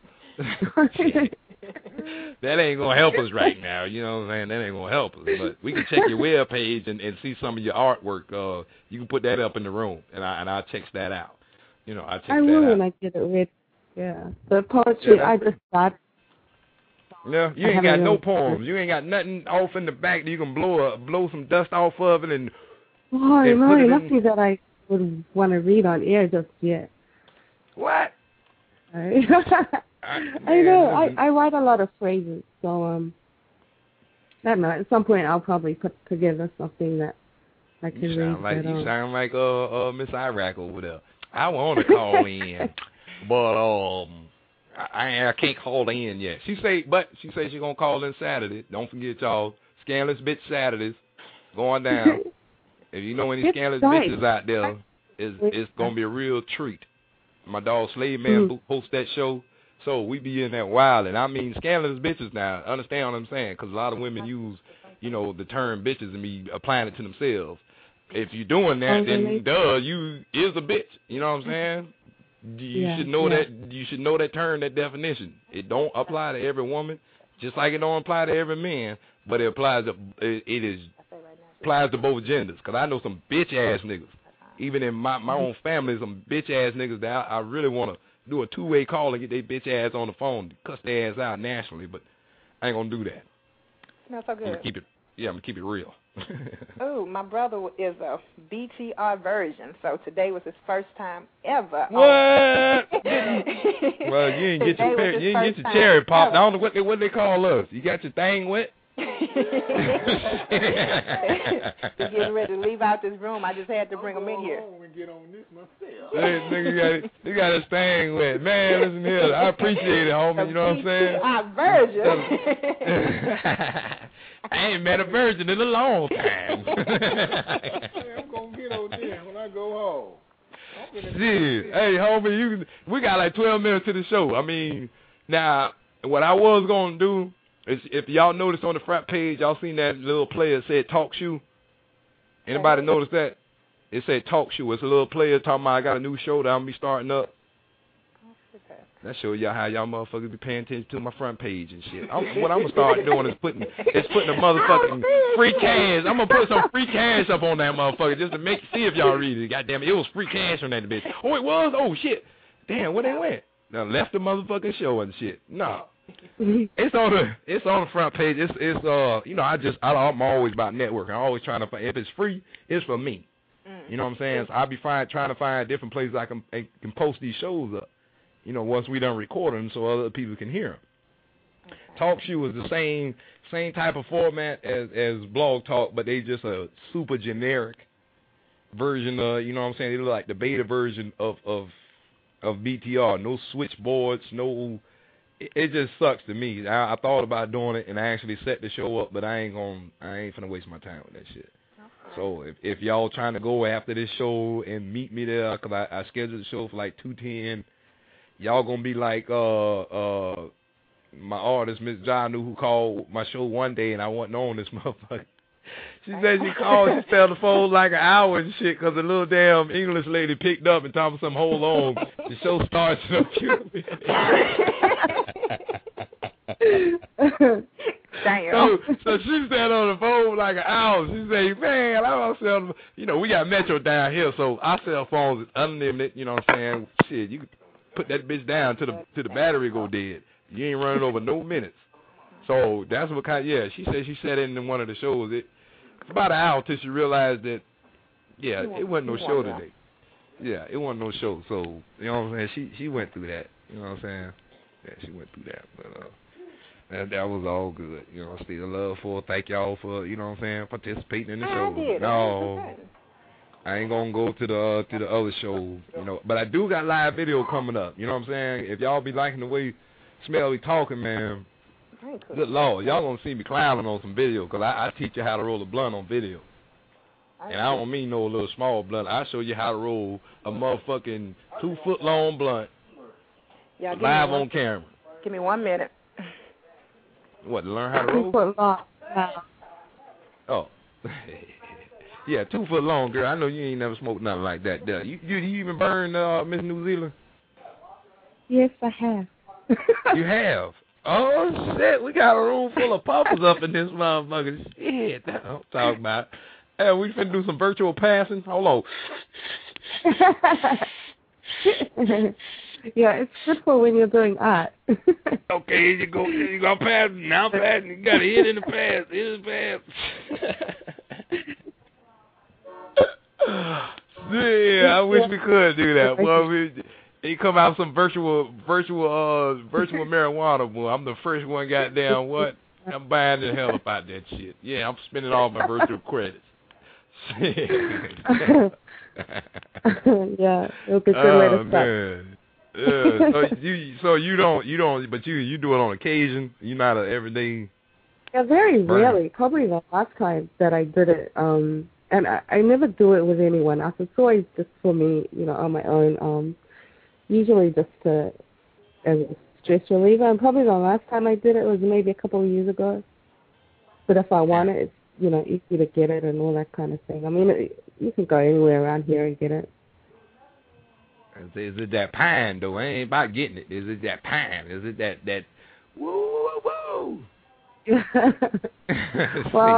that ain't gonna help us right now. You know what I'm saying? That ain't gonna help us. But we can check your web page and see some of your artwork. You can put that up in the room, and I'll check that out. You know, I will when I get it ready. Yeah, the poetry I just started. Yeah, you ain't got no poems. You ain't got nothing off in the back that you can blow some dust off of it and. Oh, nothing that I would want to read on air just yet. What? I know. I write a lot of phrases, so I don't know. At some point, I'll probably put together something that I can read. You sound like Miss Iraq over there. I want to call in, but I can't call in yet. She say she's gonna call in Saturday. Don't forget, y'all. Scandalous Bitch Saturdays going down. If you know any scandalous bitches out there, it's gonna be a real treat. My dog Slave Man hosts that show, so we be in that wild. And I mean scandalous bitches now. Understand what I'm saying? Because a lot of women use, the term bitches and be applying it to themselves. If you're doing that, then you is a bitch. You know what I'm saying? You should know that. You should know that term, that definition. It don't apply to every woman, just like it don't apply to every man. But it applies to applies to both genders. Cause I know some bitch ass niggas. Even in my own family, some bitch ass niggas that I really want to do a two-way call and get their bitch ass on the phone, cuss their ass out nationally. But I ain't gonna do that. Smells so good. I'm gonna keep it real. Oh, my brother is a BTR virgin, so today was his first time ever. What? Well, you didn't get your cherry popped. I don't know what they call us. You got your thing wet? He's getting ready to leave out this room. I just had to bring him in here. Get on this myself. Hey, nigga, you got his thing wet. Man, listen here. I appreciate it, homie. You know what I'm saying? I'm virgin. I ain't met a virgin in a long time. I'm going to get on there when I go home. Shit. Hey, homie, we got like 12 minutes to the show. I mean, now, what I was going to do is, if y'all noticed on the front page, y'all seen that little player said talk shoe? Anybody notice that? It said talk shoe. It's a little player talking about I got a new show that I'm going to be starting up. That show y'all how y'all motherfuckers be paying attention to my front page and shit. What I'm going to start doing is putting a motherfucking free cash. I'm going to put some free cash up on that motherfucker just to see if y'all read it. Goddamn it. It was free cash on that bitch. Oh, it was? Oh, shit. Damn, where they went? Now left the motherfucking show and shit. No. It's on the front page. I'm always about networking. I'm always trying to find, if it's free, it's for me. You know what I'm saying? So I'll be trying to find different places I can post these shows up. Once we done record them so other people can hear them. Talk Show is the same type of format as Blog Talk, but they just a super generic version of, you know what I'm saying? They look like the beta version of BTR. No switchboards, no. It just sucks to me. I thought about doing it and I actually set the show up, but I ain't finna waste my time with that shit. So if y'all trying to go after this show and meet me there, cause I scheduled the show for like 2:10. Y'all gonna be like my artist Miss Janu, who called my show one day and I wasn't on this motherfucker. She said she called, she stayed on the phone like an hour and shit because the little damn English lady picked up and told me something, hold on, the show starts in a few minutes. Damn. So she sat on the phone like an hour. She said, man, I was selling, we got Metro down here, so our cell phones is unlimited, you know what I'm saying? Shit, you can put that bitch down to the battery go dead. You ain't running over no minutes. So that's what she said she sat in one of the shows. It's about an hour till she realized that, it wasn't no show today. Yeah, it wasn't no show. So, you know what I'm saying? She went through that. You know what I'm saying? Yeah, she went through that. But that was all good. Still love for her. Thank y'all for, you know what I'm saying, participating in the show. No, I ain't gonna go to the other show, But I do got live video coming up. You know what I'm saying? If y'all be liking the way Smell be talking, man, good Lord, y'all gonna see me clowning on some video, because I teach you how to roll a blunt on video. And I don't mean no little small blunt. I show you how to roll a motherfucking 2-foot-long blunt live on camera. Give me 1 minute. What, to learn how to roll? 2 foot long. Oh. Yeah, 2 foot long, girl. I know you ain't never smoked nothing like that. You even burn Miss New Zealand? Yes, I have. You have? Oh, shit. We got a room full of puffers up in this motherfucker. Shit. That's what I'm talking about. Hey, we finna do some virtual passing. Hold on. Yeah, it's good for when you're doing art. Okay, here you go. You gonna pass. Now passing. You gotta hit in the pass. Hit in the pass. Yeah, I wish we could do that. Well, they come out some virtual marijuana, boy. I'm the first one. Goddamn what? I'm buying the hell up out that shit. Yeah, I'm spending all my virtual credits. Yeah, it'll be good way to start. So you don't, but you do it on occasion. You're not an everyday. Yeah, very rarely. Probably the last time that I did it, and I never do it with anyone else. It's always just for me, on my own. Usually just as a stress reliever. And probably the last time I did it was maybe a couple of years ago. But if I want it, it's easy to get it and all that kind of thing. I mean, you can go anywhere around here and get it. Is it that pine, though? I ain't about getting it. Is it that pine? Is it that woo, woo, woo? Well,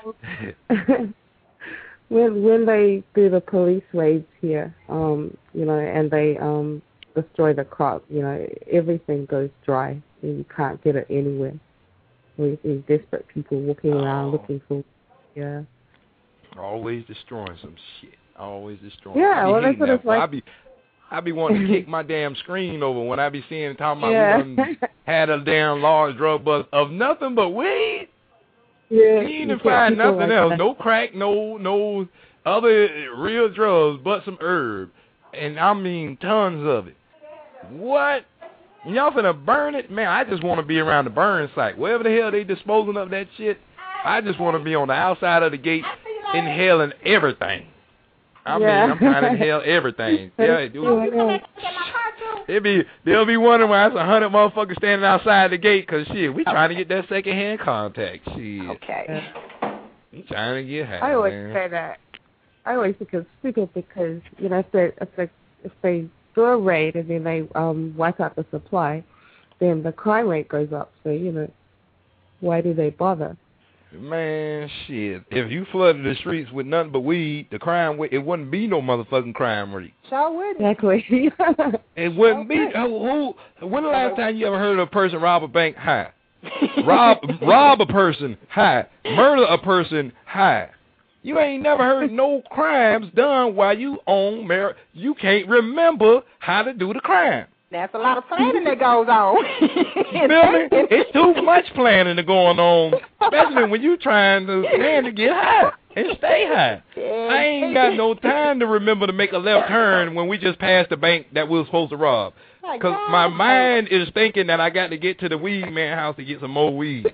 when they do the police raids here, and they destroy the crop, everything goes dry. And you can't get it anywhere. We see desperate people walking around looking for, Always destroying some shit. Always destroying. Yeah, well, that's what it's like. I be wanting to kick my damn screen over when I be seeing talking about we done had a damn large drug bust of nothing but weed. Yeah, you didn't find nothing like else. That. No crack, no other real drugs but some herb. And I mean tons of it. What? Y'all finna burn it? Man, I just want to be around the burn site. Wherever the hell they disposing of that shit, I just want to be on the outside of the gate inhaling everything. I mean, I'm trying to inhale everything. Yeah, dude. They'll be wondering why it's 100 motherfuckers standing outside the gate, because, shit, we trying to get that second-hand contact. Shit. Okay. We trying to get high, I always man. say that. I always think it's stupid because, if they do a raid and then they wipe out the supply, then the crime rate goes up. So, why do they bother? Man, shit. If you flooded the streets with nothing but weed, the crime rate, it wouldn't be no motherfucking crime rate. Sure wouldn't. Exactly. It wouldn't be. When the last time you ever heard of a person rob a bank high? rob a person high. Murder a person high. You ain't never heard no crimes done while you own marijuana. You can't remember how to do the crime. That's a lot of planning that goes on. It's too much planning that going on, especially when you trying to get high and stay high. I ain't got no time to remember to make a left turn when we just passed the bank that we were supposed to rob. Because my mind is thinking that I got to get to the weed man house to get some more weed.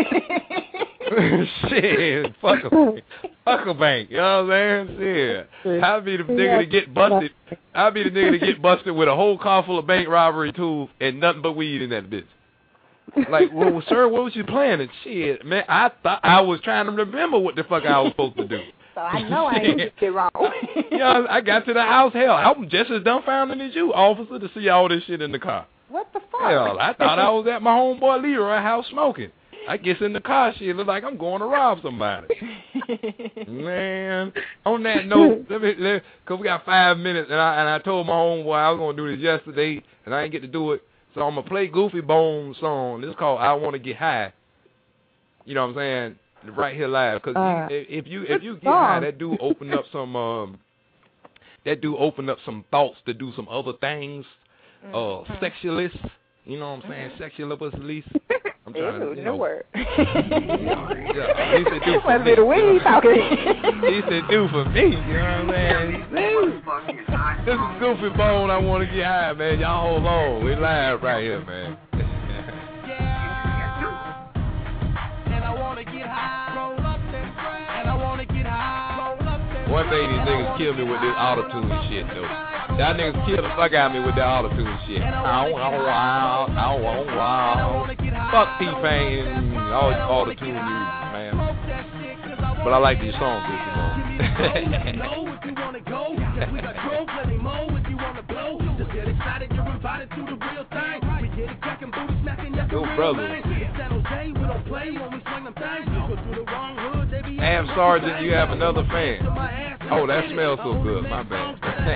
Shit, fuck a bank. You know what I'm saying? Shit. I'll be the nigga to get busted. I'll be the nigga to get busted with a whole car full of bank robbery tools and nothing but weed in that bitch. Like, well, sir, what was you planning? Shit, man, I thought I was trying to remember what the fuck I was supposed to do. So I know I ain't get it wrong. I got to the house. Hell, I'm just as dumbfounded as you, officer, to see all this shit in the car. What the fuck? Hell, I thought I was at my homeboy Leroy's house smoking. I get in the car, shit, look like I'm going to rob somebody. Man, on that note, because we got 5 minutes, and I told my homeboy I was going to do this yesterday, and I didn't get to do it, so I'm going to play Goofy Bone's song. This is called I Want to Get High. You know what I'm saying? Right here live. Because if you get high, that do open up some thoughts to do some other things. Sexualists. You know what I'm saying? Sexualists, at least. I'm trying to, no word. He said do for me. He said do for me. You know what I'm saying? This is Goofy Bone. I want to get high, man. Y'all hold on. We live right here, man. One day these niggas kill me with this auto-tune shit, though. Y'all niggas kill the fuck out of me with that auto-tune shit. Fuck T-Pain and all auto-tune music, man. But I like these songs, if you know. Yo, brother. Am Sergeant, you have another fan. Oh, that smells so good. My bad.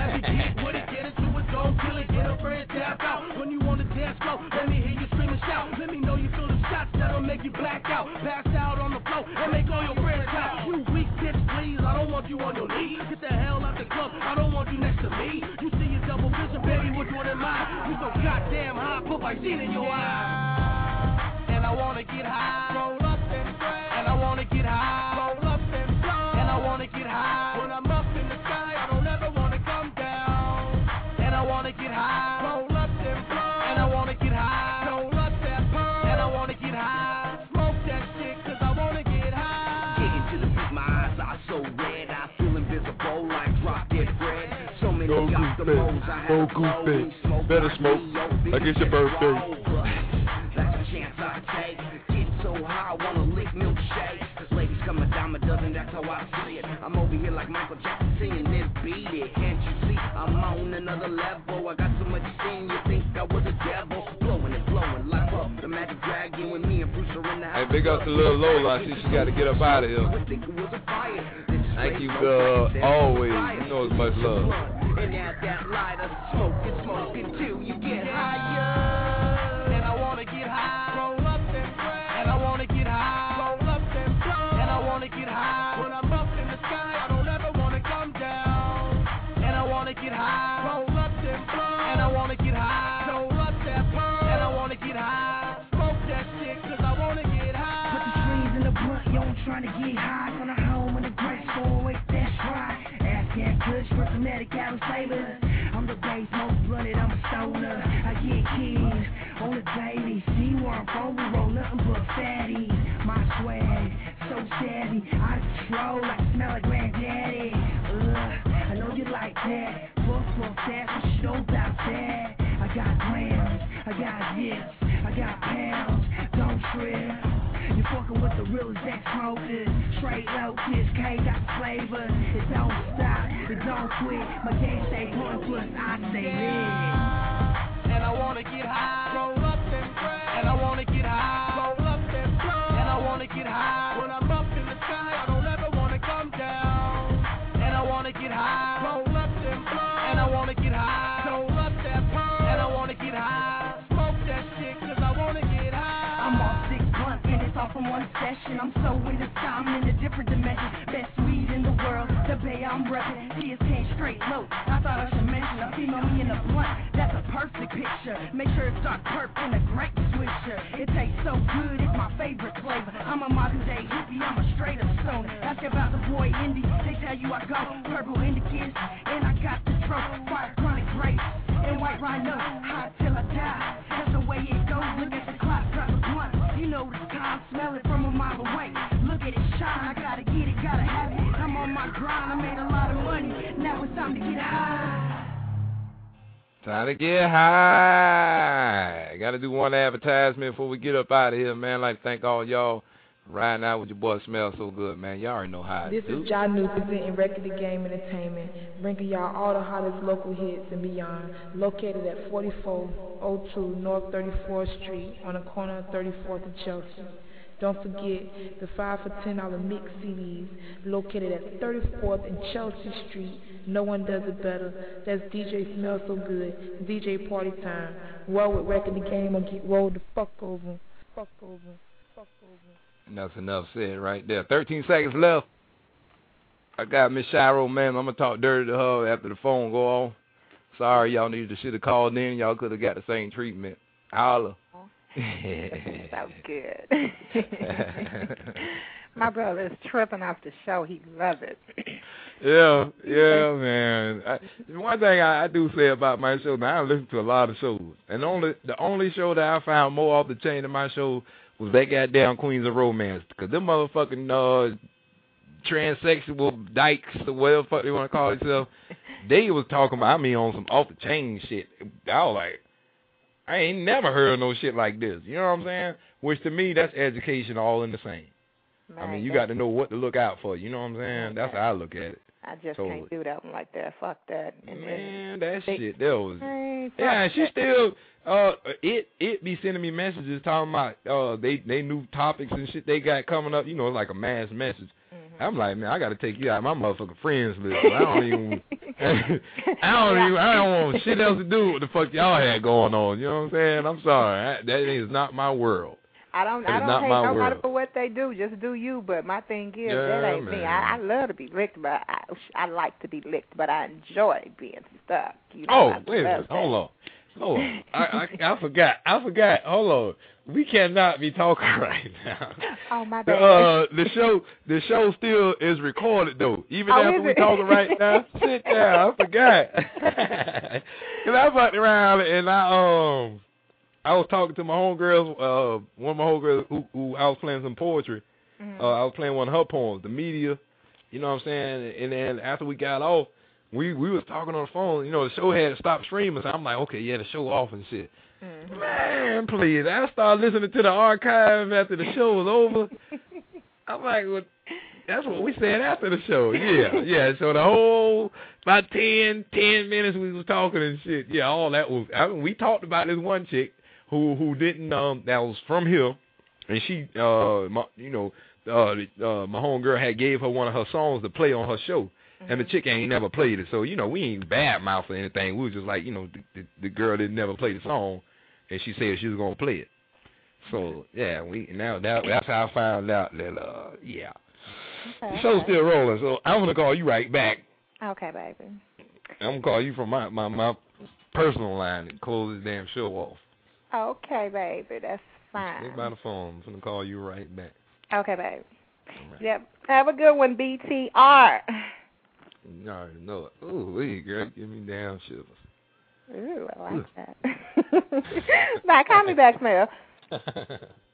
Let me hear you scream and shout. Let me know you feel the shots that'll make you black out. Pass out on the floor and make all your friends shout. You weak bitch, please. I don't want you on your knees. Get the hell out the club. I don't want you next to me. You see your double vision, baby. Which one am I? You so goddamn high. Put my shit in your eye. And I wanna get high. Roll up and spray. And I wanna get high. Roll up and blow. And I wanna get high. When I'm up in the sky, I don't ever wanna come down. And I wanna get high. Roll up and blow. And I wanna get high. Roll up that pump. And I wanna get high. Smoke that shit, cause I wanna get high. Getting to the beat, my eyes are so red. I feel invisible like drop dead bread. So many got the moles I have. Goofy. Better smoke. Like it's your birthday. That's a chance I take. Getting so high, I wanna lick milkshakes. Ladies come a dime a dozen, that's how I see it. I'm over here like Michael Jackson singing this beat it. Can't you see I'm on another level? I got so much sin, you think I was a devil. Blowing and blowing like Puff the Magic Dragon when me and Bruce are in the house. Hey, big up to Lil Lola. I see she got to get up out of here. Thank you, always. You know it's much love. And add that lighter, smoke until you get higher. And I wanna get high, roll up and spray. And I wanna get high, roll up and blow. And I wanna get high, when I'm up in the sky, I don't ever wanna come down. And I wanna get high, roll up and blow. And I wanna get high, roll up that pump. And I wanna get high, smoke that shit, cause I wanna get high. Put the strings in the blunt, yo, I'm trying to get high. Gonna home in the grass, so wait, that's right. Afghan Kush, Prismatic, Adam Sailor. I'm the base, most blooded, I'm a stoner. I get keys on the daily. See where I'm from, we roll nothing but fatties. My swag, so savvy, out of control, like smell like granddaddy. I know you like that. Fuck that, but you know about that. I got grams, I got hits, I got pounds, don't trip. You fucking with the realest ex-smokers. Straight low, kiss K got the flavor. It don't stop, it don't quit. My game stay one plus I stay lit. And I wanna get high, roll up and spray. And I wanna get high, roll up and blow. And I wanna get high, when I'm up in the sky, I don't ever wanna come down. And I wanna get high, roll up and blow. And I wanna get high, roll up that pump. And I wanna get high, smoke that shit, cause I wanna get high. I'm all 6 months and it's all from one session. I'm so into time in a different dimension. Best weed in the world, the bay I'm reppin'. Tears came straight low, I thought I should mention a female me in a blunt, that's a perfect picture. Make sure it's dark purple and a great swisher. It tastes so good, it's my favorite flavor. I'm a modern day hippie, I'm a straight up stoner. Ask about the boy Indy, they tell you I go purple indicators, and I got the trophy, fire chronic grapes, and white rhino, hot till I die. That's the way it goes, look at the clock, drop the blunt. You know the time, smell it from a mile away. Look at it shine, I gotta get it, gotta have it. I'm on my grind, I made a lot of money, now it's time to get high. Time to get high. Got to do one advertisement before we get up out of here, man. I'd like to thank all y'all riding out with your boy Smell So Good, man. Y'all already know how This is John New presenting Record the Game Entertainment, bringing y'all all the hottest local hits and beyond. Located at 4402 North 34th Street on the corner of 34th and Chelsea. Don't forget the 5 for $10 mix CDs located at 34th and Chelsea Street. No one does it better. That's DJ Smell So Good, DJ Party Time. Roll with Wrecking the Game or get rolled the fuck over. Fuck over. Fuck over. And that's enough said right there. 13 seconds left. I got Miss Shiro, man. I'm going to talk dirty to her after the phone go on. Sorry, y'all needed to should have called in. Y'all could have got the same treatment. Holla. So good. My brother is tripping off the show. He loves it. Yeah, man. One thing I do say about my show, now I listen to a lot of shows, and the only show that I found more off the chain than my show was that goddamn Queens of Romance, because them motherfucking transsexual dykes or whatever the fuck they want to call themselves, they was talking about me on some off the chain shit. I was like, I ain't never heard of no shit like this. You know what I'm saying? Which to me, that's education all in the same. Right. I mean, you got to know what to look out for. You know what I'm saying? That's how I look at it. I just can't do that one like that. Fuck that. And man, that shit, that was... Yeah, and she still... It be sending me messages talking about they new topics and shit they got coming up. You know, like a mass message. Mm-hmm. I'm like, man, I got to take you out of my motherfucking friends list. So I don't even... I don't want shit else to do with the fuck y'all had going on. You know what I'm saying? I'm sorry. That is not my world. I don't hate nobody for what they do. Just do you. But my thing is, that ain't me. I love to be licked, but I like to be licked, but I enjoy being stuck. You know, wait a minute. Hold on. I forgot. Hold on. We cannot be talking right now. Oh, my bad. The show still is recorded, though. Even after we talking right now. Sit down. I forgot. Because I fucked around and I was talking to my homegirls, one of my homegirls who I was playing some poetry. Mm-hmm. I was playing one of her poems, The Media. You know what I'm saying? And then after we got off, we was talking on the phone. You know, the show had stopped streaming, so I'm like, okay, yeah, the show off and shit. Mm-hmm. Man, please. I started listening to the archive after the show was over. I'm like, well, that's what we said after the show. Yeah. So the whole, about 10 minutes we was talking and shit. Yeah, all that was, we talked about this one chick who didn't, that was from here. And she, my homegirl had gave her one of her songs to play on her show. And the chick ain't never played it. So, you know, we ain't bad mouth or anything. We was just like, you know, the girl didn't never play the song. And she said she was going to play it. So, yeah, that's how I found out that, yeah. Okay, the show's still rolling. So I'm going to call you right back. Okay, baby. I'm going to call you from my personal line and close this damn show off. Okay, baby. That's fine. Stay by the phone. I'm going to call you right back. Okay, baby. Right. Yep. Have a good one, BTR. You already know it. Ooh, girl, give me damn shivers. Ooh, I like that. Bye, call me back, Mel.